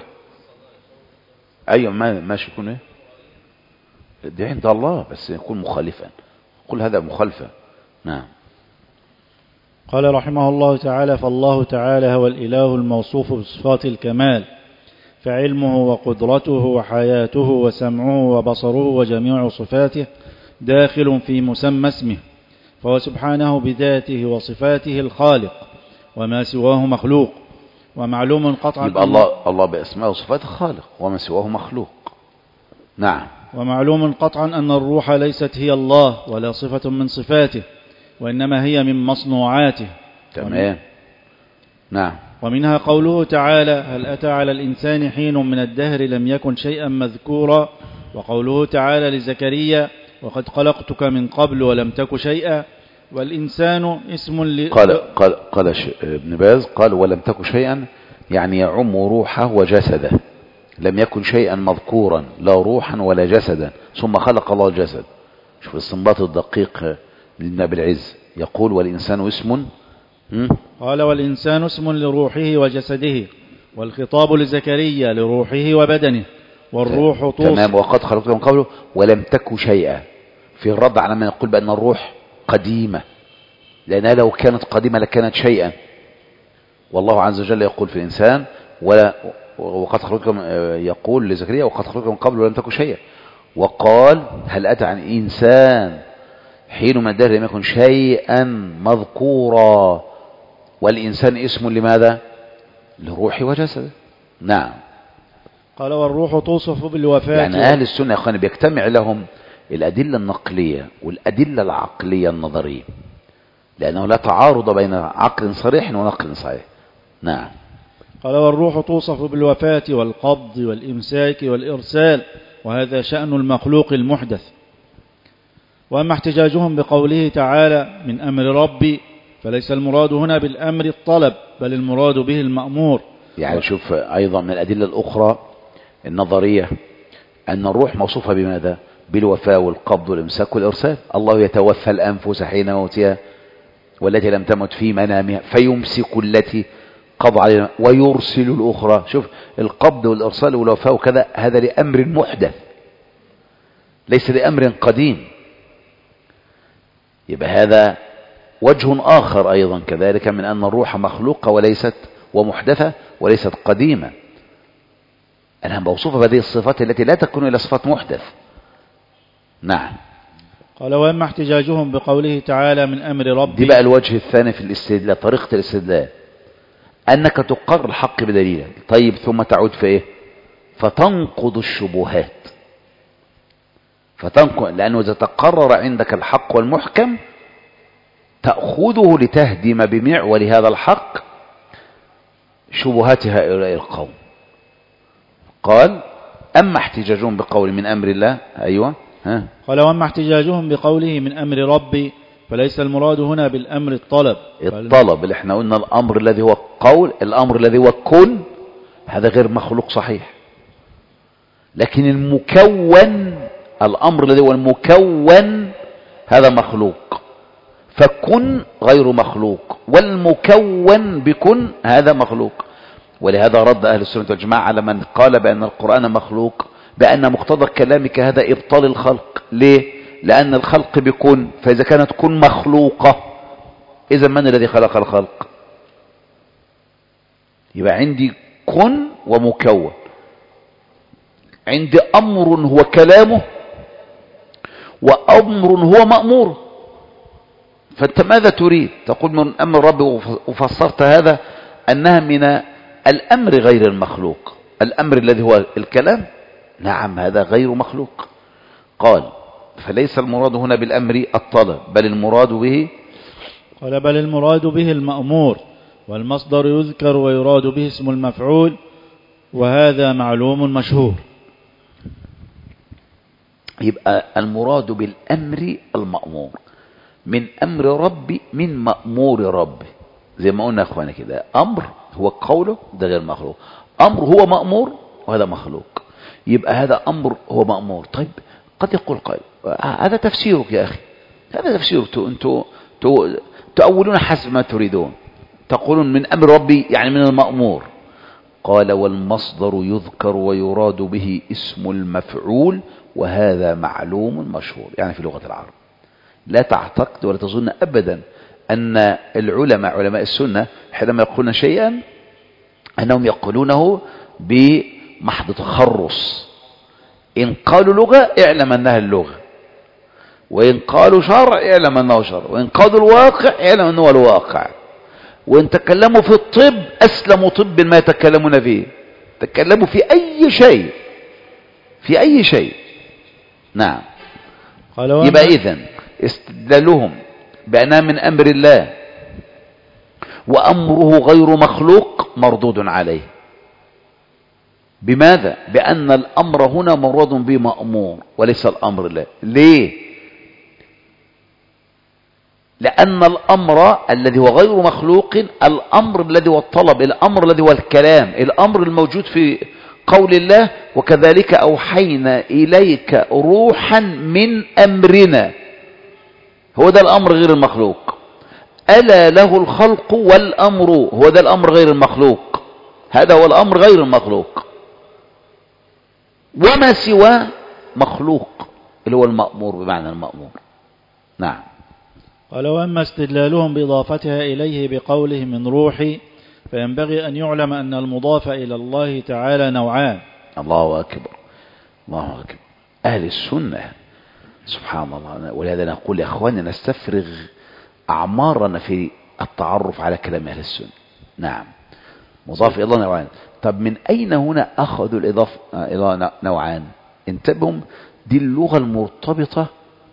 ايوه، ماشي، يكون ايه؟ دي عند الله، بس يكون مخالفا، قل هذا مخالفة. نعم. قال رحمه الله تعالى: فالله تعالى هو الإله الموصوف بصفات الكمال، فعلمه وقدرته وحياته وسمعه وبصره وجميع صفاته داخل في مسمى اسمه، فهو سبحانه بذاته وصفاته الخالق، وما سواه مخلوق. ومعلوم قطعا يبقى الله بأسماء وصفاته خالق، وما سواه مخلوق. نعم. ومعلوم قطعا أن الروح ليست هي الله ولا صفة من صفاته، وإنما هي من مصنوعاته. تمام. نعم. ومنها قوله تعالى: هل أتى على الإنسان حين من الدهر لم يكن شيئا مذكورا. وقوله تعالى لزكريا: وقد خلقتك من قبل ولم تك شيئا. والإنسان اسم قال ابن باز قال ولم تك شيئا، يعني يعم روحه وجسده، لم يكن شيئا مذكورا، لا روحا ولا جسدا، ثم خلق الله الجسد. شوف الاستنباط الدقيق لابن أبي العز، يقول والإنسان اسم. قال والإنسان اسم لروحه وجسده، والخطاب لزكريا لروحه وبدنه، والروح توصف. تمام. وقد خلقت من قبله ولم تك شيئا، في الرد على من يقول بأن الروح قديمة، لأنها لو كانت قديمة لكانت شيئا. والله عز وجل يقول في الإنسان وقد خلقكم، يقول لزكريا وقد خلقكم من قبل ولم تكن شيئا. وقال هل أتى عن إنسان حين من الدهر لم يكن شيئا مذكورا. والإنسان اسم لماذا؟ لروح وجسد. نعم. قال والروح توصف بالوفاة. يعني أهل السنة يا أخواني بيجتمع لهم الأدلة النقلية والأدلة العقلية النظرية، لأنه لا تعارض بين عقل صريح ونقل صحيح. نعم. قال والروح توصف بالوفاة والقبض والإمساك والإرسال، وهذا شأن المخلوق المحدث. وأما احتجاجهم بقوله تعالى من أمر ربي، فليس المراد هنا بالأمر الطلب، بل المراد به المأمور. يعني شوف أيضا من الأدلة الأخرى النظرية أن الروح موصوفة بماذا؟ بالوفاة والقبض والإمساك والإرسال. الله يتوفى الأنفس حين موتها والتي لم تمت في منامها فيمسك التي قضى عليها ويرسل الأخرى. شوف القبض والإرسال والوفاة وكذا، هذا لأمر محدث ليس لأمر قديم. يبقى هذا وجه آخر أيضا كذلك من أن الروح مخلوقة وليست ومحدثة وليست قديمة، أنها موصوفة بهذه الصفات التي لا تكون إلا صفات محدث. نعم. قال وأما احتجاجهم بقوله تعالى من أمر ربي، دي بقى الوجه الثاني في الاستدلال، طريقة الاستدلال أنك تقر الحق بدليله، طيب ثم تعود في إيه؟ فتنقض الشبهات، لأنه إذا تقرر عندك الحق والمحكم تأخذه لتهدم بمعول هذا الحق شبهات هؤلاء القوم. قال أما احتجاجهم بقول من أمر الله. أيوة. قال وأما احتجاجهم بقوله من أمر ربي، فليس المراد هنا بالأمر الطلب اللي احنا قلنا الأمر الذي هو قول، الأمر الذي هو كن، هذا غير مخلوق صحيح. لكن المكون، الأمر الذي هو المكون هذا مخلوق. فكن غير مخلوق، والمكون بكن هذا مخلوق. ولهذا رد أهل السنة والجماعة على من قال بأن القرآن مخلوق بأن مقتضى كلامك هذا إبطال الخلق. ليه؟ لأن الخلق بكن، فإذا كانت كن مخلوقة إذا من الذي خلق الخلق؟ يبقى عندي كن ومكون، عندي أمر هو كلامه وأمر هو مأمور. فأنت ماذا تريد؟ تقول من أمر ربي، وفسرت هذا أنها من الأمر غير المخلوق. الأمر الذي هو الكلام نعم هذا غير مخلوق. قال فليس المراد هنا بالأمر الطلب، بل المراد به، قال بل المراد به المأمور، والمصدر يذكر ويراد به اسم المفعول، وهذا معلوم مشهور. يبقى المراد بالأمر المأمور، من أمر ربي، من مأمور ربي. زي ما قلنا يا أخوانا كده، أمر هو قوله ده غير مخلوق، أمر هو مأمور وهذا مخلوق. يبقى هذا أمر هو مأمور. طيب قد يقول قائل هذا تفسيرك يا أخي، هذا تفسيرك، أنتم تؤولون حسب ما تريدون، تقولون من أمر ربي يعني من المأمور. قال والمصدر يذكر ويراد به اسم المفعول، وهذا معلوم مشهور. يعني في لغة العرب لا تعتقد ولا تظن أبدا أن العلماء علماء السنة حينما يقولون شيئا أنهم يقولونه بمحض تخرص. إن قالوا لغة اعلم أنها اللغة، وإن قالوا شرع اعلم أنه شرع، وإن قالوا الواقع اعلم أنه الواقع. وإن تكلموا في الطب أسلموا طب ما يتكلمون فيه، تكلموا في أي شيء، في أي شيء. نعم. يبقى إذن استدلالهم بأنها من أمر الله وأمره غير مخلوق مردود عليه. بماذا؟ بأن الأمر هنا مراد بمأمور وليس الأمر الله. ليه؟ لأن الأمر الذي هو غير مخلوق، الأمر الذي هو الطلب، الأمر الذي هو الكلام، الأمر الموجود في قول الله وكذلك أوحينا إليك روحا من أمرنا، هو ده الأمر غير المخلوق. ألا له الخلق والأمر، هو ده الأمر غير المخلوق، هذا هو الأمر غير المخلوق. وما سوى مخلوق اللي هو المأمور بمعنى المأمور. نعم. قال وأما استدلالهم بإضافتها إليه بقوله من روحي، فينبغي أن يعلم أن المضاف إلى الله تعالى نوعان. الله أكبر، الله أكبر. أهل السنة سبحان الله. ولهذا نقول يا أخواني نستفرغ أعمارنا في التعرف على كلام أهل السنة. نعم. مضاف إلى الله نوعان. طب من أين هنا أخذوا الإضافة إلى نوعان؟ انتبهوا، دي اللغة المرتبطة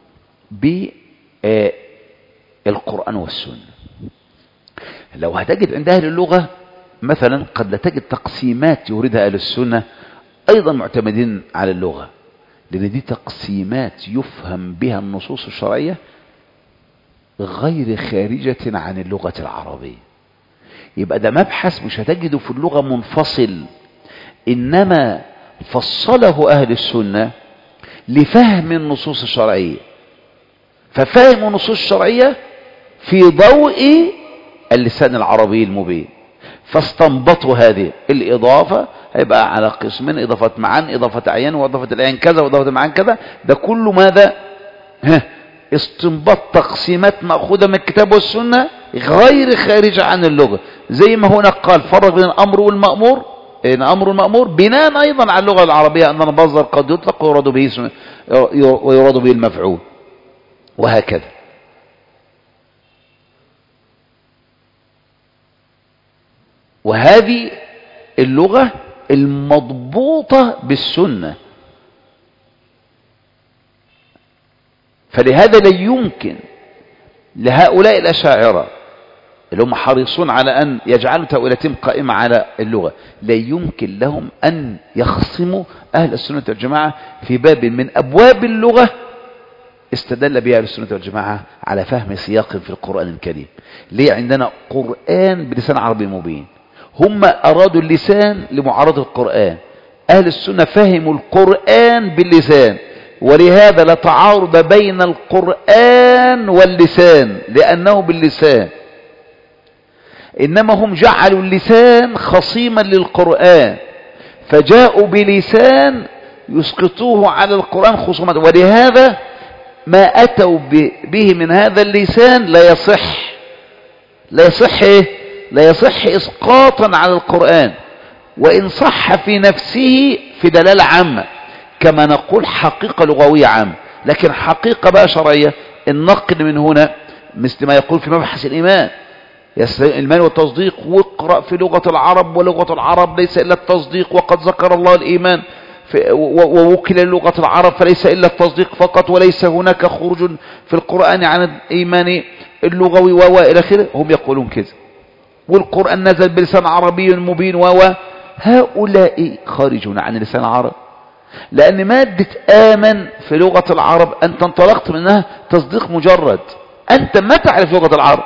بالقرآن والسنة. لو هتجد عند أهل اللغة مثلا قد لا تجد تقسيمات يوردها أهل السنة أيضا معتمدين على اللغة، لأن دي تقسيمات يفهم بها النصوص الشرعية غير خارجة عن اللغة العربية. يبقى ده مبحث مش هتجده في اللغة منفصل، إنما فصله أهل السنة لفهم النصوص الشرعية، ففهم النصوص الشرعية في ضوء اللسان العربي المبين، فاستنبطوا هذه الإضافة هيبقى على قسمين: إضافة معان، إضافة عيان، وإضافة العيان كذا، وإضافة معان كذا. ده كله ماذا؟ استنباط تقسيمات مأخوذة من الكتاب والسنة غير خارجة عن اللغة. زي ما هنا قال فرق بين الأمر والمأمور، الأمر والمأمور بناء أيضا على اللغة العربية أن المصدر قد يطلق ويراد به المفعول، وهكذا. وهذه اللغة المضبوطة بالسنة. فلهذا لا يمكن لهؤلاء الأشاعرة اللي هم حريصون على أن يجعلوا تأويلاتهم قائمة على اللغة، لا يمكن لهم أن يخصموا أهل السنة والجماعة في باب من أبواب اللغة استدل بها أهل السنة والجماعة على فهم سياق في القرآن الكريم. ليه؟ عندنا قرآن بلسان عربي مبين، هم أرادوا اللسان لمعارضة القرآن، أهل السنة فهموا القرآن باللسان، ولهذا لا تعارض بين القرآن اللسان واللسان لأنه باللسان، إنما هم جعلوا اللسان خصيما للقرآن فجاءوا بلسان يسقطوه على القرآن خصومة، ولهذا ما أتوا به من هذا اللسان لا يصح إيه؟ لا يصح إسقاطا على القرآن، وإن صح في نفسه في دلالة عامة كما نقول حقيقة لغوية عامة، لكن حقيقة بقى شرعية النقل من هنا مثل ما يقول في مبحث الإيمان الإيمان والتصديق، واقرأ في لغة العرب ولغة العرب ليس إلا التصديق، وقد ذكر الله الإيمان ووكل لغة العرب فليس إلا التصديق فقط، وليس هناك خروج في القرآن عن الإيمان اللغوي وإلى آخره. هم يقولون كذا، والقرآن نزل بلسان عربي مبين هؤلاء خارجون عن لسان العرب، لأن مادة آمن في لغة العرب أنت انطلقت منها تصديق مجرد، أنت ما تعرف لغة العرب،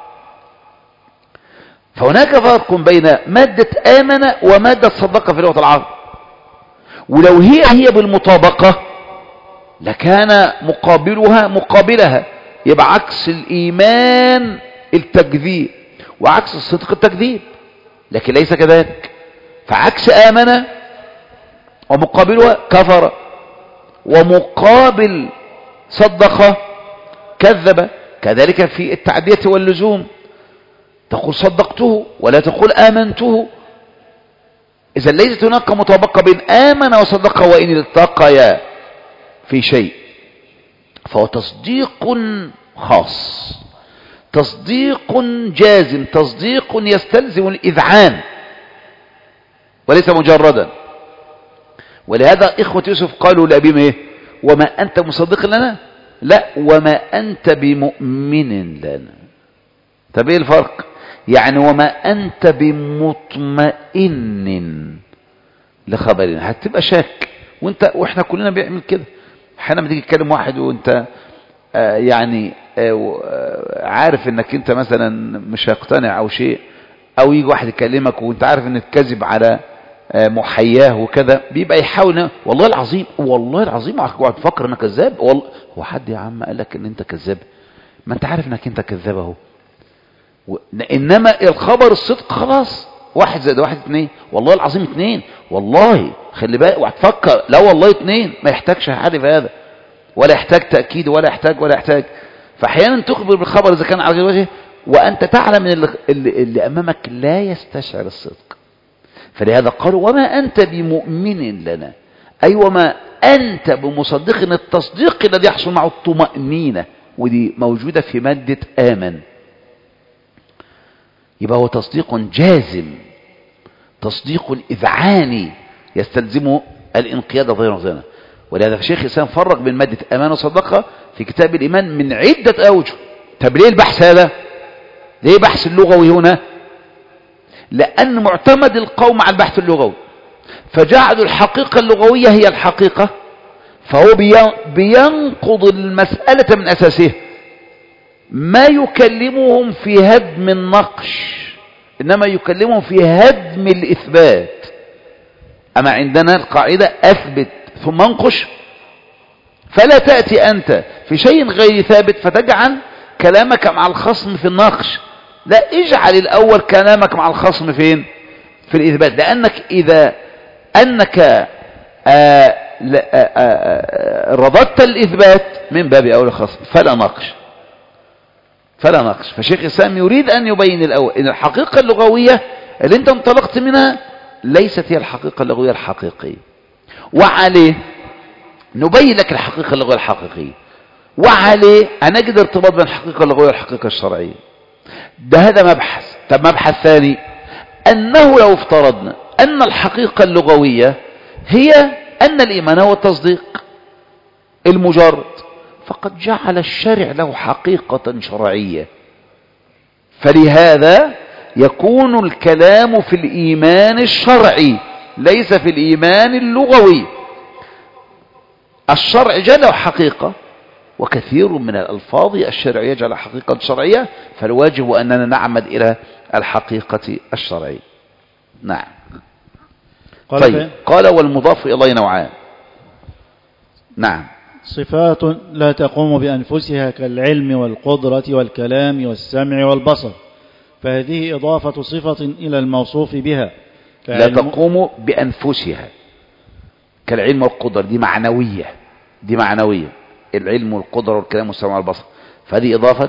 فهناك فرق بين مادة آمن ومادة صدق في لغة العرب، ولو هي بالمطابقة لكان مقابلها يبقى عكس الإيمان التكذيب وعكس الصدق التكذيب، لكن ليس كذلك، فعكس آمن ومقابلها كفر، ومقابل صدق كذب. كذلك في التعدية واللزوم تقول صدقته ولا تقول آمنته، إذا ليست هناك مطابقة بين آمن وصدق، وإن التقيا في شيء فهو تصديق خاص، تصديق جازم، تصديق يستلزم الإذعان وليس مجردا. ولهذا إخوة يوسف قالوا لأبيهم إيه؟ وما أنت مصدق لنا؟ لا، وما أنت بمؤمن لنا. طب إيه الفرق؟ يعني وما أنت بمطمئن لخبرنا، هتبقى شاك وإحنا كلنا بيعمل كده. احيانا بتيجي تكلم واحد وانت عارف انك انت مثلا مش هيقتنع او شيء، او يجي واحد يكلمك وانت عارف ان الكذب على محياه وكذا، بيبقى يحاول والله العظيم اقعد تفكر انك كذاب. والله هو حد يا عم قال لك ان انت كذاب؟ ما انت عارف انك انت كذاب اهو. انما الخبر الصدق خلاص، 1 زائد 1 2، والله العظيم 2، والله خلي بالك وهتفكر، لا والله 2، ما يحتاجش حد في هذا، ولا يحتاج تأكيد ولا يحتاج. فاحيانا تخبر بالخبر اذا كان على غير وجهه وانت تعلم ان اللي امامك لا يستشعر الصدق. فلهذا قالوا وما انت بمؤمن لنا، اي وما انت بمصدق، التصديق الذي يحصل معه الطمأنينة، ودي موجودة في مادة آمن. يبقى هو تصديق جازم، تصديق إذعاني يستلزمه الانقياد ظاهرا وباطنا. ولهذا الشيخ الإسلام فرق بين مادة أمان وصدقة في كتاب الإيمان من عدة أوجه. طب ليه البحث هذا؟ ليه بحث اللغوي هنا؟ لأن معتمد القوم على البحث اللغوي، فجعلوا الحقيقة اللغوية هي الحقيقة، فهو بينقض المسألة من أساسها. ما يكلمهم في هدم النقش، إنما يكلمهم في هدم الإثبات. أما عندنا القاعدة أثبت ثم انقش، فلا تأتي أنت في شيء غير ثابت فتجعل كلامك مع الخصم في النقش، لا، اجعل الأول كلامك مع الخصم فين؟ في الإثبات. لأنك إذا أنك رضت الإثبات من باب أول الخصم فلا نقش. فشيخ الإسلام يريد أن يبين الأول إن الحقيقة اللغوية اللي أنت انطلقت منها ليست هي الحقيقة اللغوية الحقيقية، وعليه نبين لك الحقيقة اللغوية الحقيقية، وعليه هنجد ارتباط بين الحقيقة اللغوية والحقيقة الشرعية. هذا مبحث. طب مبحث ثاني، أنه لو افترضنا أن الحقيقة اللغوية هي أن الإيمان هو التصديق المجرد، فقد جعل الشرع له حقيقة شرعية، فلهذا يكون الكلام في الإيمان الشرعي ليس في الإيمان اللغوي. الشرع جعله حقيقة، وكثير من الألفاظ الشرعية جعل حقيقة شرعية، فالواجب أننا نعمد إلى الحقيقة الشرعية. نعم. طيب، قال والمضاف إليه نوعان. نعم. صفات لا تقوم بأنفسها كالعلم والقدرة والكلام والسمع والبصر، فهذه إضافة صفة إلى الموصوف بها. لا تقوم بأنفسها كالعلم والقدرة، دي معنوية، دي معنوية، العلم والقدرة والكلام والسمع والبصر، فهذه إضافة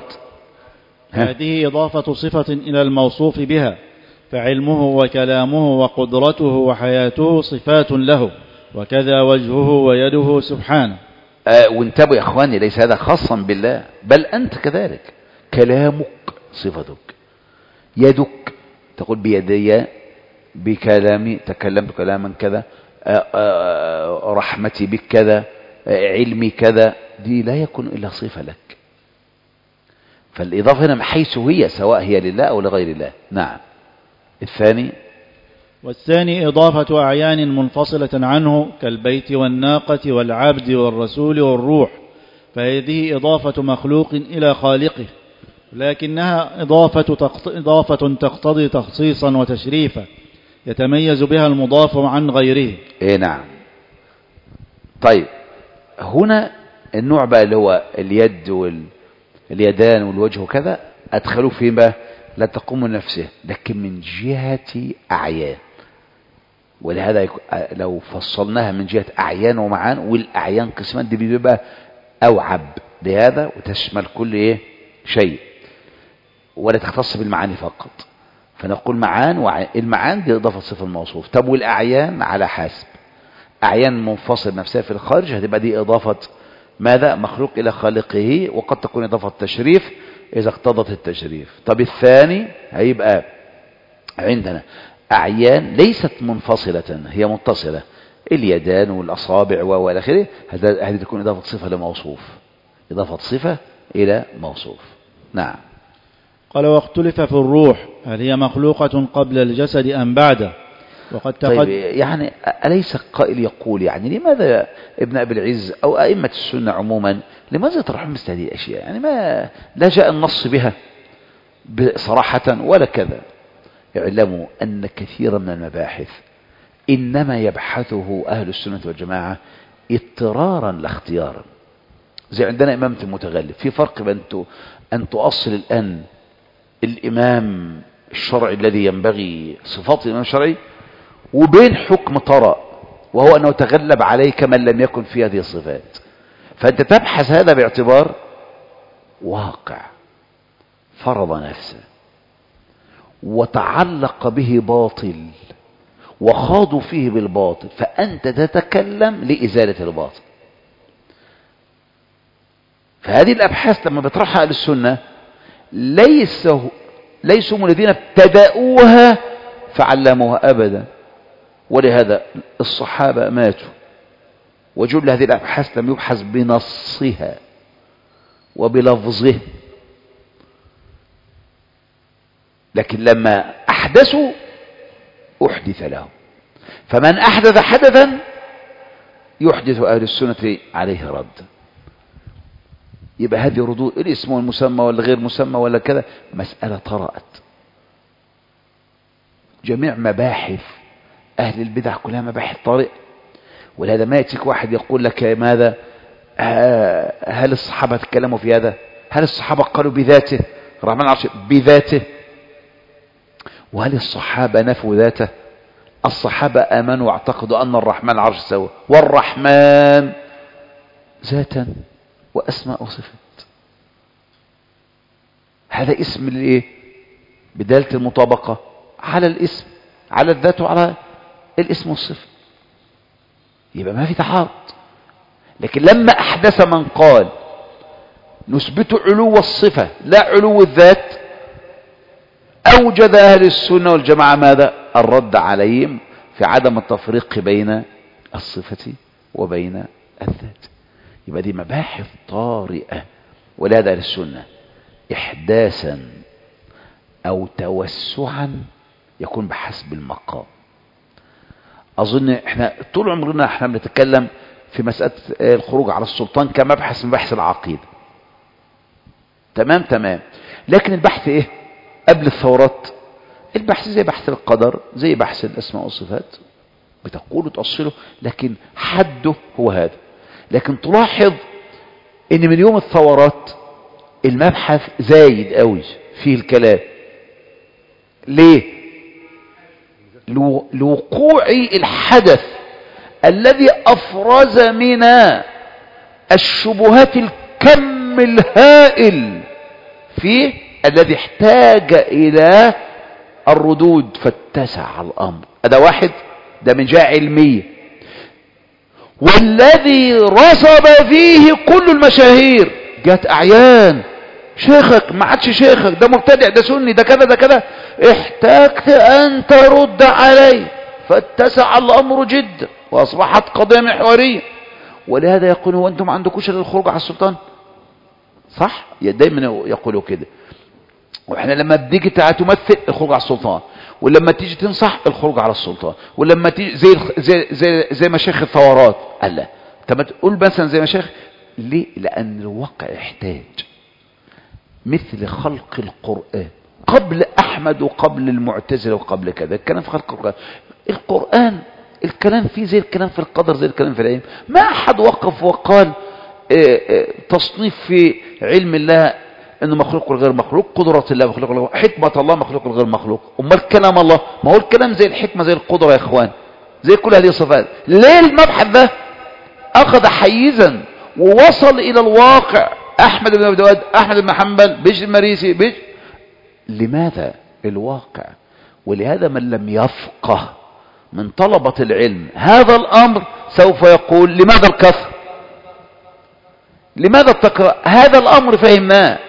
هذه إضافة صفة إلى الموصوف بها، فعلمه وكلامه وقدرته وحياته صفات له، وكذا وجهه ويده سبحانه. وانتبهوا يا أخواني، ليس هذا خاصا بالله، بل أنت كذلك، كلامك صفتك، يدك تقول بيدي بكلامي تكلمت كلاما كذا، رحمتي بك كذا، علمي كذا، دي لا يكون إلا صفة لك. فالإضافة هنا حيث هي، سواء هي لله أو لغير الله. نعم. الثاني، والثاني إضافة أعيان منفصلة عنه كالبيت والناقة والعبد والرسول والروح، فهذه إضافة مخلوق إلى خالقه، لكنها إضافة تقتضي تخصيصا وتشريفا يتميز بها المضاف عن غيره. إيه نعم. طيب هنا النوع بقى اللي هو اليد واليدان والوجه وكذا أدخلوا فين بقى؟ لا تقوم من نفسه، لكن من جهة أعيان. ولهذا لو فصلناها من جهة أعيان ومعان، والأعيان قسمان، دي بيبقى أوعب لهذا وتشمل كل إيه شيء، ولا تختص بالمعاني فقط. فنقول معان، المعان دي إضافة صفة الموصوف. طب والأعيان على حسب، أعيان منفصل نفسها في الخارج هتبقى دي إضافة ماذا؟ مخلوق إلى خالقه، وقد تكون إضافة تشريف إذا اقتضت التشريف. طب الثاني هيبقى عندنا أعيان ليست منفصلة، هي متصلة، اليدان والأصابع وإلى آخره، هذه تكون إضافة صفة لموصوف، إضافة صفة إلى موصوف. نعم. قال واختلف في الروح، هل هي مخلوقة قبل الجسد أم بعده؟ وقد طيب يعني أليس قائل يقول يعني لماذا ابن أبي العز أو أئمة السنة عموما لماذا يطرحون مثل هذه الأشياء؟ يعني ما لا جاء النص بها صراحة ولا كذا. اعلموا أن كثيرا من المباحث إنما يبحثه أهل السنة والجماعة اضطرارا لا اختيارا. زي عندنا إمامة المتغلب، في فرق بين أن تؤصل الآن الإمام الشرعي الذي ينبغي صفات الإمام الشرعي، وبين حكم طرأ وهو أنه تغلب عليك من لم يكن في هذه الصفات. فأنت تبحث هذا باعتبار واقع فرض نفسه وتعلق به باطل وخاضوا فيه بالباطل، فأنت تتكلم لإزالة الباطل. فهذه الأبحاث لما بيطرحها أهل السنة ليسوا من الذين ابتدأوها فعلموها أبدا، ولهذا الصحابة ماتوا وجل هذه الأبحاث لم يبحث بنصها وبلفظه، لكن لما أحدثوا أحدث لهم. فمن أحدث حدثا يحدث أهل السنة عليه رد. يبقى هذه ردود الاسم والمسمى ولا غير مسمى ولا كذا مسألة طرأت. جميع مباحث أهل البدع كلها مباحث طارئة. ولهذا ما يأتيك واحد يقول لك ماذا هل الصحابة تكلموا في هذا؟ هل الصحابة قالوا بذاته الرحمن العرش بذاته؟ وهل الصحابة نفوا ذاته؟ الصحابة آمنوا واعتقدوا أن الرحمن العرش سوى، والرحمن ذاتا وأسماء وصفات. هذا اسم لإيه؟ بدالة المطابقة على الاسم، على الذات وعلى الاسم والصفة. يبقى ما في تعارض. لكن لما أحدث من قال نثبت علو الصفة لا علو الذات، أوجد أهل السنة والجماعة ماذا؟ الرد عليهم في عدم التفريق بين الصفة وبين الذات. يبقى دي مباحث طارئة. ولهذا أهل السنة إحداثا أو توسعا يكون بحسب المقام. أظن إحنا طول عمرنا إحنا بنتكلم في مسألة الخروج على السلطان كمبحث من بحث العقيدة. تمام. لكن البحث إيه؟ قبل الثورات البحث زي بحث القدر، زي بحث الأسماء والصفات، بتقول وتأصله، لكن حده هو هذا. لكن تلاحظ ان من يوم الثورات المبحث زايد قوي فيه الكلام. ليه؟ لوقوع الحدث الذي افرز من الشبهات الكم الهائل فيه الذي احتاج الى الردود، فاتسع الامر. ده واحد، ده من جهة علمية. والذي رصب فيه كل المشاهير، جات اعيان، شيخك ما عادش شيخك، ده مبتدع، ده سني، ده كذا ده كذا، احتاجت ان ترد عليه، فاتسع الامر جدا واصبحت قضية محورية. ولهذا يقول هو انتم عندكوش الا الخروج على السلطان؟ صح؟ دايما يقولوا كده. واحنا لما بنيجي تمثل الخروج على السلطان، ولما تيجي تنصح الخروج على السلطان، ولما تيجي زي مشايخ الثورات. قال لا، طب تقول مثلا زي مشايخ ليه؟ لان الواقع يحتاج، مثل خلق القرآن قبل احمد وقبل المعتزله وقبل كذا. الكلام في خلق القرآن الكلام فيه زي الكلام في القدر، زي الكلام في العلم. ما احد وقف وقال تصنيف في علم الله انه مخلوق وغير مخلوق، قدرة الله مخلوق وغير، حكمة الله مخلوق وغير مخلوق. امال كلام الله، ما هو الكلام زي الحكمة زي القدرة يا اخوان، زي كل هذه الصفات. ليه المبحث ده اخذ حيزا ووصل الى الواقع؟ احمد بن عبد الوهاب، احمد بن حنبل، بشر المريسي، لماذا؟ الواقع. ولهذا من لم يفقه من طلبة العلم هذا الامر سوف يقول لماذا الكفر؟ لماذا التكرار؟ هذا الامر فهمناه.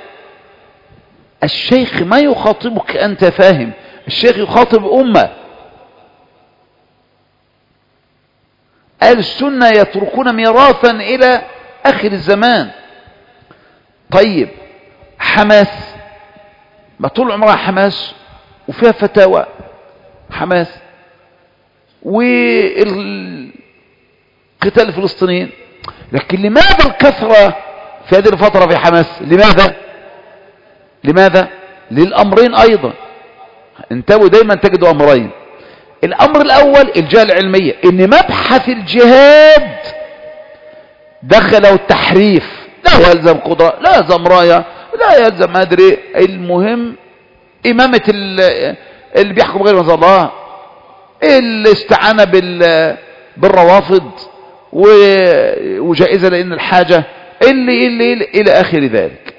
الشيخ ما يخاطبك انت فاهم، الشيخ يخاطب امه. اهل السنه يتركون ميراثا الى اخر الزمان. طيب حماس، ما طول عمرها حماس وفيها فتاوى حماس، والقتال الفلسطينيين، لكن لماذا الكثرة في هذه الفترة في حماس؟ لماذا؟ للأمرين أيضا. انتبهوا دايما تجدوا أمرين. الأمر الأول الجهة العلمية، إن مبحث الجهاد دخله التحريف، لا يلزم قدرة، لا يلزم راية، لا يلزم أدري، المهم إمامة اللي بيحكم غير نظر الله، الاستعانة بالروافض، وجائزة لأن الحاجة اللي إلى آخر ذلك.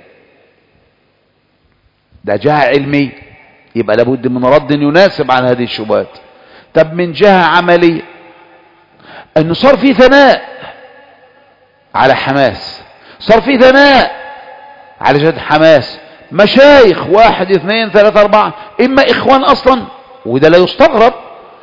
ده جهة علمية، يبقى لابد من رد يناسب عن هذه الشبهات. طب من جهة عملية، أنه صار في ثناء على حماس، صار في ثناء على جهة حماس، مشايخ 1 2 3 4 إما إخوان أصلا، وده لا يستغرب،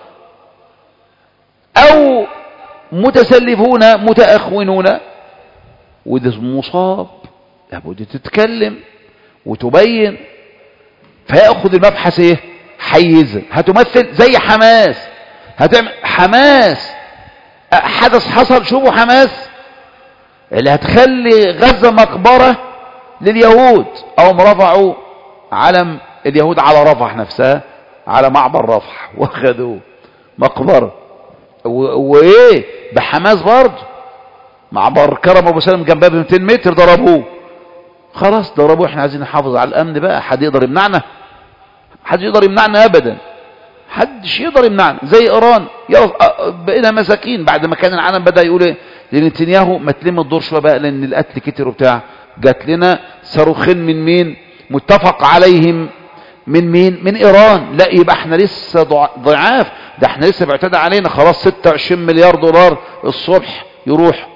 أو متسلفون متأخونون، وده مصاب، لابد تتكلم وتبين. فيأخذ المبحث ايه؟ حيزا. هتمثل زي حماس، هتعمل حماس، حدث حصل، شوفوا حماس اللي هتخلي غزة مقبرة لليهود، او رفعوا علم اليهود على رفح نفسها، على معبر رفح، واخذوا مقبرة. وايه بحماس برضه، معبر كرم ابو سلم جنبها ب 200 متر ضربوه، خلاص ضربوه، احنا عايزين نحافظ على الامن بقى. حد يقدر يمنعنا؟ حد يقدر يمنعنا ابدا، حدش يقدر يمنعنا. زي ايران، بقينا مساكين بعد ما كان العالم بدا يقول ايه لنتنياهو ما تلم الدور شويه بقى لان القتل كتر وبتاع. جات لنا صاروخين من مين؟ متفق عليهم من مين؟ من ايران. لا يبقى احنا لسه ضعاف، ده احنا لسه بيعتدى علينا. خلاص 26 مليار دولار الصبح يروح،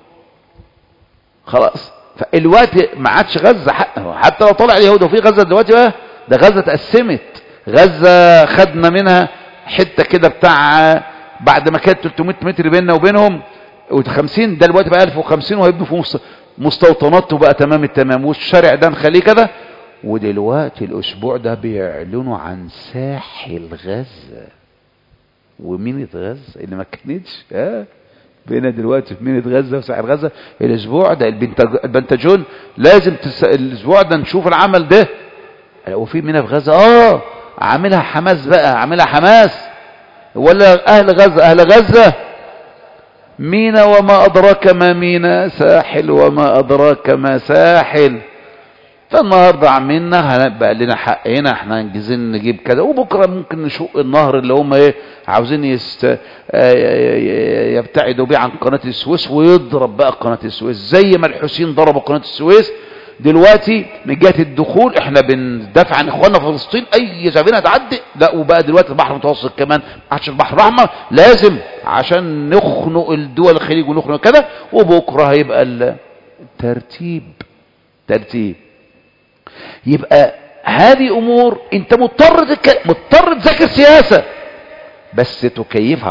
خلاص. فالوقت ما عادش غزة حتى لو طلع اليهود وفي غزة دلوقتي بقى، ده غزة اتقسمت. غزة خدنا منها حتة كده بتاع، بعد ما كانت 300 متر بيننا وبينهم و50، ده دلوقتي بقى 1050، وهيبنوا في مستوطنات وبقى تمام التمام، والشارع ده نخليه كده. ودلوقتي الاسبوع ده بيعلنوا عن ساحل غزة ومينة غزة اللي ما كانتش بقينا دلوقتي في مينة غزة وساحل غزة. الاسبوع ده البنتاجون لازم الاسبوع ده نشوف العمل ده. وفي مينة في غزة عاملها حماس بقى، عاملها حماس ولا اهل غزة؟ اهل غزة مينا وما أدراك ما مينا، ساحل وما أدراك ما ساحل. فالنهاردة عملنا هنبقى لنا حق هنا، احنا عايزين نجيب كذا، وبكرة ممكن نشق النهر اللي هم ايه عاوزين يبتعدوا بيه عن قناة السويس، ويضرب بقى قناة السويس زي ما الحوثيين ضربوا قناة السويس. دلوقتي من جهة الدخول احنا بندافع عن اخواننا في فلسطين، اي سفينة تعدي لا، وبقى دلوقتي البحر المتوسط كمان عشان البحر الاحمر لازم عشان نخنق الدول الخليج ونخنق كده. وبكرة هيبقى الترتيب يبقى هذه امور انت مضطر تذاكر سياسة، بس تكيفها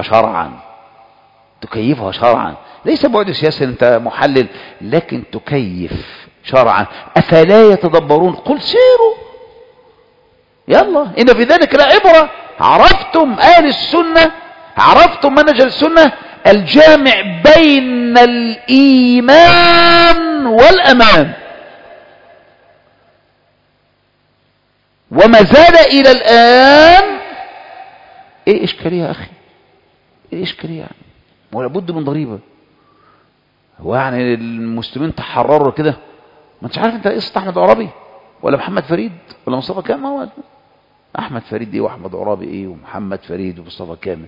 شرعا، ليس بعد سياسة انت محلل، لكن تكيف شرعا. افلا يتدبرون؟ قل سيروا، يلا ان في ذلك لعبرة. عرفتم اهل السنة، عرفتم منهج السنة الجامع بين الايمان والامان، وما زال الى الان. ايه اشكالية يا اخي؟ ايه اشكالية يعني؟ ولا بد من ضريبة. هو يعني المسلمين تحرروا كده؟ ما انتش عارف انت قصة احمد عرابي ولا محمد فريد ولا مصطفى كامل؟ هو احمد فريد ايه واحمد عرابي ايه ومحمد فريد ومصطفى كامل؟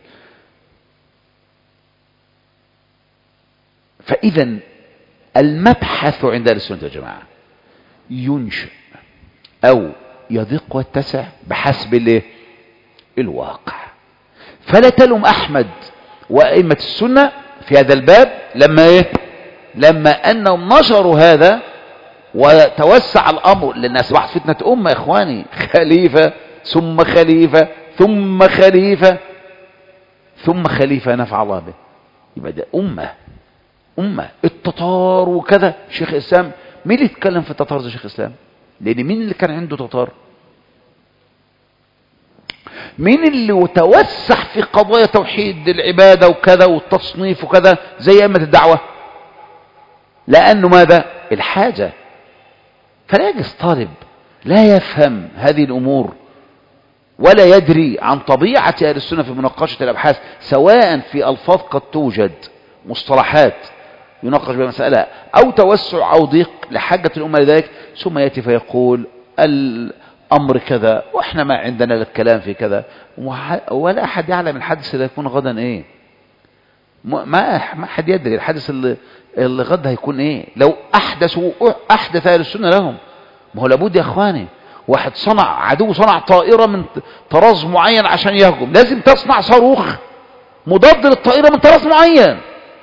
فاذا المبحث عند اهل السنة والجماعة ينشئ او يضيق ويتسع بحسب الايه؟ الواقع. فلا تلوم احمد وائمة السنة في هذا الباب لما انهم نشروا هذا وتوسع الامر، لان اصبحت فتنة امة يا اخواني، خليفة ثم خليفة ثم خليفة ثم خليفة نفع الله به. يبقى ده امة التتار وكذا. شيخ الاسلام مين اللي يتكلم في التتار زي شيخ الاسلام؟ لان مين اللي كان عنده تتار؟ مين اللي توسع في قضايا توحيد العبادة وكذا والتصنيف وكذا زي أئمة الدعوة؟ لأنه ماذا؟ الحاجة. فلا يجلس طالب لا يفهم هذه الأمور ولا يدري عن طبيعة أهل السنة في مناقشة الأبحاث، سواء في ألفاظ قد توجد مصطلحات يناقش بمسألة أو توسع أو ضيق لحاجة الأمة لذلك، ثم يأتي فيقول الأمر كذا وإحنا ما عندنا الكلام في كذا، ولا أحد يعلم الحدث اللي يكون غدا إيه. ما أحد يدري الحدث اللي غدا هيكون إيه. لو أحدث أهل السنة لهم، ما هو لابد يا أخواني، واحد عدو صنع طائرة من طراز معين عشان يهجم، لازم تصنع صاروخ مضاد للطائرة من طراز معين.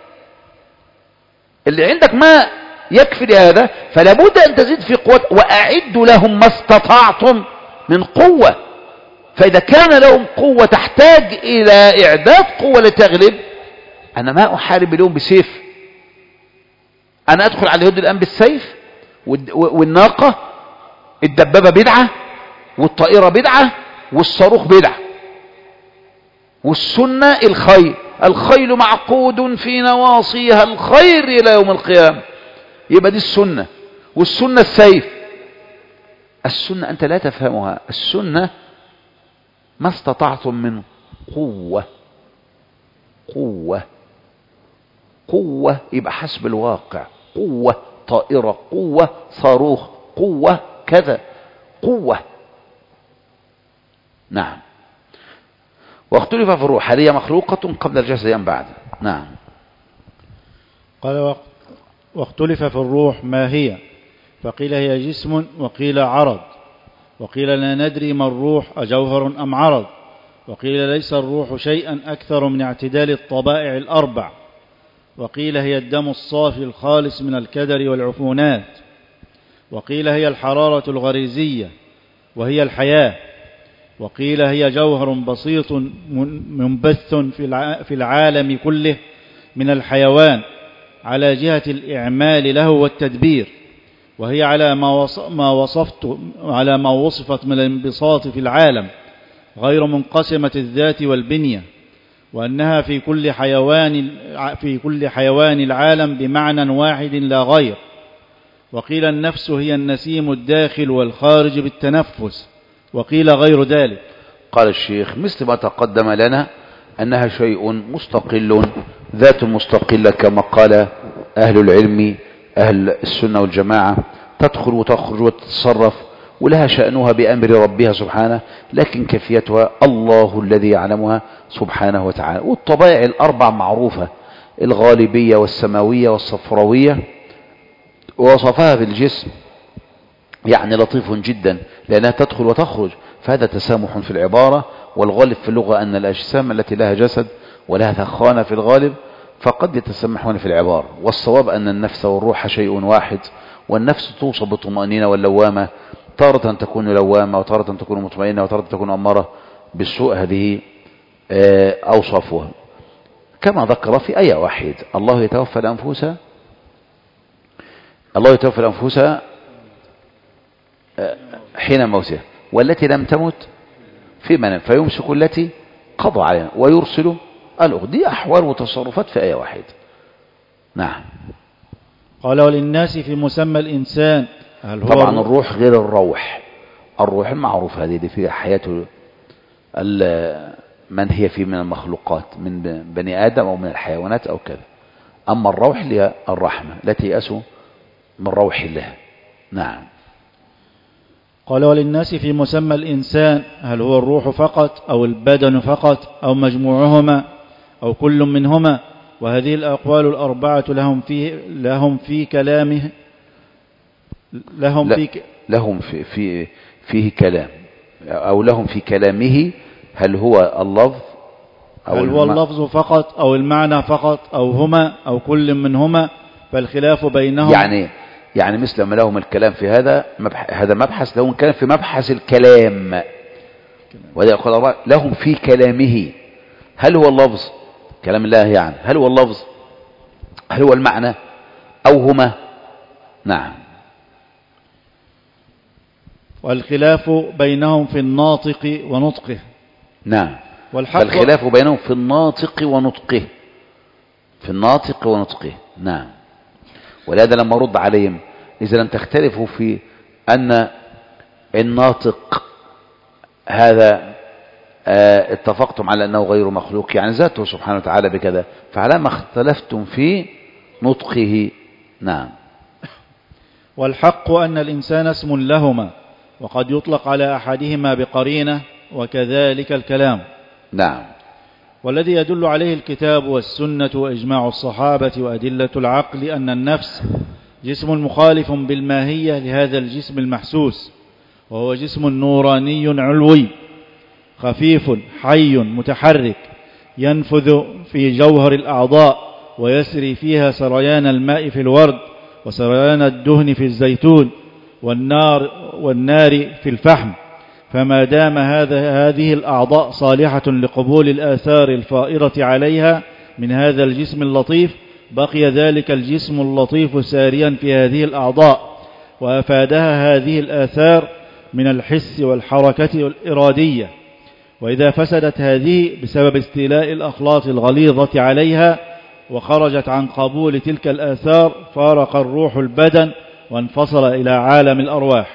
اللي عندك ما يكفي لهذا، فلا بد أن تزيد في قوة. وأعدوا لهم ما استطعتم من قوة. فإذا كان لهم قوة تحتاج إلى إعداد قوة لتغلب، أنا ما أحارب اليوم بسيف، أنا أدخل على اليهود الآن بالسيف والناقة، الدبابة بدعة والطائرة بدعة والصاروخ بدعة، والسنة الخيل معقود في نواصيها الخير إلى يوم القيامة. يبقى دي السنة، والسنة السيف. السنة أنت لا تفهمها. السنة ما استطعتم من قوة يبقى حسب الواقع، قوة طائرة، قوة صاروخ، قوة كذا، قوة. نعم. واختلف في الروح، هل هي مخلوقة قبل الجسد أم بعد؟ نعم. قال واختلف في الروح ما هي، فقيل هي جسم وقيل عرض، وقيل لا ندري ما الروح أجوهر أم عرض، وقيل ليس الروح شيئا أكثر من اعتدال الطبائع الأربع، وقيل هي الدم الصافي الخالص من الكدر والعفونات، وقيل هي الحرارة الغريزية وهي الحياة، وقيل هي جوهر بسيط منبث في العالم كله من الحيوان على جهة الإعمال له والتدبير، وهي على ما وصفت من الانبساط في العالم غير منقسمة الذات والبنية، وأنها في كل حيوان العالم بمعنى واحد لا غير. وقيل النفس هي النسيم الداخل والخارج بالتنفس، وقيل غير ذلك. قال الشيخ مثل ما تقدم لنا أنها شيء مستقل ذات مستقلة كما قال أهل العلم أهل السنة والجماعة، تدخل وتخرج وتتصرف ولها شأنها بأمر ربها سبحانه، لكن كيفيتها الله الذي يعلمها سبحانه وتعالى. والطبائع الأربع معروفة، الغالبية والسماوية والصفراوية، ووصفها في الجسم يعني لطيف جدا لأنها تدخل وتخرج، فهذا تسامح في العبارة. والغالب في اللغة أن الأجسام التي لها جسد ولها ثخانة في الغالب فقد يتسمحون في العبارة، والصواب أن النفس والروح شيء واحد، والنفس توصف بالطمأنينة واللوامة، تارة تكون لوامة وتارة تكون مطمئنة وتارة تكون أمارة بالسوء. هذه أوصافها كما ذكر في آية واحد: الله يتوفى الأنفس حين موتها والتي لم تمت في منام فيمسك التي قضى عليها ويرسل الأخرى. دي أحوال وتصرفات في آية واحد. نعم. قال وللناس في مسمى الإنسان هل هو طبعا الروح غير الروح. الروح المعروف هذه في حياته من هي فيه من المخلوقات من بني آدم أو من الحيوانات أو كذا. أما الروح هي الرحمة التي يأسوا من روح الله. نعم. قال وللناس في مسمى الإنسان هل هو الروح فقط أو البدن فقط أو مجموعهما أو كل منهما. وهذه الأقوال الأربعة لهم في كلامه فيه كلام أو لهم في كلامه هل هو اللفظ أو هل هو اللفظ فقط أو المعنى فقط أو هما أو كل منهما، فالخلاف بينهم يعني مثل ما لهم الكلام في هذا مبحث، لهم كلام في مبحث الكلام، وهذا يقول لهم في كلامه هل هو اللفظ كلام الله، يعني هل هو اللفظ هل هو المعنى أو هما. نعم. والخلاف بينهم في الناطق ونطقه. نعم. فالخلاف بينهم في الناطق ونطقه. نعم. ولهذا لما رد عليهم إذا لم تختلفوا في أن الناطق هذا اتفقتم على أنه غير مخلوق يعني ذاته سبحانه وتعالى بكذا، فعلى ما اختلفتم في نطقه. نعم. والحق أن الإنسان اسم لهما وقد يطلق على أحدهما بقرينة وكذلك الكلام. نعم. والذي يدل عليه الكتاب والسنة وإجماع الصحابة وأدلة العقل أن النفس جسم مخالف بالماهية لهذا الجسم المحسوس، وهو جسم نوراني علوي خفيف حي متحرك ينفذ في جوهر الأعضاء ويسري فيها سريان الماء في الورد وسريان الدهن في الزيتون والنار في الفحم. فما دام هذه الأعضاء صالحة لقبول الآثار الفائرة عليها من هذا الجسم اللطيف بقي ذلك الجسم اللطيف ساريا في هذه الأعضاء، وأفادها هذه الآثار من الحس والحركة الإرادية. وإذا فسدت هذه بسبب استيلاء الأخلاط الغليظة عليها وخرجت عن قبول تلك الآثار فارق الروح البدن وانفصل إلى عالم الأرواح.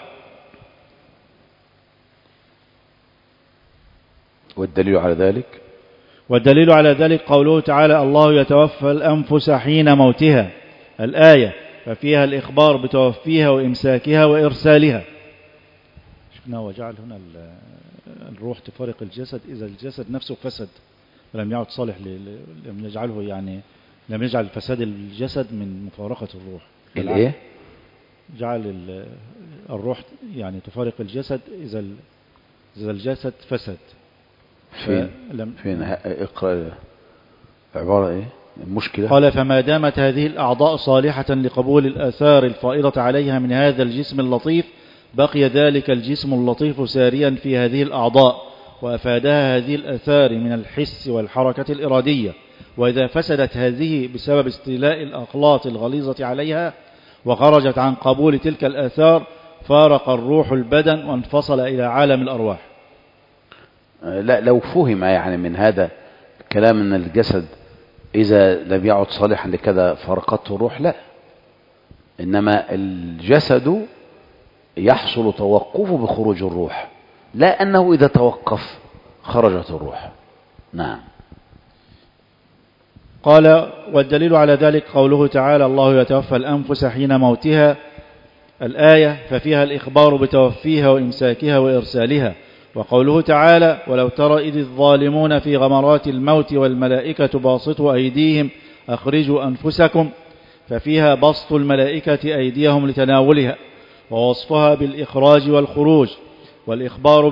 والدليل على ذلك قوله تعالى الله يتوفى الأنفس حين موتها الآية، ففيها الإخبار بتوفيها وإمساكها وإرسالها. شفنا وجعل هنا الروح تفارق الجسد إذا الجسد نفسه فسد ولم يعد صالح، لم يجعله يعني لم يجعل فساد الجسد من مفارقة الروح. الإيه؟ جعل الروح يعني تفارق الجسد إذا الجسد فسد. فين اقرأ عبارة ايه المشكلة؟ قال فما دامت هذه الأعضاء صالحة لقبول الآثار الفائرة عليها من هذا الجسم اللطيف بقي ذلك الجسم اللطيف ساريا في هذه الأعضاء وأفادها هذه الآثار من الحس والحركة الإرادية. وإذا فسدت هذه بسبب استيلاء الأخلاط الغليظة عليها وخرجت عن قبول تلك الآثار فارق الروح البدن وانفصل إلى عالم الأرواح. لا لو فهم يعني من هذا كلام أن الجسد إذا لم يعد صالحا لكذا فرقته الروح، لا، إنما الجسد يحصل توقفه بخروج الروح، لا أنه إذا توقف خرجت الروح. نعم. قال والدليل على ذلك قوله تعالى الله يتوفى الأنفس حين موتها الآية، ففيها الإخبار بتوفيها وإمساكها وإرسالها. وقوله تعالى ولو ترى إذ الظالمون في غمرات الموت والملائكة باسطوا أيديهم أخرجوا أنفسكم، ففيها بسط الملائكة أيديهم لتناولها ووصفها بالإخراج والخروج والإخبار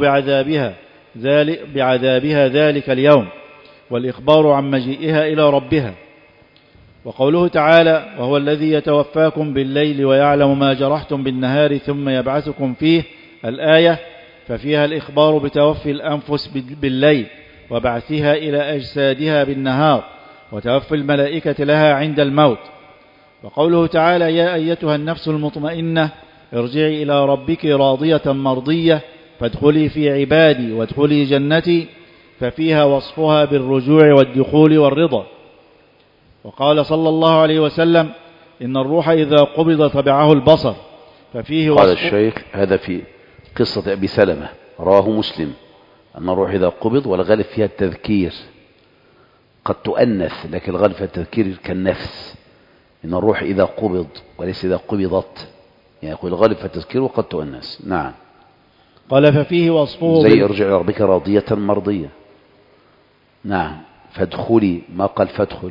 بعذابها ذلك اليوم والإخبار عن مجيئها إلى ربها. وقوله تعالى وهو الذي يتوفاكم بالليل ويعلم ما جرحتم بالنهار ثم يبعثكم فيه الآية، ففيها الإخبار بتوفي الأنفس بالليل وبعثها إلى أجسادها بالنهار وتوفي الملائكة لها عند الموت. وقوله تعالى يا أيتها النفس المطمئنة ارجعي إلى ربك راضية مرضية فادخلي في عبادي وادخلي جنتي، ففيها وصفها بالرجوع والدخول والرضا. وقال صلى الله عليه وسلم إن الروح إذا قبض تبعه البصر، ففيه قال الشيخ هذا في قصة أبي سلمة رواه مسلم أن الروح إذا قبض، والغالب فيها التذكير، قد تؤنث لكن الغالب فيها التذكير كالنفس، إن الروح إذا قبض وليس إذا قبضت، يعني يقول الغالب فيها التذكير وقد تؤنث. نعم. قال ففيه وصفه زي ارجع إلى ربك راضية مرضية. نعم. فادخلي ما قال فادخل.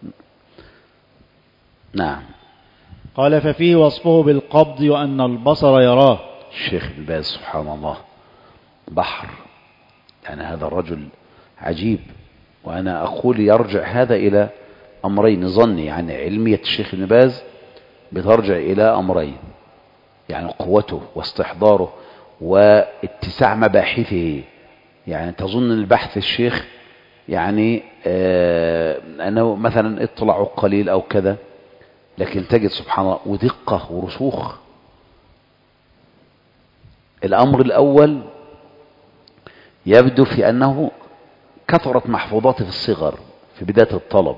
نعم. قال ففيه وصفه بالقبض وأن البصر يراه. الشيخ ابن باز سبحان الله بحر، يعني هذا الرجل عجيب. وأنا أقول يرجع هذا إلى أمرين ظني، يعني علمية الشيخ ابن باز بترجع إلى أمرين، يعني قوته واستحضاره واتساع مباحثه. يعني تظن البحث الشيخ يعني أنه مثلا اطلع قليل أو كذا، لكن تجد سبحان الله ودقة ورسوخ. الأمر الأول يبدو في أنه كثرت محفوظاته في الصغر في بداية الطلب.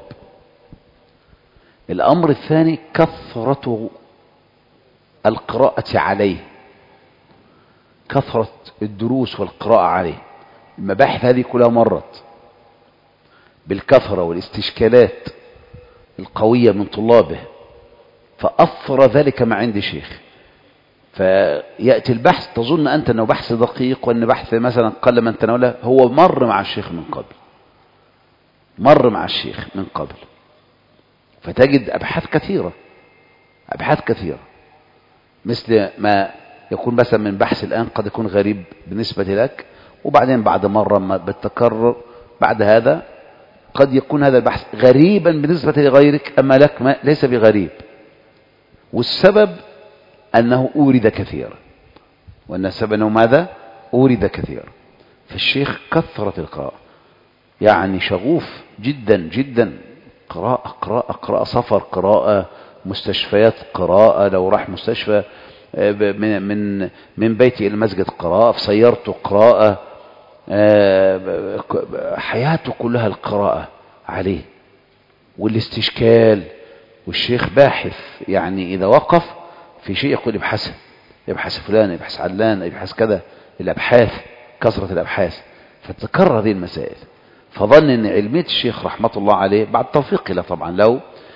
الأمر الثاني كثرة القراءة عليه، كثرة الدروس والقراءة عليه. المباحث هذه كلها مرت بالكثرة والاستشكالات القوية من طلابه، فأثر ذلك ما عند شيخ. فيأتي البحث تظن أنت أنه بحث دقيق وأن بحث مثلا قل من تناوله، هو مر مع الشيخ من قبل، مر مع الشيخ من قبل. فتجد أبحاث كثيرة، أبحاث كثيرة، مثل ما يكون مثلا من بحث الآن قد يكون غريب بالنسبة لك، وبعدين بعد مرة ما بالتكرر بعد هذا قد يكون هذا البحث غريبا بالنسبة لغيرك، أما لك ما ليس بغريب. والسبب أنه أورد كثيرا، وأن السبب أنه ماذا؟ أورد كثيرا. فالشيخ كثرت القراءة، يعني شغوف جدا جدا، قراءة قراءة قراءة، سفر قراءة، مستشفيات قراءة، لو راح مستشفى من بيتي إلى المسجد قراءة، في سيارته قراءة، حياته كلها القراءة عليه والاستشكال. والشيخ باحث، يعني إذا وقف في شيء يقول يبحث فلان، يبحث علان، يبحث كذا، الأبحاث، كثرة الأبحاث. فتكرر هذه المسائل، فظن أن علمية الشيخ رحمة الله عليه بعد توفيق له طبعا لو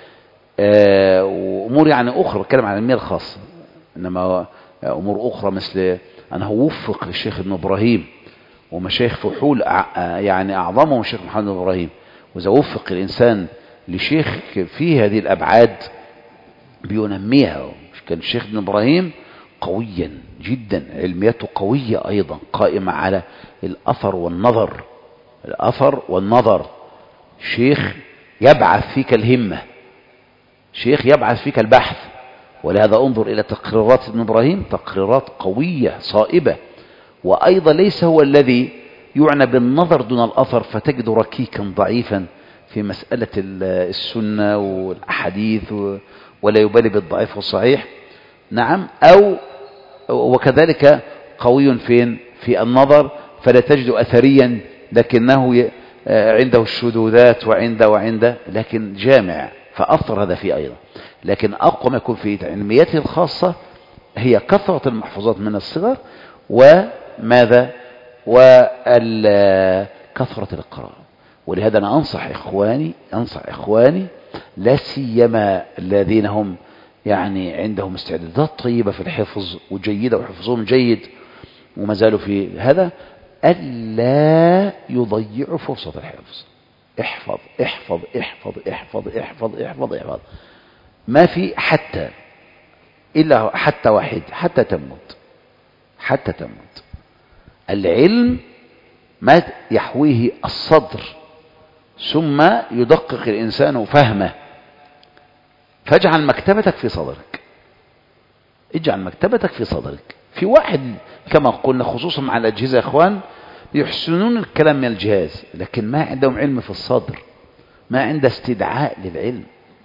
وأمور يعني أخرى، بتكلم عن العلمية الخاصة، إنما أمور أخرى مثل أنه وفق للشيخ ابن إبراهيم ومشايخ فحول يعني أعظمهم الشيخ محمد بن إبراهيم. وإذا وفق الإنسان لشيخ في هذه الأبعاد بينميها. كان الشيخ ابن إبراهيم قويا جدا، علميته قوية أيضا، قائمة على الأثر والنظر، الأثر والنظر. شيخ يبعث فيك الهمة، شيخ يبعث فيك البحث. ولهذا انظر إلى تقريرات ابن إبراهيم، تقريرات قوية صائبة. وأيضا ليس هو الذي يعنى بالنظر دون الأثر، فتجد ركيكا ضعيفا في مسألة السنة والأحاديث، ولا يبالي بالضعيف والصحيح. نعم. أو وكذلك قوي فين؟ في النظر، فلا تجد أثريا لكنه عنده الشذوذات وعنده لكن جامع، فأثر هذا فيه أيضا. لكن أقوى ما يكون في علميته الخاصة هي كثرة المحفوظات من الصغر، وماذا؟ وكثرة القراءة. ولهذا أنا أنصح إخواني لا سيما الذين هم يعني عندهم استعدادات طيبة في الحفظ وجيدة وحفظهم جيد وما زالوا في هذا، ألا يضيعوا فرصة الحفظ. احفظ احفظ احفظ احفظ احفظ احفظ احفظ، ما في حتى إلا حتى واحد، حتى تموت. العلم ما يحويه الصدر ثم يدقق الإنسان فهمه. فاجعل مكتبتك في صدرك، اجعل مكتبتك في صدرك. في واحد كما قلنا خصوصا مع الأجهزة يا إخوان يحسنون الكلام من الجهاز لكن ما عندهم علم في الصدر، ما عنده استدعاء للعلم.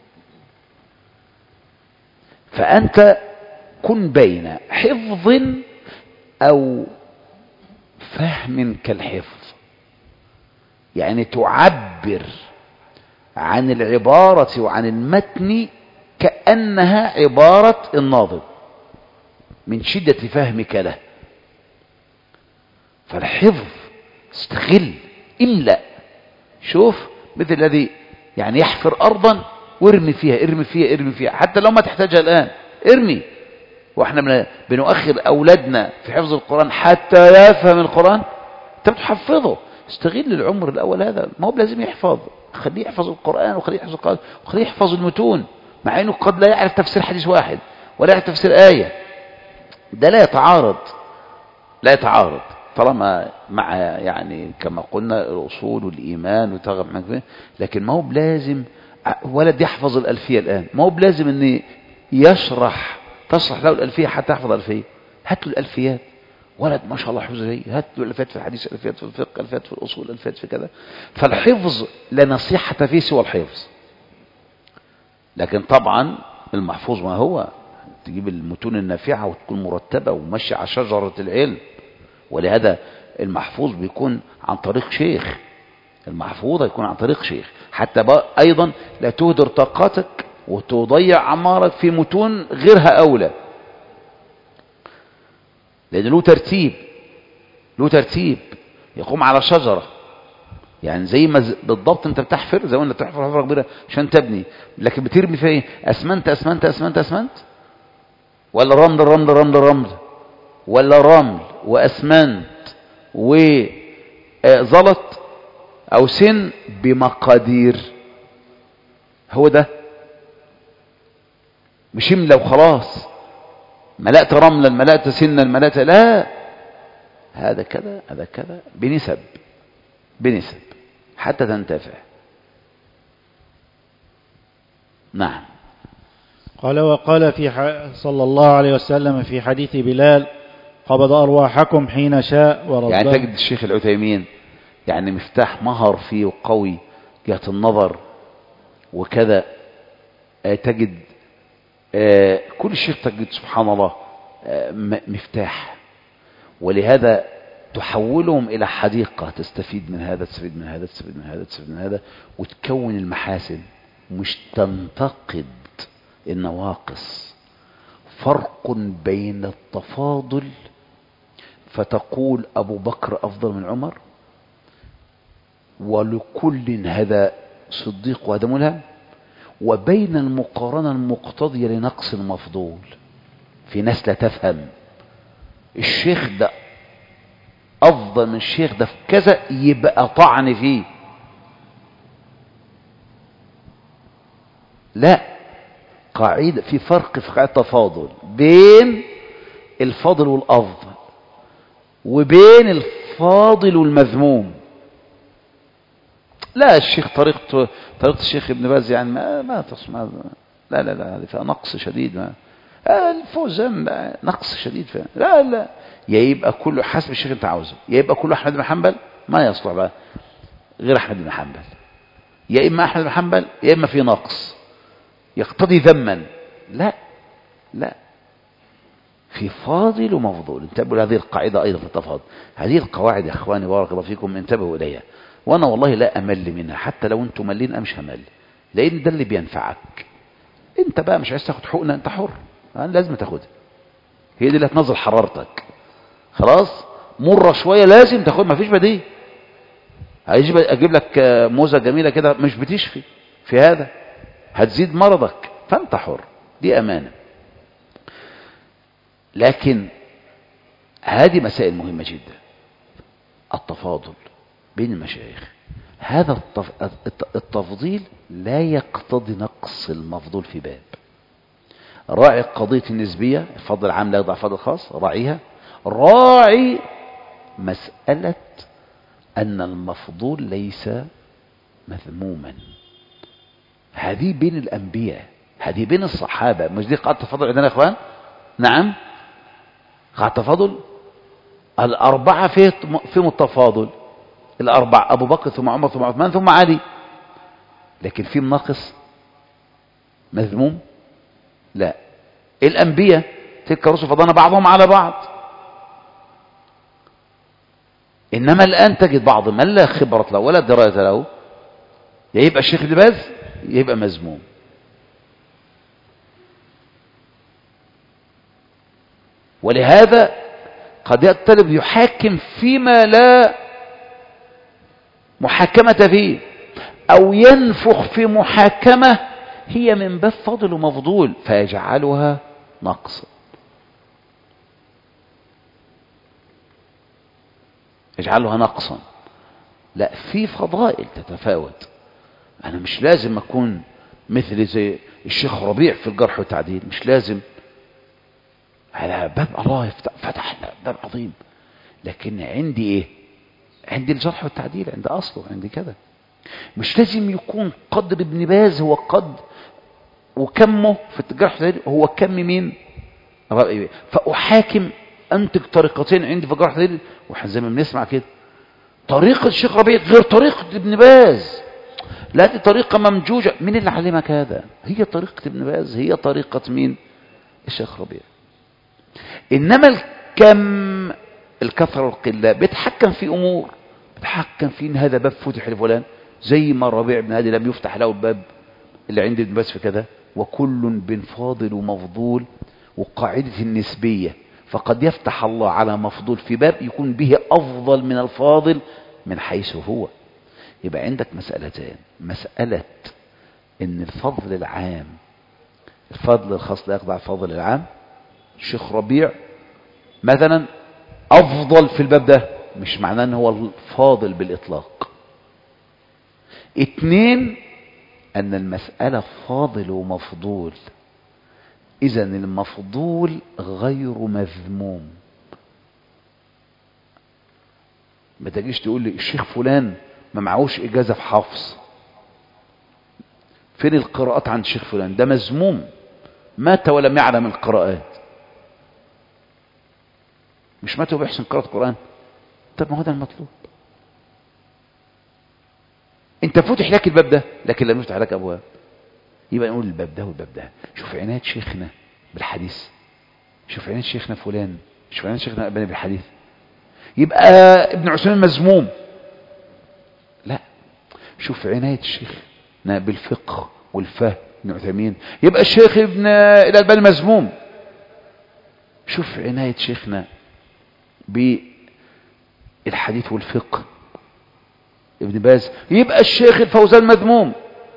فأنت كن بين حفظ أو فهم كالحفظ، يعني تعبر عن العبارة وعن المتن كأنها عبارة الناظم من شدة فهمك له. فالحفظ استغل، إلا شوف مثل الذي يعني يحفر أرضا وارمي فيها حتى لو ما تحتاجها الآن ارمي. واحنا بنؤخر أولادنا في حفظ القرآن حتى يفهم القرآن. انت بتحفظه، استغل العمر الأول هذا، ما هو لازم يحفظ، خليه يحفظ القرآن وخليه يحفظ المتون، مع انه قد لا يعرف تفسير حديث واحد ولا يعرف تفسير آية. ده لا يتعارض طالما مع يعني كما قلنا الأصول والإيمان وتغم. لكن ما هو بلازم ولد يحفظ الألفية الآن، ما هو بلازم ان تشرح له الألفية حتى يحفظ الألفية. هات له الألفيات، ولد ما شاء الله حفظ جيد، هات له الألفيات في الحديث، الألفيات في الفقه، الألفيات في الأصول، الألفيات في كذا. فالحفظ لا نصيحة فيه سوى الحفظ. لكن طبعا المحفوظ ما هو تجيب المتون النافعة وتكون مرتبة ومشي على شجرة العلم. ولهذا المحفوظ بيكون عن طريق شيخ، المحفوظ يكون عن طريق شيخ حتى أيضا لا تهدر طاقتك وتضيع عمارك في متون غيرها أولى. لأن له ترتيب يقوم على شجرة، يعني زي ما بالضبط انت بتحفر، زي ما انت بتحفر حفرة كبيرة عشان تبني، لكن بترمي فيها ايه؟ اسمنت ولا رمل ولا رمل واسمنت وزلط او سن بمقادير. هو ده مش املى وخلاص، ملأت رملا ملأت سنا ملأت، لا، هذا كذا بنسب حتى تنتفع. نعم. قال وقال صلى الله عليه وسلم في حديث بلال قبض أرواحكم حين شاء وربنا. يعني تجد الشيخ العثيمين يعني مفتاح مهر فيه وقوي جهة النظر وكذا. تجد كل شيخ تجد سبحان الله مفتاح. ولهذا تحولهم إلى حديقة تستفيد من هذا، تستفيد من هذا وتكون المحاسن، مش تنتقد النواقص. فرق بين التفاضل فتقول أبو بكر أفضل من عمر ولكل هذا صديق وهذا ملهم، وبين المقارنة المقتضية لنقص المفضول. في ناس لا تفهم الشيخ ده أفضل من الشيخ ده في كذا يبقى طعن فيه. لا، قاعدة في فرق في قاعدة التفاضل بين الفاضل والأفضل وبين الفاضل والمذموم. لا الشيخ طريقة الشيخ ابن باز يعني ما تصمع، لا هذه فيها نقص شديد. ما الفوزان نقص شديد فيها. لا يا يبقى كله حسب الشيخ انت عاوزه، يا يبقى كله أحمد بن حنبل، ما يصلح بقى غير أحمد بن حنبل، يا إما أحمد بن حنبل يا إما في نقص يقتضي ذما. لا في فاضل ومفضول. انتبهوا لهذه القاعدة أيضا في التفاضل. هذه القواعد يا أخواني بارك الله فيكم انتبهوا إليها، وأنا والله لا أمل منها. حتى لو أنتم ملين أمش همل، لأن ده اللي بينفعك. أنت بقى مش عايز تاخد حقنة، أنت حر، لازم تاخدها، هي دي اللي هتنزل حرارتك. خلاص مرة شوية لازم تاخد، ما فيش بديل. اجيب لك موزة جميلة كده مش بتشفي في هذا، هتزيد مرضك، فانت حر، دي امانة. لكن هذه مسائل مهمة جدا. التفاضل بين المشايخ، هذا التفضيل لا يقتضي نقص المفضول في باب. راعي قضية النسبية، الفضل العام لا يضع فضل خاص، راعيها. راعي مسألة أن المفضول ليس مذموما. هذه بين الأنبياء، هذه بين الصحابة، مش دي قاعدة تفضل عندنا يا إخوان؟ نعم، قاعدة تفاضل. الأربعة فيهم التفاضل، الأربعة، أبو بكر ثم عمر ثم عثمان ثم علي، لكن فيهم ناقص مذموم؟ لا. الأنبياء تلك الرسل فضلنا بعضهم على بعض، إنما الآن تجد بعض من لا خبرة له ولا دراية له، يبقى الشيخ ابن باز يبقى مذموم. ولهذا قد يطلب يحاكم فيما لا محاكمة فيه، أو ينفخ في محاكمة هي من باب فضل ومفضول فيجعلها نقصا، يجعلها نقصا. لا، في فضائل تتفاوت. أنا مش لازم أكون مثل زي الشيخ ربيع في الجرح والتعديل، مش لازم. على باب الله فتح باب عظيم، لكن عندي ايه؟ عندي الجرح والتعديل، عندي اصله، عندي كذا. مش لازم يكون قدر ابن باز هو قد وكمه في الجرح والتعديل هو كم مين؟ فاحاكم انتج طريقتين عندي في الجرح والتعديل، واحنا زي ما بنسمع كده طريقه الشيخ ربيع غير طريقه ابن باز، لا دي طريقه ممجوجه. مين اللي علمك هذا؟ هي طريقه ابن باز، هي طريقه مين؟ الشيخ ربيع. إنما الكم، الكثرة والقلة بيتحكم في أمور، بيتحكم في إن هذا باب فتح لفلان، زي ما الربيع بن هادي لم يفتح له الباب اللي عند ابن باز في كذا. وكل بن فاضل ومفضول، وقاعدة النسبية، فقد يفتح الله على مفضول في باب يكون به أفضل من الفاضل من حيث هو. يبقى عندك مسألتين: مسألة إن الفضل العام، الفضل الخاص لا يخضع الفضل العام. الشيخ ربيع مثلا أفضل في الباب ده، مش معناه أنه هو الفاضل بالإطلاق. اتنين، أن المسألة فاضل ومفضول، إذن المفضول غير مذموم. ما تجيش تقول لي الشيخ فلان ما معهوش إجازة في حفظ، فين القراءات عند الشيخ فلان؟ ده مذموم، مات ولم يعلم القراءات. مش مات وبيحسن قراءة القرآن؟ طب ما هو ده المطلوب. انت فتح لك الباب ده لكن لم يفتح لك ابواب. يبقى نقول الباب ده والباب ده. شوف عناية شيخنا بالحديث، شوف عناية شيخنا فلان، شوف عناية شيخنا ابني بالحديث. يبقى ابن عثمان مذموم؟ لا. شوف عناية شيخنا بالفقه والفهم ابن عثيمين، يبقى الشيخ ابن الألباني مذموم. شوف عناية شيخنا بالحديث والفقه ابن باز، يبقى الشيخ الفوزان مذموم.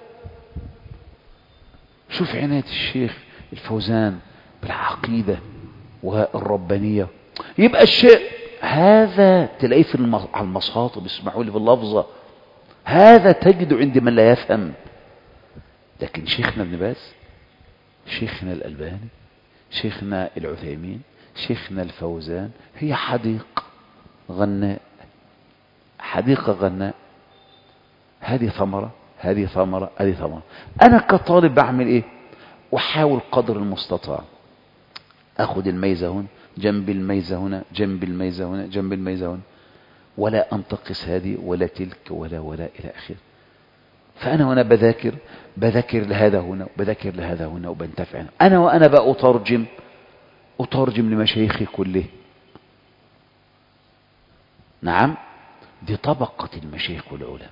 شوف عناية الشيخ الفوزان بالعقيدة والربانية، يبقى الشيخ هذا تلاقيه في على المصاطب، اسمعوا لي باللفظة، هذا تجده عند من لا يفهم. لكن شيخنا ابن باز، شيخنا الألباني، شيخنا العثيمين، شيخنا الفوزان، هي حديقة غناء، حديقة غناء، هذه ثمرة، هذه ثمرة، هذه ثمرة. أنا كطالب بعمل إيه؟ أحاول قدر المستطاع أخذ الميزة هنا جنب الميزة هنا، جنب الميزة هنا، جنب الميزة هنا، ولا أنتقص هذه ولا تلك ولا إلى آخره. فأنا وأنا بذاكر لهذا هنا وبذاكر لهذا هنا وبنتفع أنا وأنا بقى أترجم لمشايخي كله. نعم، دي طبقة المشايخ والعلماء.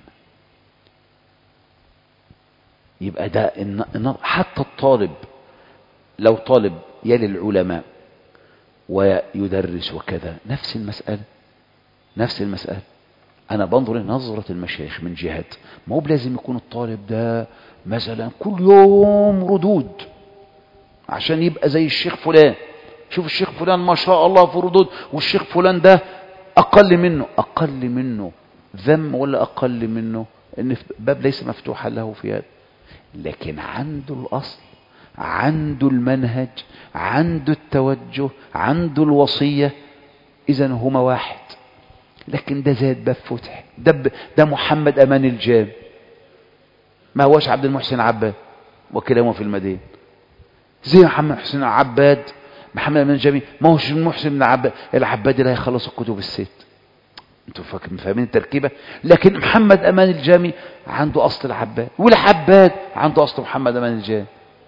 يبقى ده حتى الطالب لو طالب يلي العلماء ويدرس وكذا، نفس المسألة. أنا بنظر نظرة المشايخ من جهة، ما هو لازم يكون الطالب ده مثلا كل يوم ردود عشان يبقى زي الشيخ فلان. شوف الشيخ فلان ما شاء الله في ردود، والشيخ فلان ده أقل منه ذم ولا أقل منه؟ إن باب ليس مفتوحا له في هذا، لكن عنده الأصل، عنده المنهج، عنده التوجه، عنده الوصية، إذن هما واحد. لكن ده زاد باب فتح، ده محمد أمان الجام، ما هوش عبد المحسن عباد وكلامه في المدينة. زي محمد حسين عباد، محمد أمان الجامي ما هوش المحسن بن عباد العباد اللي هيخلص الكتب الست. انتوا فاهمين التركيبة؟ لكن محمد أمان الجامي عنده أصل العباد، والعباد عنده أصل محمد أمان الجامي.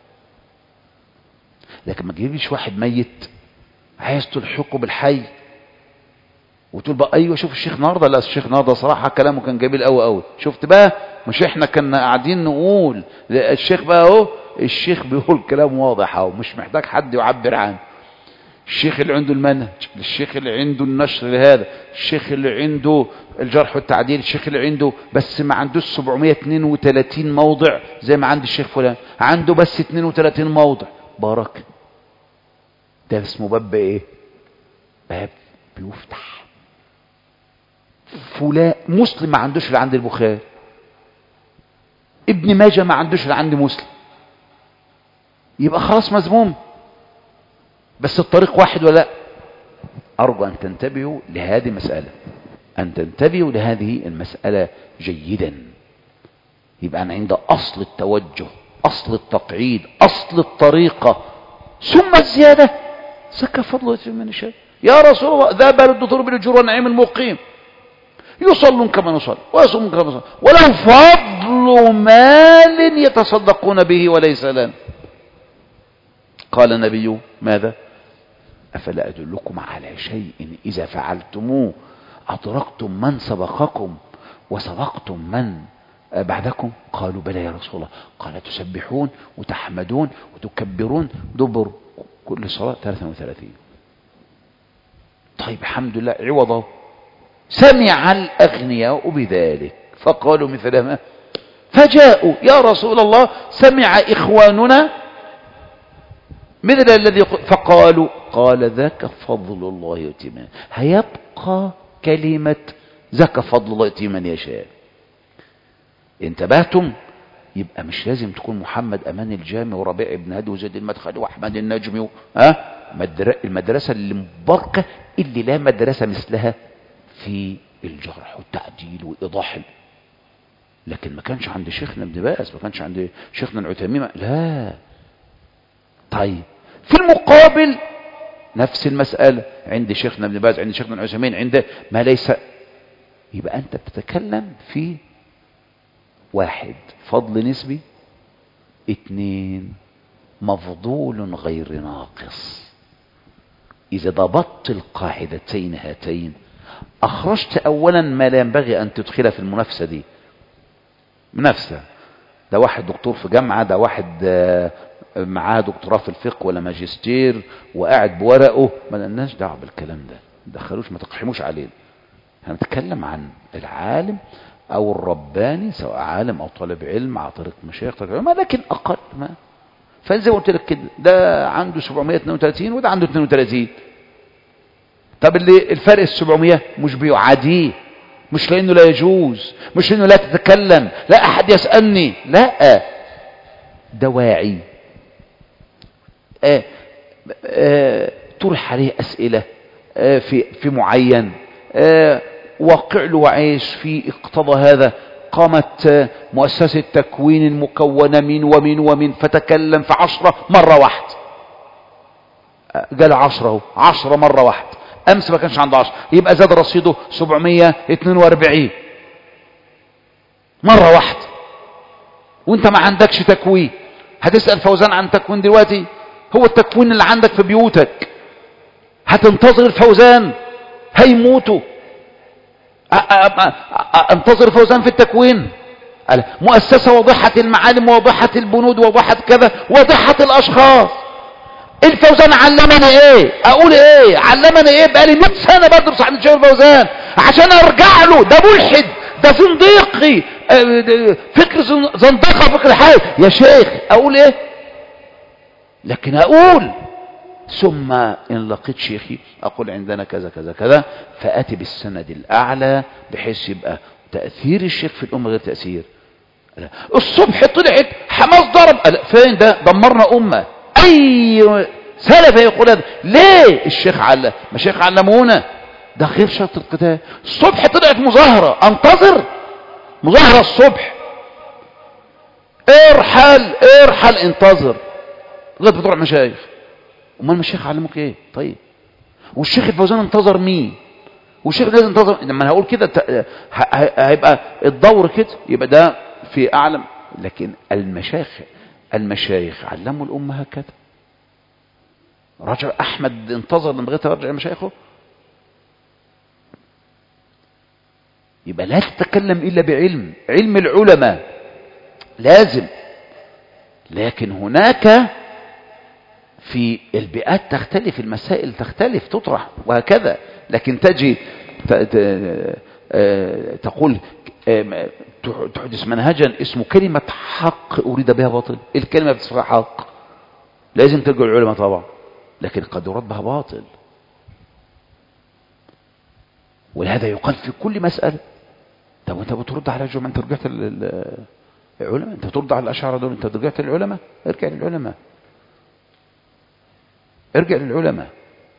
لكن ما تجيبليش واحد ميت عايز تلحقه بالحي وتقول بقى ايوه شوف الشيخ النهارده. لا الشيخ النهارده صراحه كلامه كان جميل قوي قوي. شفت بقى؟ مش احنا كنا قاعدين نقول الشيخ بقى اهو، الشيخ بيقول كلام واضح اهو، مش محتاج حد يعبر عنه. الشيخ اللي عنده المنهج، الشيخ اللي عنده النشر لهذا، الشيخ اللي عنده الجرح والتعديل، الشيخ اللي عنده بس ما عندوش 732 موضع زي ما عند الشيخ فلان، عنده بس 32 موضع. بارك. ده اسمه باب ايه؟ باب بيفتح. فلان مسلم ما عندوش اللي عند البخاري، ابن ماجه ما عندوش اللي عند مسلم، يبقى خلاص مذموم. بس الطريق واحد ولا لا؟ أرجو أن تنتبهوا لهذه المسألة، أن تنتبهوا لهذه المسألة جيدا. يبقى أنا عند أصل التوجه، أصل التقعيد، أصل الطريقة، ثم الزيادة زكى فضل من شاء. يا رسول الله ذهب الدثور بالأجور والنعيم المقيم، يصلون كما نصلي ويصومون كما نصلي، ولو فضل مال يتصدقون به وليس لنا. قال النبي ماذا؟ أفلا أدلكم على شيء إذا فعلتموه أدركتم من سبقكم وسبقتم من بعدكم؟ قالوا بلى يا رسول الله. قال تسبحون وتحمدون وتكبرون دبر كل صلاة 33. طيب الحمد لله عوضه. سمع الأغنياء بذلك فقالوا مثل ما فجاءوا يا رسول الله سمع إخواننا مثل الذي فقالوا قال ذاك فضل الله يؤتي من. هيبقى كلمة ذاك فضل الله يؤتي من يشاء. انتبهتم؟ يبقى مش لازم تكون محمد أمان الجامي وربيع بن هادي وزيد المدخلي وأحمد النجمي المدرسة اللي مباركة اللي لا مدرسة مثلها في الجرح والتعديل وإيضاح. لكن ما كانش عند شيخنا ابن باز، ما كانش عند شيخنا العثيمين، لا. طيب في المقابل نفس المسألة عند شيخنا ابن باز، عند شيخنا العثيمين، عند ما ليس. يبقى أنت بتتكلم في واحد فضل نسبي، اثنين مفضول غير ناقص. إذا ضبطت القاعدتين هاتين أخرجت أولا ما لا ينبغي أن تدخل في المنافسة دي. منافسة، ده واحد دكتور في جامعة، ده واحد معاه دكتوراه في الفقه ولا ماجستير وقاعد بورقه، ما لناش دعوه بالكلام ده، ما تدخلوش، ما تقحموش علينا. هنتكلم عن العالم او الرباني، سواء عالم او طالب علم على طريق مشايخ، ما لكن اقل ما. فزي ما قلت لك كده، ده عنده 732 وده عنده 32. طب اللي الفرق ال 700 مش بيعاديه، مش لانه لا يجوز، مش لانه لا تتكلم، لا احد يسالني، لا، ده واعي. طرح عليه اسئله في معين، واقع له وعيش في اقتضى هذا. قامت مؤسسة تكوين المكونة من ومن فتكلم في 10 مرة واحدة. قال 10 مرة واحدة. أمس ما كانش عنده 10، يبقى زاد رصيده 742 مرة واحدة. وانت ما عندكش تكوين، هتسأل فوزان عن تكوين دلوقتي؟ هو التكوين اللي عندك في بيوتك، هتنتظر فوزان؟ هيموتوا. انتظر فوزان في التكوين؟ مؤسسة واضحة المعالم، واضحة البنود، واضحة كذا، واضحة الأشخاص. الفوزان علمني ايه؟ اقول ايه؟ علمني ايه؟ بقالي 100 سنه بدرس عن الشيخ الفوزان عشان ارجع له. ده ملحد، ده زنديقي، فكر زندقه، فكر حي يا شيخ. اقول ايه؟ لكن اقول ثم ان لقيت شيخي اقول عندنا كذا كذا كذا، فاتي بالسند الاعلى بحيث يبقى تاثير الشيخ في الامه غير تاثير. الصبح طلعت حماس ضرب، فين ده؟ دمرنا امه. اي سلف يقول هذا؟ ليه؟ الشيخ علم، مشايخ علمونا ده غير شرط القتال. الصبح طلعت مظاهره، انتظر مظاهره الصبح، ارحل انتظر لغايه بتروح مشايخ. امال المشايخ علموك ايه؟ طيب والشيخ الفوزان انتظر مين؟ والشيخ لازم انتظر. لما انا هقول كده هيبقى الدور كده، يبقى ده في اعلم. لكن المشايخ علموا الامه هكذا. رجع احمد انتظر لما لغايه رجع مشايخه. يبقى لا تتكلم الا بعلم، علم العلماء لازم. لكن هناك في البيئات تختلف، المسائل تختلف، تطرح وهكذا. لكن تجي تقول تحدث منهجا اسمه كلمة حق أريد بها باطل. الكلمة بتصفى حق لازم ترجع العلماء طبعا، لكن قد يراد بها باطل. ولهذا يقال في كل مسألة. طب وانت بترد على الجمعة، انت رجعت للعلماء، انت بترد على الأشاعرة دول، انت رجعت للعلماء. ارجع للعلماء، ارجع للعلماء.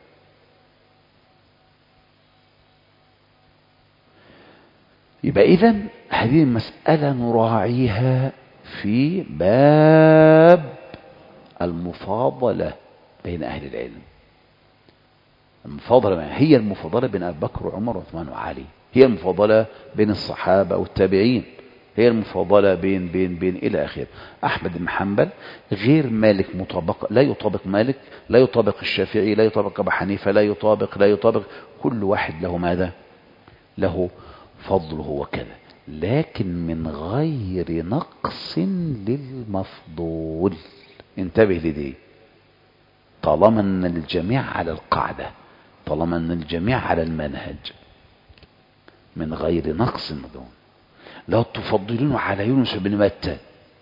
يبقى إذن هذه المسألة نراعيها في باب المفاضلة بين أهل العلم. المفاضلة هي المفاضلة بين أبي بكر وعمر وعثمان وعلي، هي المفاضلة بين الصحابة والتابعين، هي المفاضلة بين إلى آخره. أحمد بن حنبل غير مالك مطابق، لا يطابق مالك، لا يطابق الشافعي، لا يطابق أبو حنيفة، لا يطابق. كل واحد له ماذا؟ له فضله وكذا، لكن من غير نقص للمفضول. انتبه لدي. طالما ان الجميع على القاعدة، طالما ان الجميع على المنهج، من غير نقص دون. لا تفضلون على يونس بن متى.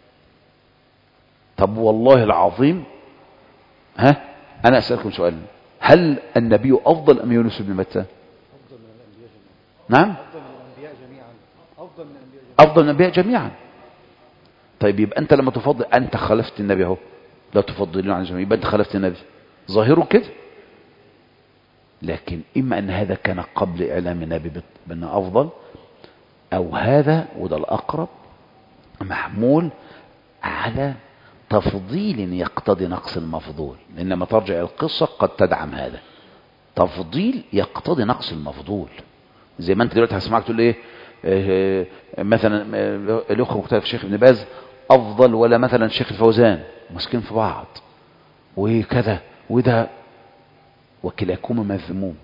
طب والله العظيم، انا اسألكم سؤال، هل النبي افضل ام يونس بن متى؟ افضل من الانبياء جميعا. نعم، افضل من الانبياء جميعا. طيب يبقى انت لما تفضل، انت خالفت النبي اهو. لا تفضلون عن الجميع، يبقى انت خالفت النبي ظاهره كده. لكن اما ان هذا كان قبل اعلام النبي بانه افضل، او هذا وده الاقرب محمول على تفضيل يقتضي نقص المفضول. لانما ترجع القصة قد تدعم هذا. تفضيل يقتضي نقص المفضول. زي ما انت دلوقتي هسمعك تقول ايه مثلا الاخوه مختلف الشيخ ابن باز افضل ولا مثلا الشيخ الفوزان، ماسكين في بعض وكذا وده، وكلاكما مذموم.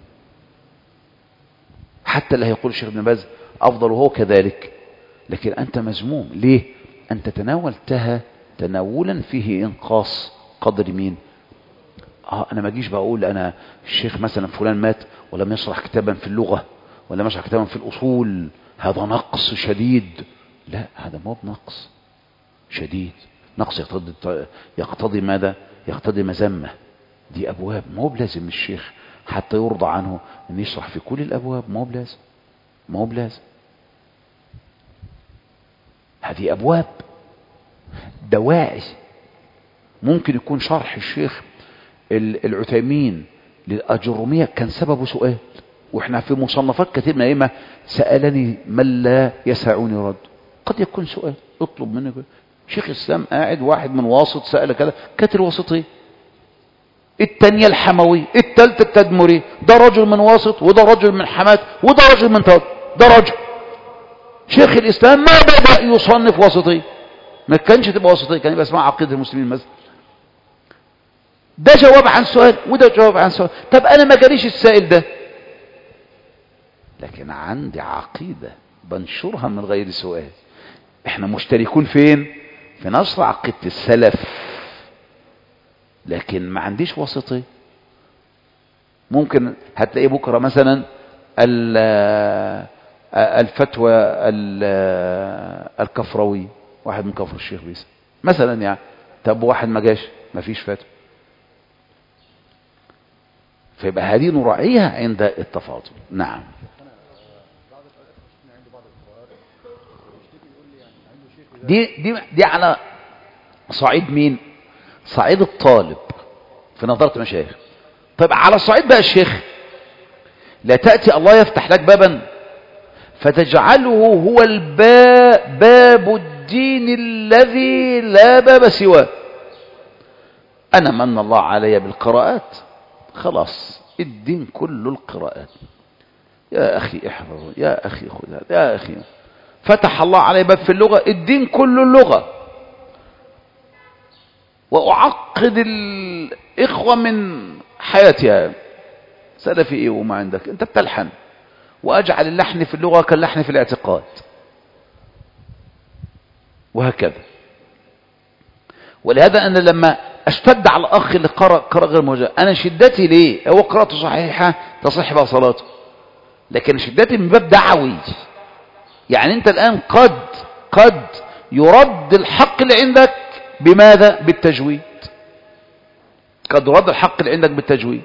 حتى اللي هيقول الشيخ ابن باز افضل وهو كذلك، لكن انت مذموم. ليه؟ انت تناولتها تناولا فيه انقاص قدر مين؟ انا ما اجيش بقول انا الشيخ مثلا فلان مات ولم يشرح كتابا في اللغة ولا يشرح كتابا في الاصول، هذا نقص شديد. لا، هذا مو بنقص شديد. نقص يقتضي ماذا؟ يقتضي مذمة. دي ابواب، مو بلازم الشيخ حتى يرضى عنه ان يشرح في كل الابواب، مو بلازم. هذه ابواب دواعي. ممكن يكون شرح الشيخ العثيمين للأجرومية كان سببه سؤال، واحنا في مصنفات كثير من الأئمة سألني من لا يسعني رد. قد يكون سؤال اطلب منك شيخ الإسلام قاعد، واحد من واسط سأل كذا، كانت الواسطي التانية الحموي، التالتة التدمري، ده رجل من واسط وده رجل من حمات وده رجل من ده رجل. شيخ الإسلام ما بدأ يصنف واسطي، ما كانش تبقى واسطي، كان يبقى اسمها عقيدة المسلمين مثلا. ده جواب عن سؤال وده جواب عن سؤال. طب انا ما جاليش السائل ده، لكن عندي عقيدة بنشرها من غير سؤال. احنا مشتركون فين؟ في نشر عقيدة السلف. لكن ما عنديش واسطة. ممكن هتلاقي بكرة مثلا الفتوى الكفروي، واحد من كفر الشيخ بيسأل مثلا يعني، طب واحد ما جاش ما فيش فتوى. فيبقى هذه نراعيها عند التفاضل. نعم. دي على صعيد مين؟ صعيد الطالب في نظرة مشايخ. طيب على صعيد بقى الشيخ، لا تأتي الله يفتح لك بابا فتجعله هو باب الدين الذي لا باب سواه. أنا من الله علي بالقراءات، خلاص الدين كله القراءات. يا أخي احفظ، يا أخي خذ هذا، يا أخي. فتح الله علي باب في اللغة، الدين كله اللغة. وأعقد الإخوة من حياتها، سلفي إيه وما عندك، أنت بتلحن. وأجعل اللحن في اللغة كاللحن في الاعتقاد، وهكذا. ولهذا أنا لما أشتد على الأخ اللي قرأ غير موجه، أنا شدتي ليه؟ هو قراءته صحيحة تصح بها صلاته، لكن شدتي من باب دعوي. يعني أنت الآن قد يرد الحق اللي عندك بماذا؟ بالتجويد. قد يرد الحق اللي عندك بالتجويد.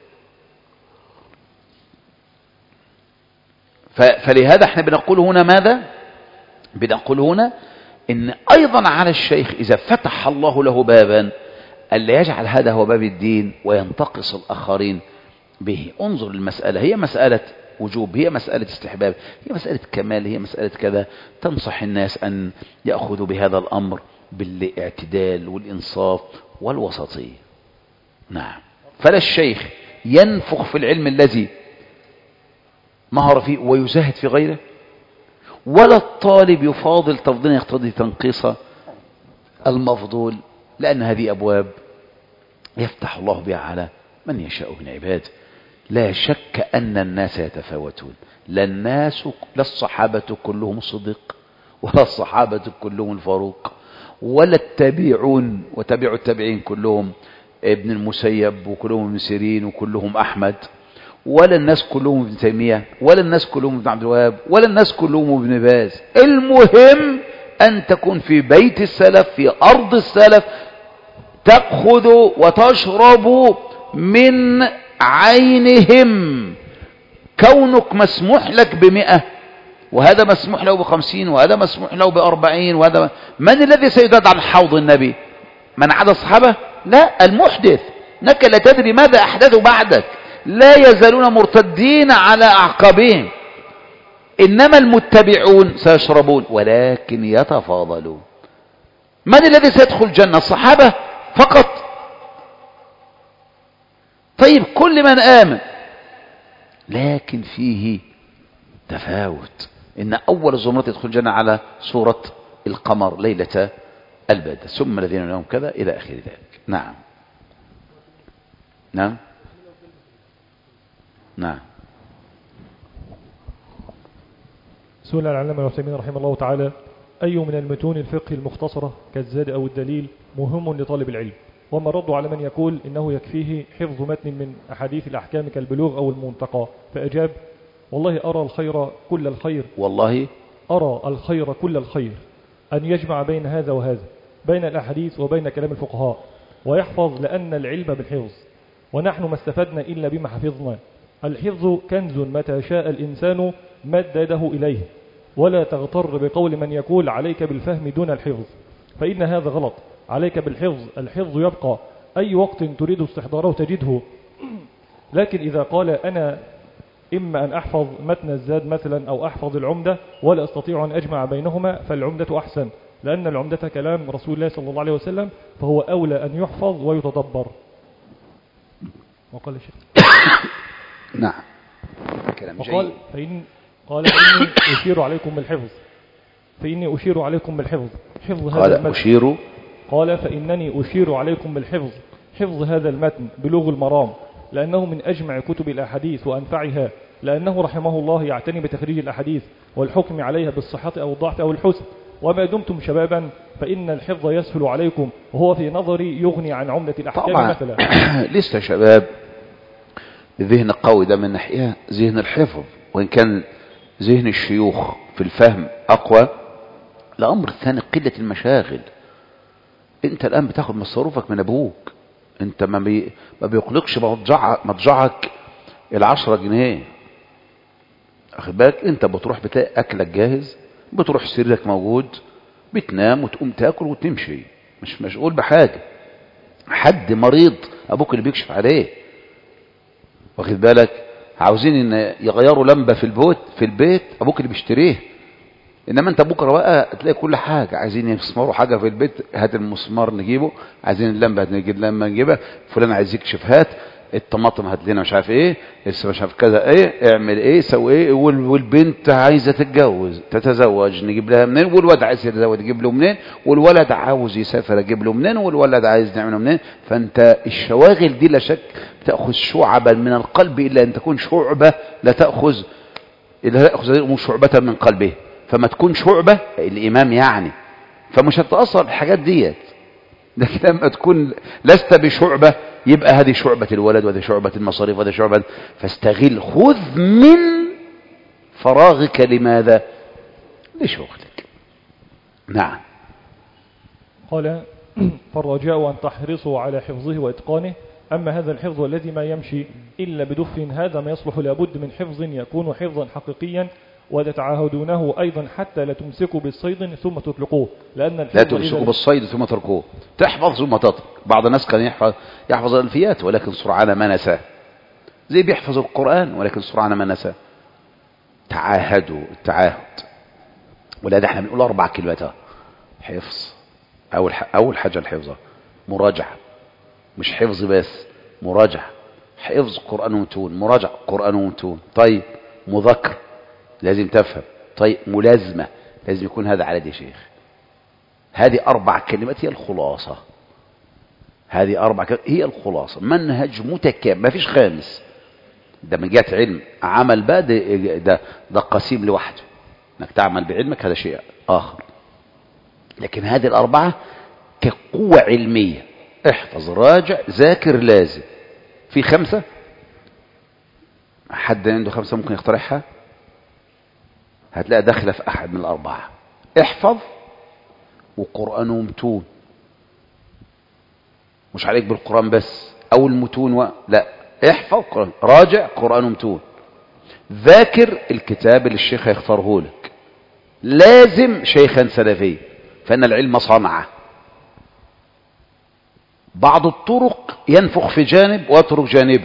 فلهذا احنا بنقول هنا ماذا؟ بنقول هنا ان ايضا على الشيخ اذا فتح الله له بابا الا يجعل هذا هو باب الدين وينتقص الاخرين به. انظر المسألة، هي مسألة وجوب، هي مسألة استحباب، هي مسألة كمال، هي مسألة كذا. تنصح الناس ان يأخذوا بهذا الامر بالاعتدال والانصاف والوسطية. نعم. فلا الشيخ ينفخ في العلم الذي مهر فيه ويزاهد في غيره، ولا الطالب يفاضل تفضيلا يقتضي تنقيص المفضول، لأن هذه أبواب يفتح الله بها على من يشاء من عباده. لا شك أن الناس يتفاوتون، لا الصحابة كلهم صديق، ولا الصحابة كلهم الفاروق، ولا التابعون وتابع التابعين كلهم ابن المسيب وكلهم ابن سيرين وكلهم أحمد، ولا الناس كلهم ابن تيمية، ولا الناس كلهم ابن عبد الوهاب، ولا الناس كلهم ابن باز. المهم أن تكون في بيت السلف، في أرض السلف، تأخذ وتشرب من عينهم. كونك مسموح لك ب100 وهذا مسموح له ب50 وهذا مسموح له ب40 وهذا، من الذي سيداد عن حوض النبي؟ من عدا الصحابة؟ لا، المحدث. انك لا تدري ماذا أحدثوا بعدك، لا يزالون مرتدين على أعقابهم. إنما المتبعون سيشربون ولكن يتفاضلون. من الذي سيدخل الجنة؟ الصحابة فقط؟ طيب كل من آمن، لكن فيه تفاوت. إن أول الزمرات يدخل الجنة على صورة القمر ليلة البدر، ثم الذين لهم كذا إلى آخر ذلك. نعم. نعم. نعم. سئل العلامة العثيمين رحمه الله تعالى: أي من المتون الفقه المختصرة كالزاد أو الدليل مهم لطالب العلم؟ وما الرد على من يقول إنه يكفيه حفظ متن من أحاديث الأحكام كالبلوغ أو المنتقى؟ فأجاب: والله أرى الخير كل الخير، والله أرى الخير كل الخير أن يجمع بين هذا وهذا، بين الأحاديث وبين كلام الفقهاء، ويحفظ، لأن العلم بالحفظ، ونحن ما استفدنا إلا بما حفظنا. الحفظ كنز متى شاء الإنسان مد يده إليه، ولا تغتر بقول من يقول عليك بالفهم دون الحفظ، فإن هذا غلط. عليك بالحفظ، الحفظ يبقى أي وقت تريد استحضاره تجده. لكن إذا قال أنا إما أن أحفظ متن الزاد مثلا أو أحفظ العمدة ولا أستطيع أن أجمع بينهما، فالعمدة أحسن، لأن العمدة كلام رسول الله صلى الله عليه وسلم، فهو أولى أن يحفظ ويتدبر. وقال الشيخ نعم كلام وقال جيد. فإني أشير عليكم بالحفظ، فإني أشير عليكم بالحفظ حفظ هذا قال المتن. أشير، قال فإنني أشير عليكم بالحفظ حفظ هذا المتن بلوغ المرام، لأنه من أجمع كتب الأحاديث وأنفعها، لأنه رحمه الله يعتني بتخريج الأحاديث والحكم عليها بالصحة أو الضعف أو الحسن، وما دمتم شبابا فإن الحفظ يسهل عليكم، وهو في نظري يغني عن عمدة الأحكام طبعا مثلا. لسه شباب، الذهن القوي ده من ناحية ذهن الحفظ، وإن كان ذهن الشيوخ في الفهم أقوى. الأمر الثاني قلة المشاغل. أنت الآن بتاخد مصروفك من أبوك، أنت ما بيقلقش مضجعك 10 جنيه، أخذ بالك. أنت بتروح بتلاقي أكلك جاهز، بتروح سريرك موجود، بتنام وتقوم تاكل وتمشي، مش مشغول بحاجة. حد مريض أبوك اللي بيكشف عليه، واخد بالك. عاوزين ان يغيروا لمبة في البيت أبوك اللي بيشتريه. انما انت بكره بقى تلاقي كل حاجه، عايزين يسمروا حاجه في البيت، هات المسمار نجيبه، عايزين اللمبه نجيبها، فلان عايز يكشف، هات الطماطم هات لنا مش عارف ايه، لسه مش عارف كذا ايه، اعمل ايه، سوي ايه، والبنت عايزه تتزوج نجيب لها منين، والولد عايز يتزوج نجيب له منين، والولد عاوز يسافر اجيب له منين، والولد عايز نعمله منين. فانت الشواغل دي لا شك تاخذ شعبا من القلب، الا ان تكون شعبه لا تاخذ شعبه من قلبه، فما تكون شعبة الإمام يعني، فمش هتتأثر بالحاجات ديت. لكن لما تكون لست بشعبة يبقى هذه شعبة الولد، وهذه شعبة المصاريف، وهذه شعبة، فاستغل، خذ من فراغك لماذا؟ لشغلك. نعم. قال فالرجاء أن تحرصوا على حفظه وإتقانه. أما هذا الحفظ الذي ما يمشي إلا بدف، هذا ما يصلح لابد من حفظ يكون حفظا حقيقيا، وتتعاهدونه أيضا حتى لا تمسكوا بالصيد ثم تطلقوه، لأن لا تمسكوا بالصيد ثم تركوه، تحفظ ثم تترك. بعض الناس كان يحفظ الألفيات ولكن سرعان ما نساه، زي بيحفظ القرآن ولكن سرعان ما نساه. تعاهدوا، التعاهد. ولا ده احنا بنقول 4 كلمات حفظ. أول حاجة الحفظ، مراجعة، مش حفظ بس، مراجعة. حفظ قرآن ومتون، مراجعة قرآن ومتون. طيب مذاكرة لازم تفهم. طيب ملازمة لازم يكون هذا على يا شيخ. هذه 4 كلمات هي الخلاصة. هذه 4 كلمات هي الخلاصة، منهج متكامل ما فيش خامس. ده من جهة علم. عمل بقى ده قسيم لوحده، انك تعمل بعلمك هذا شيء آخر. لكن هذه ال4 كقوة علمية، احفظ، راجع، ذاكر، لازم. في 5 حد عنده 5 ممكن يقترحها؟ هتلاقي داخله في أحد من ال4. احفظ وقرآن ومتون، مش عليك بالقرآن بس أو المتون لا، احفظ قرآن، راجع قرآن ومتون، ذاكر الكتاب اللي الشيخ هيختاره لك، لازم شيخا سلفي، فإن العلم صنعة. بعض الطرق ينفخ في جانب ويترك جانبه.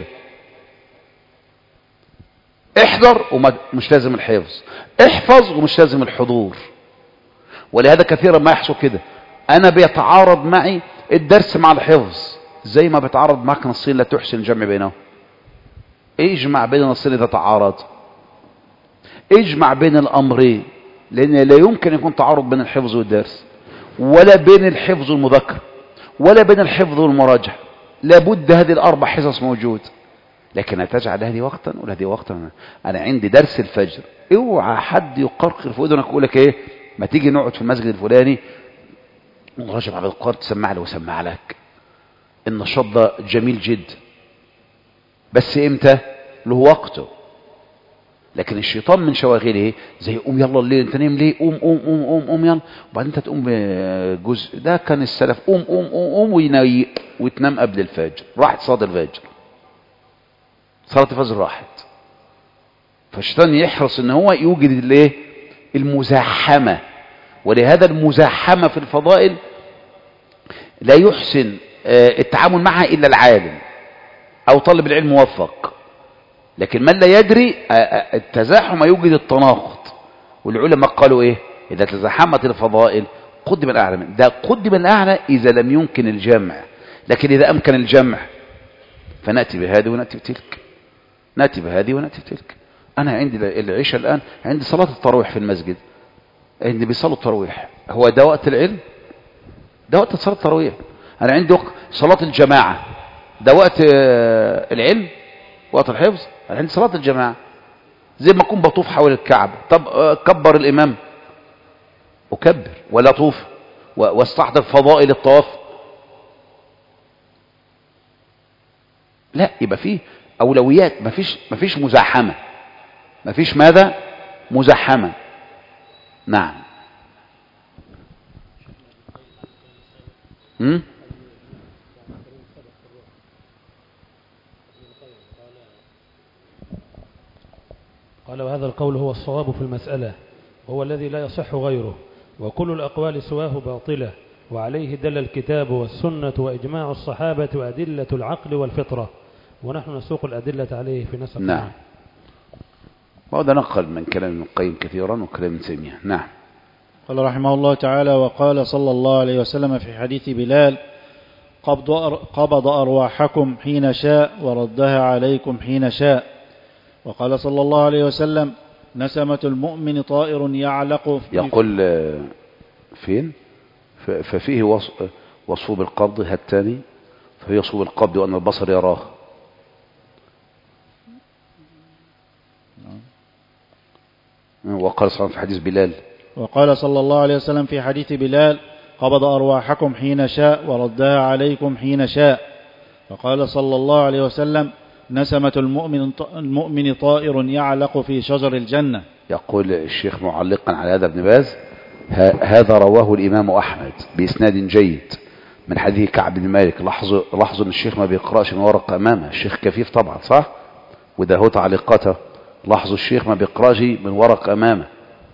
احذر ومش لازم الحفظ، احفظ ومش لازم الحضور. ولهذا كثيرا ما يحصل كده، انا بيتعارض معي الدرس مع الحفظ، زي ما بيتعارض معك نصين لا تحسن الجمع بينهم. اجمع بين النصين اذا تعارض، اجمع بين الامرين، لان لا يمكن يكون تعارض بين الحفظ والدرس، ولا بين الحفظ والمذاكره، ولا بين الحفظ والمراجعه. لابد هذه ال4 حصص موجود. لكن هتجعل هذه وقتا ولا هذه وقتا. انا عندي درس الفجر، اوعى حد يقرقر في اذنك يقول لك ايه، ما تيجي نقعد في المسجد الفلاني ونراجع على القرآن، تسمع له وسمع لك. النشاط ده جميل جدا، بس امتى؟ له وقته. لكن الشيطان من شواغله زي قوم يلا الليل، انت نايم ليه؟ قوم قوم قوم قوم قوم يلا، وبعدين انت تقوم بجزء. ده كان السلف، قوم قوم قوم قوم وتنام قبل الفجر، راحت صلاة الفجر، صلاة الفجر راحت. فالشيطان يحرص ان هو يوجد الايه؟ المزاحمة. ولهذا المزاحمة في الفضائل لا يحسن التعامل معها الا العالم او طالب العلم موفق. لكن من لا يدري التزاحم يوجد التناقض. والعلماء قالوا ايه؟ اذا تزاحمت الفضائل قدم الاعلى. ده قدم الاعلى اذا لم يمكن الجمع، لكن اذا امكن الجمع فناتي بهذه وناتي بتلك، ناتي بهذه وناتي بتلك. انا عندي العشاء الان، عندي صلاة التراويح في المسجد، عندي بيصلوا التراويح، هو ده وقت العلم؟ ده وقت صلاة التراويح. انا عندي وقت صلاة الجماعة، ده وقت العلم؟ وقت الحفظ؟ انا عندي صلاة الجماعة. زي ما اكون بطوف حول الكعبة، طب كبر الامام أكبر ولا طوف واستحضر فضائل الطواف؟ لا، يبقى فيه أولويات، مفيش مزاحمة، مفيش ماذا؟ مزاحمة. نعم. قال وهذا القول هو الصواب في المسألة، وهو الذي لا يصح غيره، وكل الأقوال سواه باطلة، وعليه دل الكتاب والسنة وإجماع الصحابة وأدلة العقل والفطرة، ونحن نسوق الأدلة عليه في نسق. نعم. وهذا نقل من كلام ابن القيم كثيرا وكلام ابن تيمية. نعم. قال رحمه الله تعالى: وقال صلى الله عليه وسلم في حديث بلال: قبض أرواحكم حين شاء وردها عليكم حين شاء. وقال صلى الله عليه وسلم: نسمة المؤمن طائر يعلق يقول فين؟ ففيه وصف بالقبض الثاني، فهي وصف بالقبض وأن البصر يراه. وقال صلى الله عليه وسلم في حديث بلال: وقال صلى الله عليه وسلم في حديث بلال: قبض أرواحكم حين شاء وردها عليكم حين شاء. وقال صلى الله عليه وسلم: نسمة المؤمن طائر يعلق في شجر الجنة. يقول الشيخ معلقا على هذا ابن باز: هذا رواه الإمام أحمد بإسناد جيد من حديث كعب بن مالك. لاحظوا ان الشيخ ما بيقرأش من ورق أمامه، الشيخ كفيف طبعا صح، وده هو تعليقاته. لاحظوا الشيخ ما بيقرأش من ورق أمامه،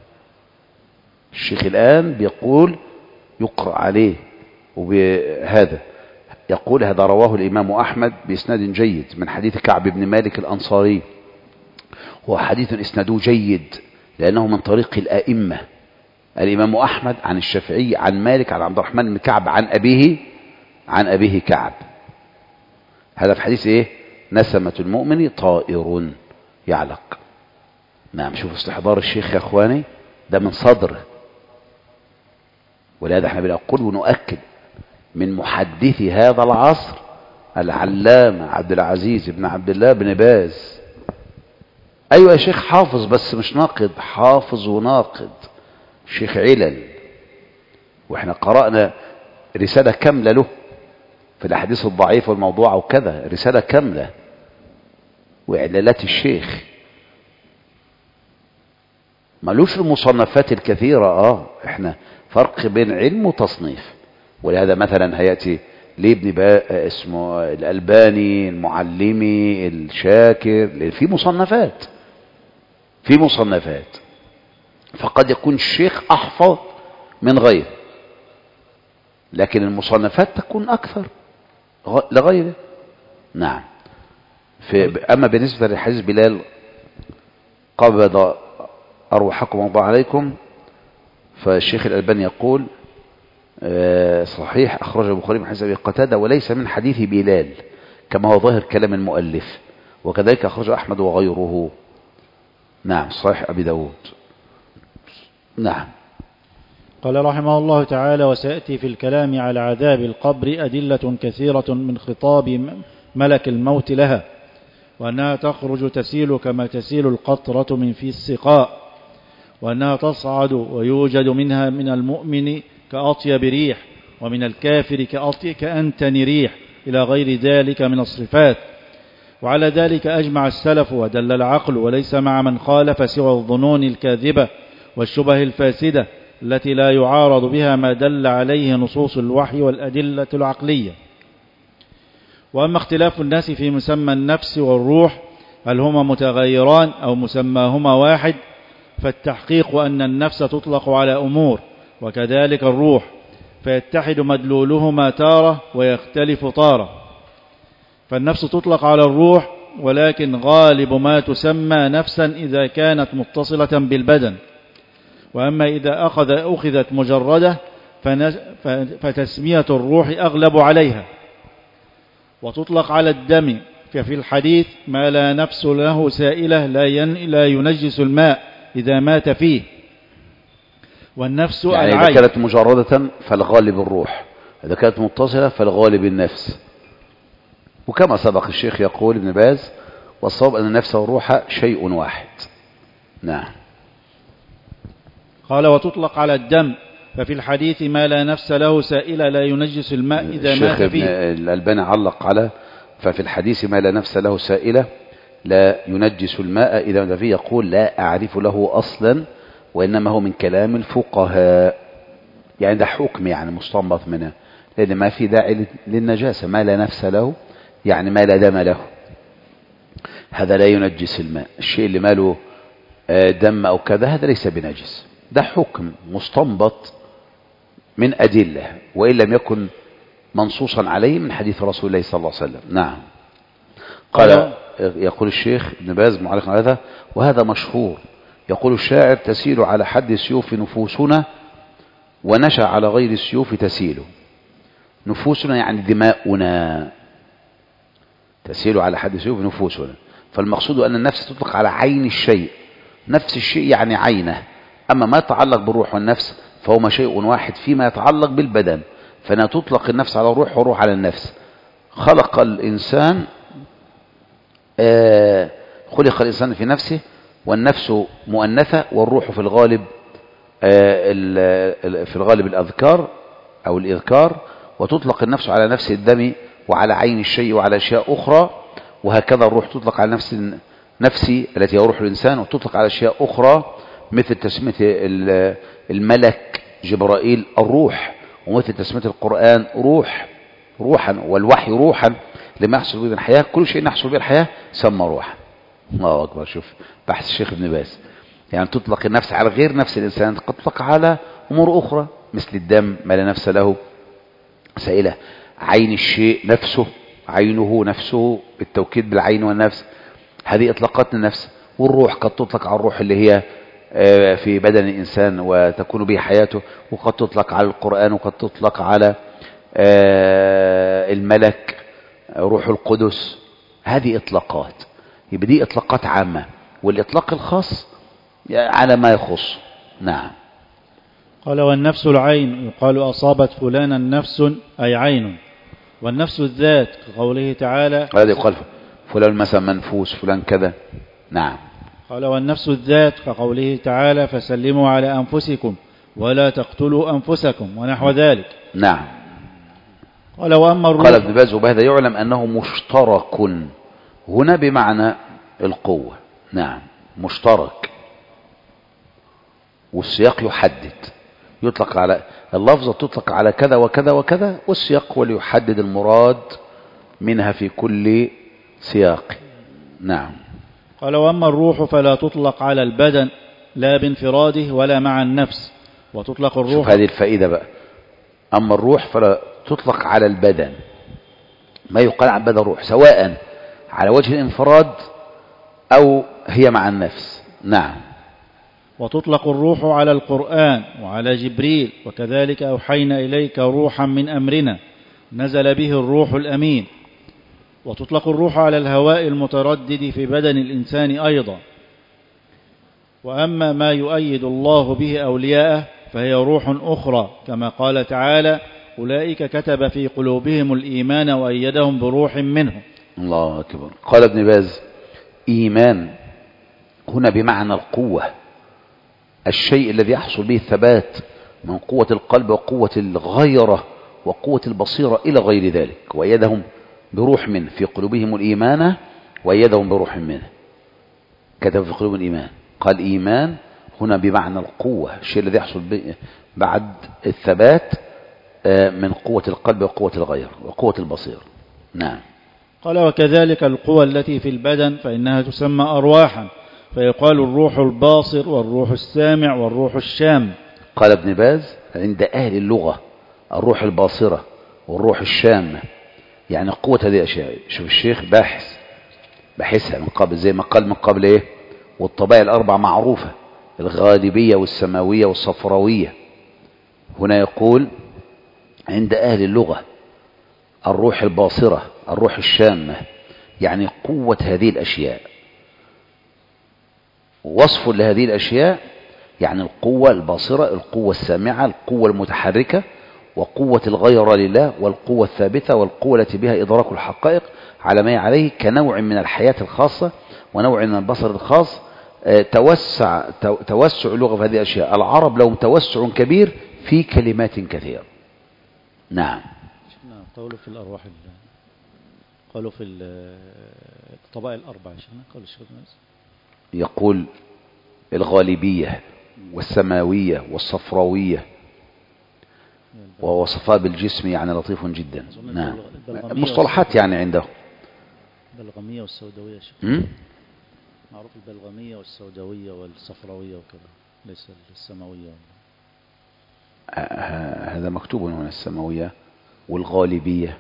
الشيخ الآن بيقول يقرأ عليه، وبهذا يقول: هذا رواه الإمام أحمد بإسناد جيد من حديث كعب بن مالك الأنصاري. هو حديث إسناده جيد لأنه من طريق الأئمة، الإمام أحمد عن الشافعي عن مالك عن عبد الرحمن بن كعب عن أبيه كعب. هذا في حديث إيه؟ نسمة المؤمن طائر يعلق. نعم. شوف استحضار الشيخ يا أخواني، ده من صدره. ولهذا احنا بنقول ونؤكد من محدثي هذا العصر العلامة عبد العزيز بن عبد الله بن باز. أيوة يا شيخ حافظ، بس مش ناقد، حافظ وناقد، شيخ علل. واحنا قرأنا رسالة كاملة له في الأحاديث الضعيفة والموضوعة وكذا، رسالة كاملة وإعلالات الشيخ. ملوش المصنفات الكثيرة. احنا فرق بين علم وتصنيف. ولهذا مثلا هيأتي لابن اسمه الألباني، المعلمي، الشاكر، في مصنفات فقد يكون الشيخ أحفظ من غيره، لكن المصنفات تكون أكثر لغيره. نعم. أما بالنسبة لحديث بلال: قبض أرواحكم الله عليكم، فالشيخ الألباني يقول: صحيح، أخرج البخاري من حديث أبي قتادة وليس من حديث بلال كما هو ظاهر كلام المؤلف، وكذلك أخرج أحمد وغيره. نعم. صحيح أبي داود. نعم. قال رحمه الله تعالى: وسيأتي في الكلام على عذاب القبر أدلة كثيرة من خطاب ملك الموت لها، وأنها تخرج تسيل كما تسيل القطرة من في السقاء، وأنها تصعد ويوجد منها من المؤمن كأطيب ريح، ومن الكافر كأنتن ريح، إلى غير ذلك من الصفات. وعلى ذلك أجمع السلف ودل العقل، وليس مع من خالف سوى الظنون الكاذبة والشبه الفاسدة التي لا يعارض بها ما دل عليه نصوص الوحي والأدلة العقلية. وأما اختلاف الناس في مسمى النفس والروح، هل هما متغيران أو مسماهما واحد، فالتحقيق أن النفس تطلق على أمور، وكذلك الروح، فيتحد مدلولهما تارة ويختلف تارة. فالنفس تطلق على الروح، ولكن غالب ما تسمى نفسا إذا كانت متصلة بالبدن. وأما إذا أخذت مجردة فتسمية الروح أغلب عليها. وتطلق على الدم، ففي الحديث: ما لا نفس له سائلة لا ينجس الماء إذا مات فيه. والنفس يعني العين. إذا كانت مجردة فالغالب الروح، إذا كانت متصلة فالغالب النفس. وكما سبق الشيخ يقول ابن باز: والصواب أن النفس والروح شيء واحد. نعم. قال: وتطلق على الدم، ففي الحديث ما لا نفس له سائلة لا ينجس الماء إذا الشيخ مات ابن فيه. الألباني علق على ففي الحديث ما لا نفس له سائلة لا ينجس الماء إذا مات فيه، يقول لا أعرف له أصلا وإنما هو من كلام الفقهاء، يعني ده حكم يعني مستنبط منه، لأن ما في داعي للنجاسة. ما لا نفس له يعني ما لا دم له، هذا لا ينجس الماء. الشيء اللي ماله دم أو كذا هذا ليس بنجس، ده حكم مستنبط من أدلة وإن لم يكن منصوصا عليه من حديث رسول الله صلى الله عليه وسلم. نعم. قال يقول الشيخ ابن باز معلقا على هذا وهذا مشهور، يقول الشاعر تسيل على حد السيوف نفوسنا ونشأ على غير السيوف تسيل. نفوسنا يعني دماؤنا، تسيل على حد السيوف نفوسنا، فالمقصود أن النفس تطلق على عين الشيء، نفس الشيء يعني عينه، أما ما يتعلق بالروح والنفس فهما شيء واحد فيما يتعلق بالبدن، فأنا تطلق النفس على الروح والروح على النفس. خلق الإنسان خلق الإنسان في نفسه والنفس مؤنثة والروح في الغالب الأذكار أو الإذكار، وتطلق النفس على نفس الدم وعلى عين الشيء وعلى أشياء أخرى، وهكذا الروح تطلق على نفسي التي هي روح الإنسان، وتطلق على أشياء أخرى مثل تسمية الملك جبرائيل الروح، ومثل تسمية القرآن روحا والوحي روحا لما يحصل به الحياة، كل شيء يحصل به الحياة سمى روحا. الله أكبر. شوف بحث الشيخ ابن باز، يعني تطلق النفس على غير نفس الإنسان، قد تطلق على أمور أخرى مثل الدم ما لا نفس له سائلة، عين الشيء نفسه، عينه نفسه بالتوكيد بالعين والنفس، هذه إطلاقات النفس. والروح قد تطلق على الروح اللي هي في بدن الإنسان وتكون به حياته، وقد تطلق على القرآن، وقد تطلق على الملك روح القدس. هذه إطلاقات، يبقى دي إطلاقات عامة، والإطلاق الخاص على ما يخص. نعم. قال والنفس العين يقال أصابت فلانا نفس أي عين، والنفس الذات كقوله تعالى هذا يقال فلان مثلا منفوس فلان كذا. نعم. قال والنفس الذات كقوله تعالى فسلموا على أنفسكم ولا تقتلوا أنفسكم ونحو ذلك. نعم. قال وأما الروح، قال ابن باز وبهذا يعلم أنه مشترك هنا بمعنى القوة. نعم مشترك، والسياق يحدد، يطلق على اللفظة تطلق على كذا وكذا وكذا، والسياق هو اللي يحدد المراد منها في كل سياق. نعم. قال وأما الروح فلا تطلق على البدن لا بانفراده ولا مع النفس، وتطلق الروح. شوف هذه الفائدة بقى، أما الروح فلا تطلق على البدن، ما يقال عن بدن الروح سواء على وجه الانفراد أو هي مع النفس. نعم. وتطلق الروح على القرآن وعلى جبريل، وكذلك أوحينا إليك روحا من أمرنا نزل به الروح الأمين. وتطلق الروح على الهواء المتردد في بدن الإنسان أيضا. وأما ما يؤيد الله به أولياءه فهي روح أخرى، كما قال تعالى أولئك كتب في قلوبهم الإيمان وأيدهم بروح منه. الله أكبر. قال ابن باز إيمان هنا بمعنى القوة، الشيء الذي يحصل به الثبات من قوة القلب وقوة الغيرة وقوة البصيرة إلى غير ذلك. وأيدهم بروح منه، في قلوبهم الإيمان وأيدهم بروح منه، كتب في قلوبهم الإيمان. قال إيمان هنا بمعنى القوة، الشيء الذي يحصل بعد الثبات من قوة القلب وقوة الغير وقوة البصيرة. نعم. قال وكذلك القوى التي في البدن فإنها تسمى أرواحا، فيقال الروح الباصر والروح السامع والروح الشام. قال ابن باز عند أهل اللغة الروح الباصرة والروح الشامة، يعني قوة هذه الأشياء. شوف الشيخ بحثها من قبل، زي ما قال من قبل إيه، والطبائع الأربع معروفة، الغالبية والسماوية والصفراوية. هنا يقول عند أهل اللغة الروح الباصرة الروح الشامة، يعني قوة هذه الأشياء. وصف لهذه الأشياء يعني القوة الباصرة، القوة السامعة، القوة المتحركة، وقوة الغير لله، والقوة الثابتة، والقوة التي بها إدراك الحقائق على ما عليه كنوع من الحياة الخاصة ونوع من البصر الخاص. توسع لغة في هذه الأشياء. العرب لهم توسع كبير في كلمات كثيرة. نعم. قولوا في الأرواح قالوا في الطبائع الأربع قالوا الشيخ الناس يقول الغالبية والسماوية والصفراوية ووصفها بالجسم يعني لطيف جدا. نعم. مصطلحات يعني عنده البلغمية والسوداوية شيخ. معروف البلغمية والسوداوية والصفراوية وكذا، ليس السماوية. هذا مكتوب هنا السماوية والغالبية،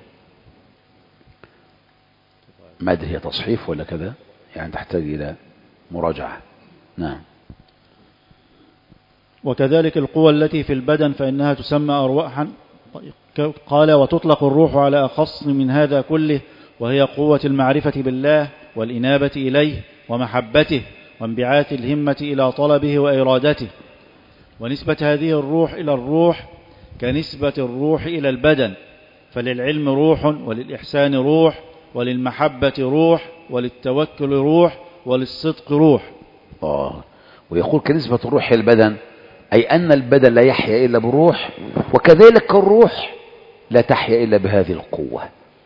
ما أدري هي تصحيف ولا كذا، يعني تحتاج إلى مراجعة. نعم. وكذلك القوى التي في البدن فإنها تسمى أرواحا. قال وتطلق الروح على أخص من هذا كله، وهي قوة المعرفة بالله والإنابة إليه ومحبته وانبعاث الهمة إلى طلبه وإرادته. ونسبة هذه الروح إلى الروح كنسبة الروح إلى البدن، فللعلم روح، وللإحسان روح، وللمحبة روح، وللتوكل روح، وللصدق روح. ويقول كنسبة الروح إلى البدن، أي أن البدن لا يحيا إلا بالروح، وكذلك الروح لا تحيا إلا بهذه القوة.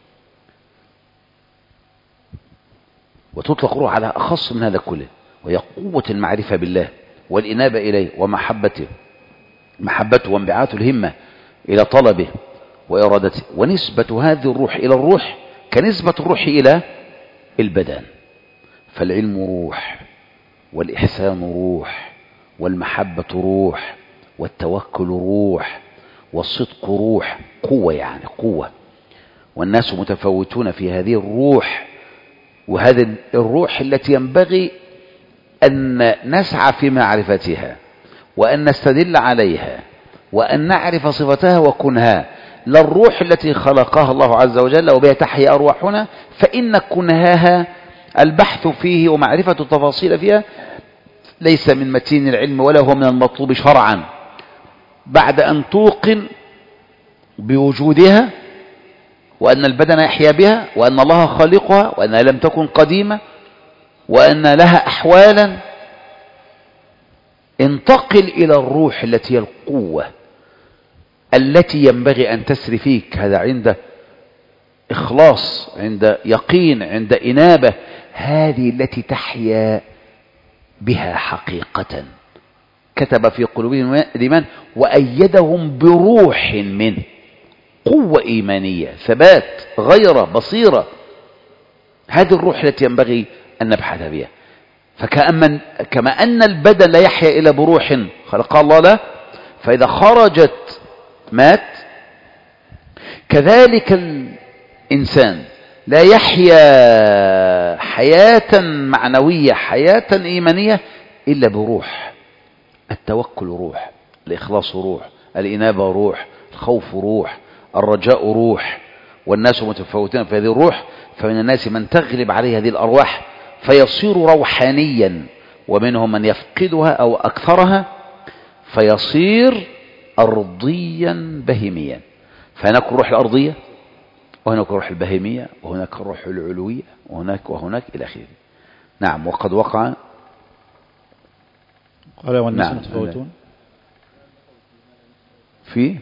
وتطلق الروح على أخص من هذا كله، وهي قوة المعرفة بالله والإنابة إليه ومحبته وانبعاث الهمة إلى طلبه وإرادته. ونسبة هذه الروح إلى الروح كنسبة الروح إلى البدن، فالعلم روح، والإحسان روح، والمحبة روح، والتوكل روح، والصدق روح. قوة يعني قوة. والناس متفاوتون في هذه الروح، وهذه الروح التي ينبغي أن نسعى في معرفتها، وأن نستدل عليها، وأن نعرف صفتها وكنها. لا الروح التي خلقها الله عز وجل وبها تحيا أرواحنا، فإن كنهاها البحث فيه ومعرفة التفاصيل فيها ليس من متين العلم ولا هو من المطلوب شرعا. بعد أن توقن بوجودها، وأن البدن يحيا بها، وأن الله خالقها، وأنها لم تكن قديمة، وأن لها أحوالا، انتقل إلى الروح التي هي القوة التي ينبغي أن تسري فيك. هذا عند إخلاص، عند يقين، عند إنابة. هذه التي تحيا بها حقيقة. كتب في قلوبهم الإيمان وأيدهم بروح منه. قوة إيمانية، ثبات، غيرة، بصيرة. هذه الروح التي ينبغي أن نبحث بها. كما أن البدن لا يحيا إلا بروح خلقها الله له، فإذا خرجت مات. كذلك الإنسان لا يحيا حياة معنوية، حياة إيمانية، إلا بروح. التوكل روح، الإخلاص روح، الإنابة روح، الخوف روح، الرجاء روح. والناس متفاوتون في هذه الروح، فمن الناس من تغلب عليه هذه الأرواح فيصير روحانيا، ومنهم من يفقدها أو أكثرها فيصير أرضيا بهيميا. فهناك الروح الأرضية، وهناك الروح البهيمية، وهناك الروح العلوية، وهناك إلى آخره. نعم. وقد وقع قال والناس متفاوتون في.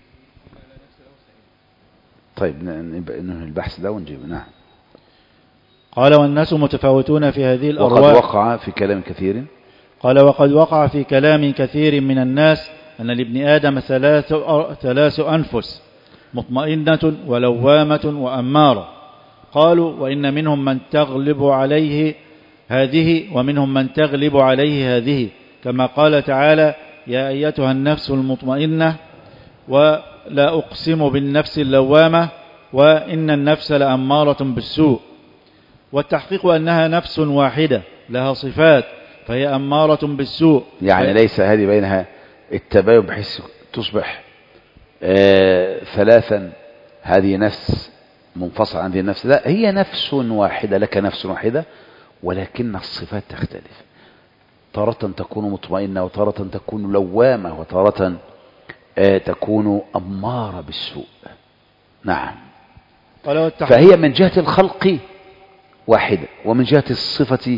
طيب ننهي البحث ده ونجيب. نعم. قال والناس متفاوتون في هذه الأرواح. وقد وقع في كلام كثير. قال وقد وقع في كلام كثير من الناس أن لابن آدم ثلاث أنفس، مطمئنة ولوامة وأمارة. قالوا وإن منهم من تغلب عليه هذه، ومنهم من تغلب عليه هذه، كما قال تعالى يا أيتها النفس المطمئنة، ولا أقسم بالنفس اللوامة، وإن النفس لأمارة بالسوء. والتحقيق أنها نفس واحدة لها صفات، فهي أمارة بالسوء. يعني ليس هذه بينها التباين بحيث تصبح ثلاثا، هذه نفس منفصل عن هذه النفس. لا، هي نفس واحدة، لك نفس واحدة، ولكن الصفات تختلف. تارة تكون مطمئنة، وتارة تكون لوامة، وتارة تكون أمارة بالسوء. نعم. فهي من جهة الخلق واحدة، ومن جهة الصفة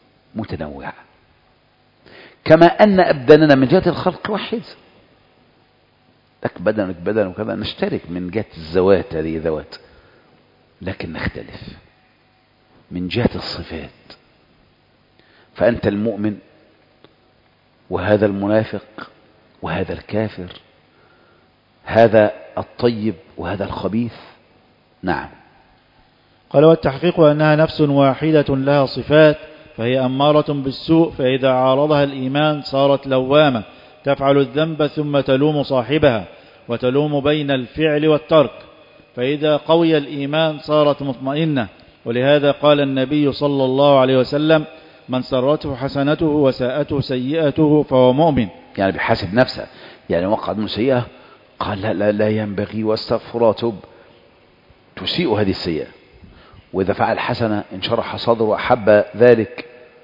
متنوعة، كما أن أبداننا من جهة الخلق واحد. لك بدن وكذا، نشترك من جهة الذوات، هذه ذوات، لكن نختلف من جهة الصفات. فأنت المؤمن وهذا المنافق وهذا الكافر، هذا الطيب وهذا الخبيث. نعم. قال والتحقيق أنها نفس واحدة لها صفات، فهي أمارة بالسوء، فإذا عارضها الإيمان صارت لوامة تفعل الذنب ثم تلوم صاحبها وتلوم بين الفعل والترك، فإذا قوي الإيمان صارت مطمئنة. ولهذا قال النبي صلى الله عليه وسلم: من سرته حسنته وساءته سيئته فهو مؤمن. يعني بحاسب نفسه، يعني وقعت من سيئة قال لا ينبغي واستغفر واتوب، تسيء هذه السيئة. وإذا فعل حسنة انشرح صدره وأحب ذلك.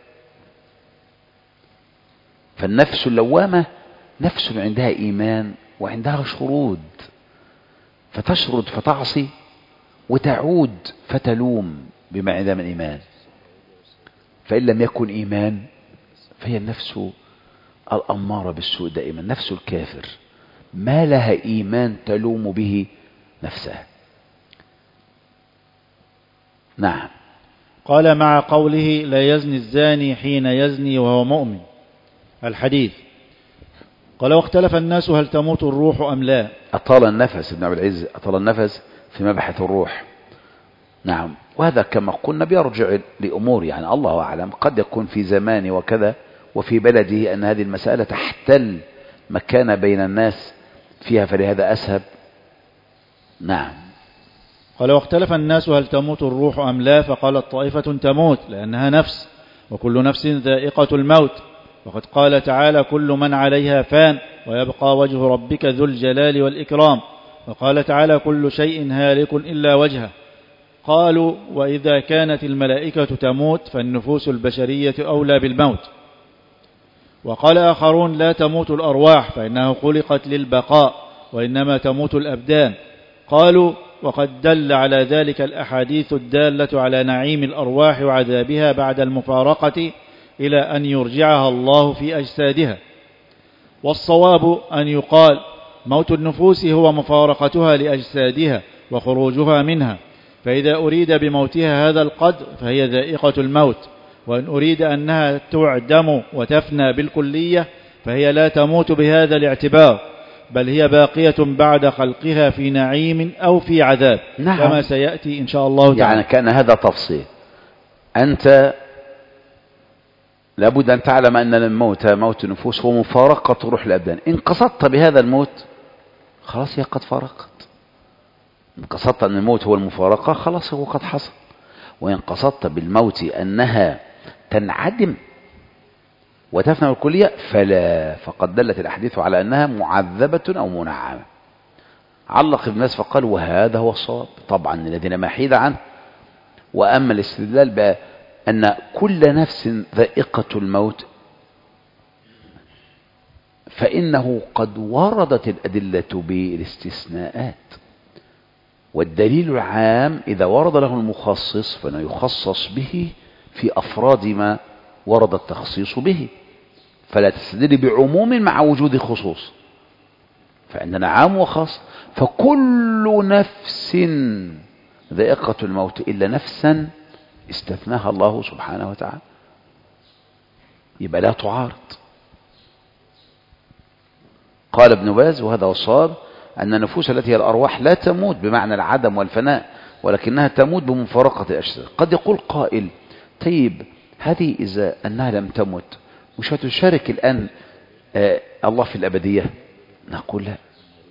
فالنفس اللوامة نفس عندها إيمان وعندها شرود، فتشرد فتعصي وتعود فتلوم بما عندها من إيمان. فإن لم يكن إيمان فهي النفس الأمارة بالسوء دائما، نفس الكافر ما لها إيمان تلوم به نفسها. نعم. قال مع قوله لا يزني الزاني حين يزني وهو مؤمن، الحديث. قال واختلف الناس هل تموت الروح أم لا. أطال النفس ابن أبي العز، أطال النفس في مبحث الروح. نعم. وهذا كما قلنا بيرجع لأمور، يعني الله أعلم، قد يكون في زمان وكذا وفي بلده أن هذه المسألة تحتل مكان بين الناس فيها، فلهذا أسهب. نعم. قال واختلف الناس هل تموت الروح أم لا، فقالت طائفة تموت لأنها نفس، وكل نفس ذائقة الموت، وقد قال تعالى كل من عليها فان ويبقى وجه ربك ذو الجلال والإكرام، وقال تعالى كل شيء هالك إلا وجهه. قالوا وإذا كانت الملائكة تموت فالنفوس البشرية أولى بالموت. وقال آخرون لا تموت الأرواح فإنها خلقت للبقاء، وإنما تموت الأبدان. قالوا وقد دل على ذلك الأحاديث الدالة على نعيم الأرواح وعذابها بعد المفارقة إلى أن يرجعها الله في أجسادها. والصواب أن يقال موت النفوس هو مفارقتها لأجسادها وخروجها منها، فإذا أريد بموتها هذا القدر فهي ذائقة الموت، وإن أريد أنها تعدم وتفنى بالكلية فهي لا تموت بهذا الاعتبار، بل هي باقية بعد خلقها في نعيم أو في عذاب. نعم. كما سيأتي إن شاء الله تعالى. يعني كان هذا تفصيل. أنت لابد أن تعلم أن الموت موت النفوس هو مفارقة روح الأبدان. إن قصدت بهذا الموت خلاص هي قد فارقت. إن قصدت أن الموت هو المفارقة خلاص هو قد حصل. وإن قصدت بالموت أنها تنعدم وتفنى الكلية فلا، فقد دلت الأحاديث على أنها معذبة أو منعمة. علق ابن ناس فقال وهذا هو الصواب، طبعا الذين ما حيد عنه. وأما الاستدلال بأن كل نفس ذائقة الموت فإنه قد وردت الأدلة بالاستثناءات، والدليل العام إذا ورد له المخصص فإنه يخصص به في أفراد ما ورد التخصيص به، فلا تستدل بعموم مع وجود خصوص، فعندنا عام وخاص. فكل نفس ذائقة الموت إلا نفسا استثناها الله سبحانه وتعالى، يبقى لا تعارض. قال ابن باز وهذا هو الصواب أن النفوس التي هي الأرواح لا تموت بمعنى العدم والفناء، ولكنها تموت بمفارقة الأجساد. قد يقول قائل طيب هذه إذا أنها لم تمت مش هتشارك الآن الله في الأبدية؟ نقول لا،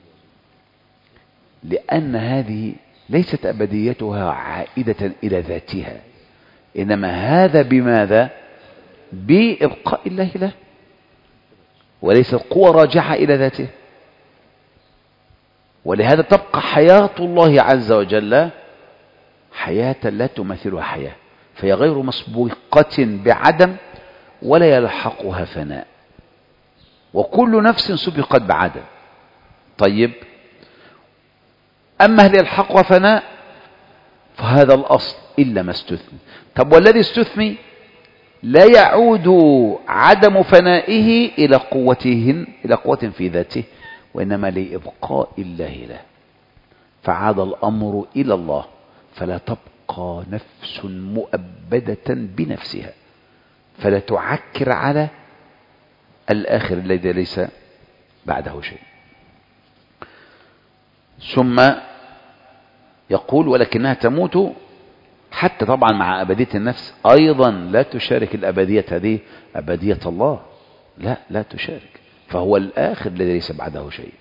لأن هذه ليست أبديتها عائدة إلى ذاتها، إنما هذا بماذا؟ بإبقاء الله له، وليست قوة راجعة إلى ذاته. ولهذا تبقى حياة الله عز وجل حياة لا تمثلها حياة، فهي غير مسبوقة بعدم ولا يلحقها فناء، وكل نفس سبقت بعدم. طيب أما هل يلحقها فناء فهذا الأصل إلا ما استثني. طب والذي استثني لا يعود عدم فنائه إلى قوة في ذاته، وإنما لإبقاء الله له، فعاد الأمر إلى الله، فلا تبقى نفس مؤبدة بنفسها، فلا تعكر على الآخر الذي ليس بعده شيء. ثم يقول ولكنها تموت حتى طبعا مع أبدية النفس أيضا لا تشارك الأبدية هذه أبدية الله، لا تشارك، فهو الآخر الذي ليس بعده شيء.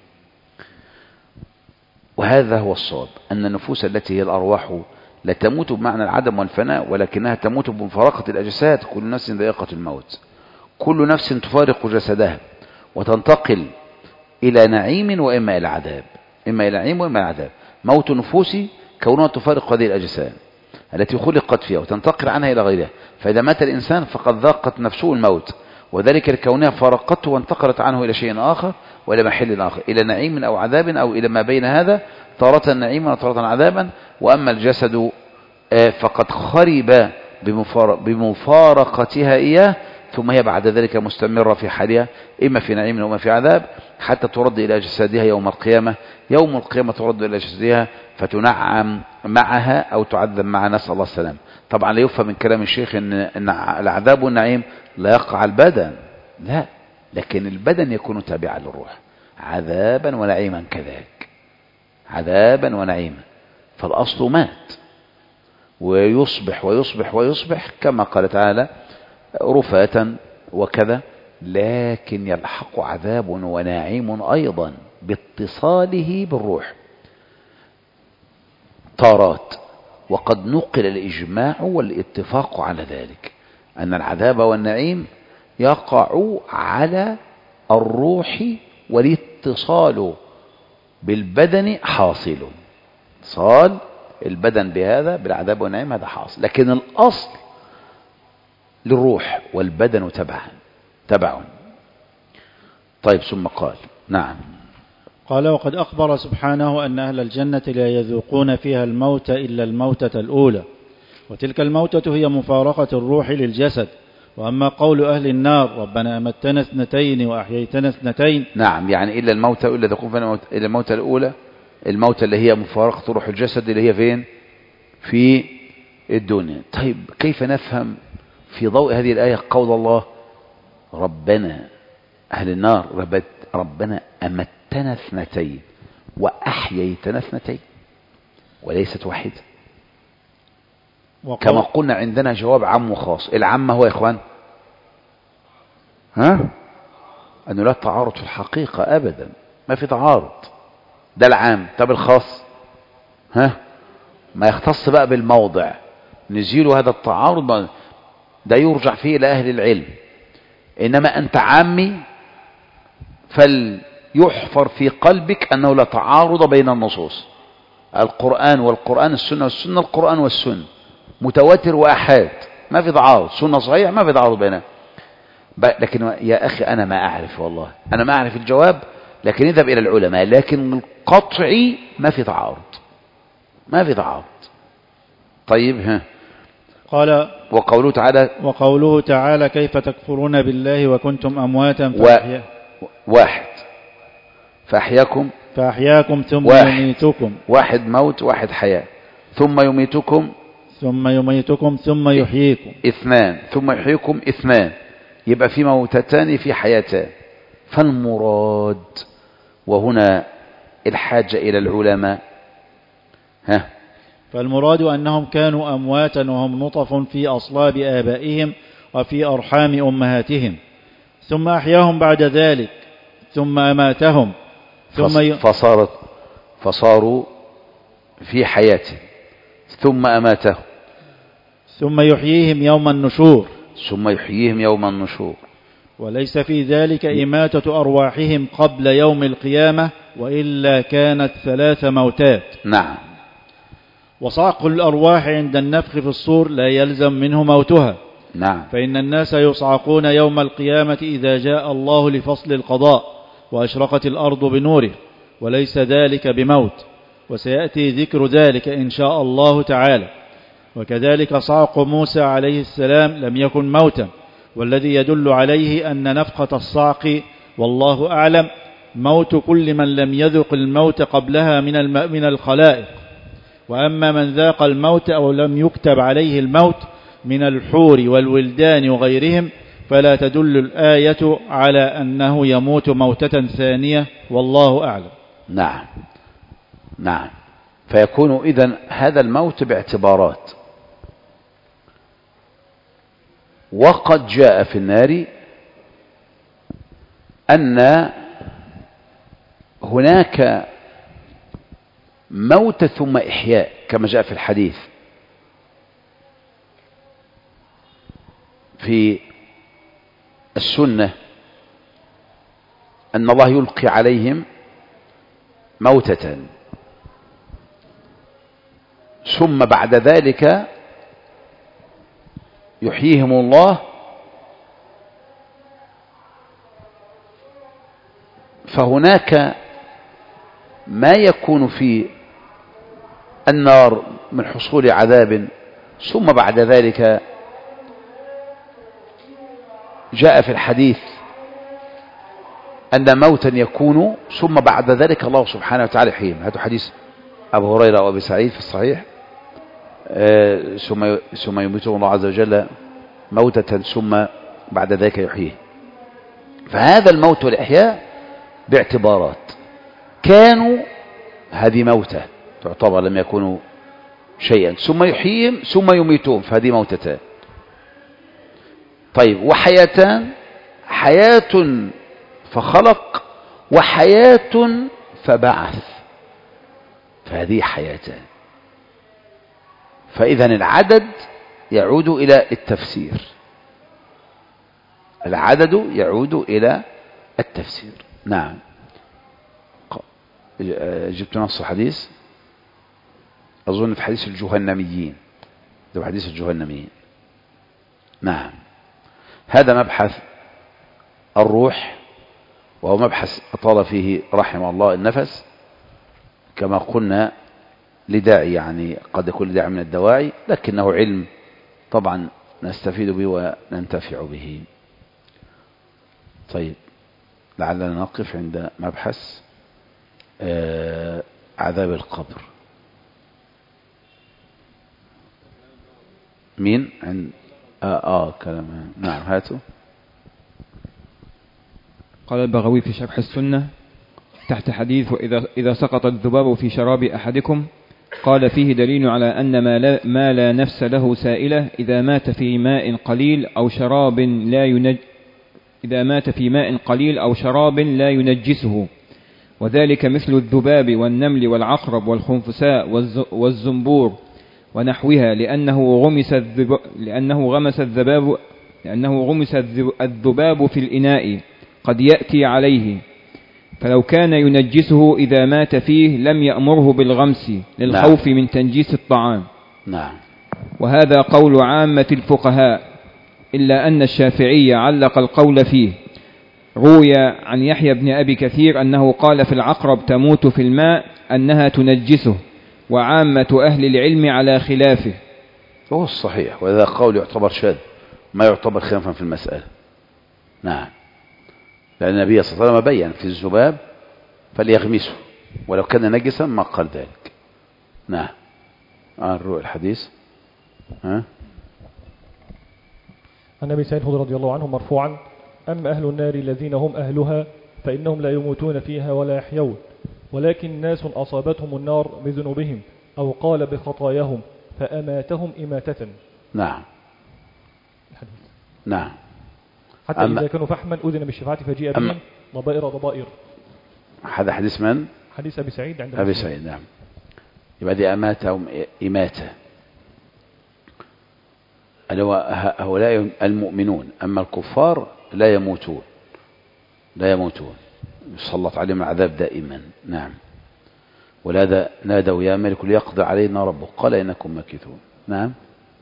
وهذا هو الصواب، أن النفوس التي هي الأرواح لا تموت بمعنى العدم والفناء، ولكنها تموت بمفارقة الأجساد. كل نفس ذائقة الموت، كل نفس تفارق جسدها وتنتقل إلى نعيم وإما إلى عذاب، إما إلى نعيم وإما إلى عذاب. موت نفوس كونها تفارق هذه الأجساد التي خلقت فيها وتنتقل عنها إلى غيرها، فإذا مات الإنسان فقد ذاقت نفسه الموت، وذلك لكونها فارقته وانتقلت عنه إلى شيء آخر وإلى محل آخر، إلى نعيم أو عذاب أو إلى ما بين هذا، تارة نعيما وتارة عذابا. وأما الجسد فقد خرب بمفارقتها إياه، ثم هي بعد ذلك مستمرة في حالها إما في نعيم وإما في عذاب، حتى ترد إلى جسدها يوم القيامة. يوم القيامة ترد إلى جسدها فتنعم معها أو تعذب معها، نسأل الله السلام. طبعا لا يفهم من كلام الشيخ إن العذاب والنعيم لا يقع البدن، لا، لكن البدن يكون تابعا للروح، عذابا ونعيما كذلك، عذابا ونعيما. فالأصل مات ويصبح ويصبح ويصبح كما قال تعالى رفاة وكذا، لكن يلحق عذاب ونعيم أيضا باتصاله بالروح طارات. وقد نقل الإجماع والاتفاق على ذلك، أن العذاب والنعيم يقع على الروح، والاتصال بالبدن حاصل، اتصال البدن بهذا بالعذاب والنعيم هذا حاصل، لكن الأصل للروح والبدن تبع. طيب ثم قال نعم. قال وقد أخبر سبحانه أن أهل الجنة لا يذوقون فيها الموت إلا الموتة الأولى، وتلك الموتة هي مفارقة الروح للجسد. وأما قول أهل النار ربنا أمتنا اثنتين وأحييتنا اثنتين، نعم، يعني إلا الموتة إلا تكون إلا الموتة الأولى، الموتة اللي هي مفارقة روح الجسد اللي هي فين؟ في الدنيا. طيب كيف نفهم في ضوء هذه الآية قول الله ربنا أهل النار ربنا أمتنا اثنتين وأحييتنا اثنتين وليست واحدة؟ كما قلنا عندنا جواب عام وخاص. العام هو يا إخوان أنه لا تعارض في الحقيقة أبدا، ما في تعارض، ده العام. طب الخاص ما يختص بقى بالموضع، نزيل هذا التعارض ده يرجع فيه إلى أهل العلم. إنما أنت عامي فليحفر في قلبك أنه لا تعارض بين النصوص، القرآن والقرآن، السنة والسنة، القرآن والسنة، متواتر وأحاد، ما في تعارض، سنة صحيح ما في تعارض بينها. لكن يا أخي أنا ما أعرف، والله أنا ما أعرف الجواب، لكن اذهب إلى العلماء، لكن القطعي ما في تعارض، ما في تعارض. طيب قال وقوله تعالى كيف تكفرون بالله وكنتم أمواتا واحد فأحياكم ثم يميتكم، واحد موت واحد حياة، ثم يميتكم ثم يحييكم، اثنان، ثم يحييكم اثنان، يبقى في موتتان في حياتان. فالمراد وهنا الحاجة إلى العلماء فالمراد أنهم كانوا أمواتا وهم نطف في أصلاب آبائهم وفي أرحام أمهاتهم، ثم أحياهم بعد ذلك، ثم أماتهم، فصاروا في حياته، ثم أماته، ثم يحييهم يوم النشور. وليس في ذلك إماتة أرواحهم قبل يوم القيامة، وإلا كانت 3 موتات. نعم. وصعق الأرواح عند النفخ في الصور لا يلزم منه موتها. نعم. فإن الناس يصعقون يوم القيامة إذا جاء الله لفصل القضاء وأشرقت الأرض بنوره، وليس ذلك بموت، وسيأتي ذكر ذلك إن شاء الله تعالى. وكذلك صعق موسى عليه السلام لم يكن موتا، والذي يدل عليه أن نفخة الصعق والله أعلم موت كل من لم يذق الموت قبلها من الخلائق، وأما من ذاق الموت أو لم يكتب عليه الموت من الحور والولدان وغيرهم فلا تدل الآية على أنه يموت موتة ثانية، والله أعلم. نعم نعم. فيكون إذن هذا الموت باعتبارات. وقد جاء في النار أن هناك موت ثم إحياء كما جاء في الحديث في السنة أن الله يلقي عليهم موتة ثم بعد ذلك يحييهم الله فهناك ما يكون في النار من حصول عذاب ثم بعد ذلك جاء في الحديث أن موتا يكون ثم بعد ذلك الله سبحانه وتعالى يحييهم. هذا حديث أبو هريرة وأبي سعيد في الصحيح. ثم يميتهم الله عز وجل موتة ثم بعد ذلك يحييه. فهذا الموت والإحياء باعتبارات. كانوا هذه موتة تعتبر لم يكونوا شيئا، ثم يحييهم ثم يميتهم فهذه موتتان. طيب وحياتان، حياة فخلق وحياة فبعث، فهذه حياتان. فإذا العدد يعود إلى التفسير، العدد يعود إلى التفسير. نعم. جبت نص حديث أظن في حديث الجهنميين، ده حديث الجهنميين. نعم. هذا مبحث الروح، وهو مبحث أطال فيه رحمه الله النفس كما قلنا لداعي، يعني قد يكون لداعي من الدواعي، لكنه علم طبعا نستفيد به وننتفع به. طيب لعلنا نقف عند مبحث عذاب القبر. مين عند كلام؟ نعم هاتوا. قال البغوي في شرح السنة تحت حديث إذا سقط الذباب في شراب أحدكم، قال فيه دليل على أن ما لا نفس له سائلة إذا مات في ماء قليل أو شراب لا ينجسه، وذلك مثل الذباب والنمل والعقرب والخنفساء والزنبور ونحوها، لأنه غمس الذباب في الإناء قد يأتي عليه، فلو كان ينجسه إذا مات فيه لم يأمره بالغمس للخوف من تنجيس الطعام. نعم. وهذا قول عامة الفقهاء، إلا أن الشافعي علق القول فيه. روي عن يحيى بن أبي كثير أنه قال في العقرب تموت في الماء أنها تنجسه، وعامة أهل العلم على خلافه. هو الصحيح، وهذا قول يعتبر شاذ، ما يعتبر خلافا في المسألة. نعم. لأن النبي صلى الله عليه وسلم بيّن في الذباب فليغمسه ولو كان نجسا ما قال ذلك. نعم. الرؤى الحديث عن أبي سعيد رضي الله عنه مرفوعا: أما أهل النار الذين هم أهلها فإنهم لا يموتون فيها ولا يحيون، ولكن ناس أصابتهم النار بذنوبهم أو قال بخطاياهم فأماتهم إماتة. نعم. الحديث. نعم. حتى إذا كانوا فحما أذن بالشفاعة فجيء بهم ضبائر. هذا حديث من؟ حديث أبي سعيد عند أبي سعيد. نعم. يبقى دي أماتهم إماتة. هؤلاء المؤمنون، أما الكفار لا يموتون يسلط عليهم العذاب دائما. نعم. ولهذا نادوا يا ملك ليقضي علينا ربك قال إنكم ماكثون. نعم.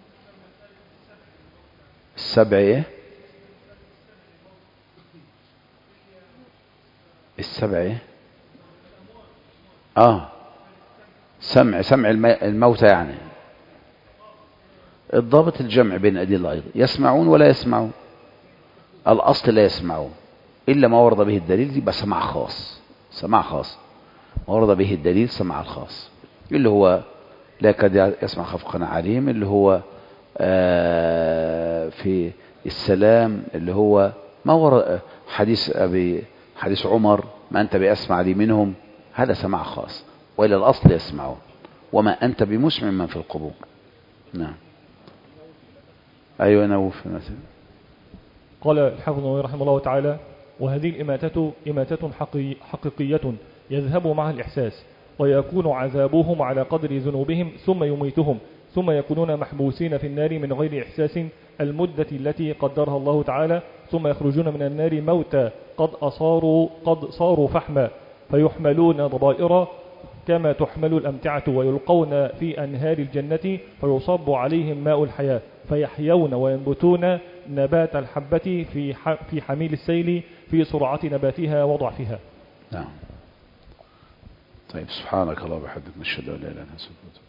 السبع سمع الموتى، يعني الضابط الجمع بين الأدلة أيضا. يسمعون ولا يسمعون، الأصل لا يسمعون، إلا ما ورد به الدليل يبقى سماع خاص. سماع خاص ما ورد به الدليل سماع الخاص، اللي هو لا يكاد يسمع خفقا عليهم، اللي هو في السلام، اللي هو ما ورد حديث عمر ما أنت بأسمع لي منهم، هذا سماع خاص، وإلى الأصل يسمعون وما أنت بمسمع من في القبور. نعم. أيوة نوف مثلا. قال الحافظ النووي رحمه الله تعالى: وهذه الإماتة إماتة حقيقية يذهب معها الإحساس، ويكون عذابهم على قدر ذنوبهم ثم يميتهم، ثم يكونون محبوسين في النار من غير إحساس المدة التي قدرها الله تعالى، ثم يخرجون من النار موتى قد صاروا فحما، فيحملون ضبائر كما تحمل الأمتعة، ويلقون في أنهار الجنة فيصب عليهم ماء الحياة، فيحيون وينبتون نبات الحبة في حميل السيل في سرعة نباتها وضعفها. نعم. طيب، سبحانك اللهم وبحمدك، نشهد أن لا إله إلا أنت.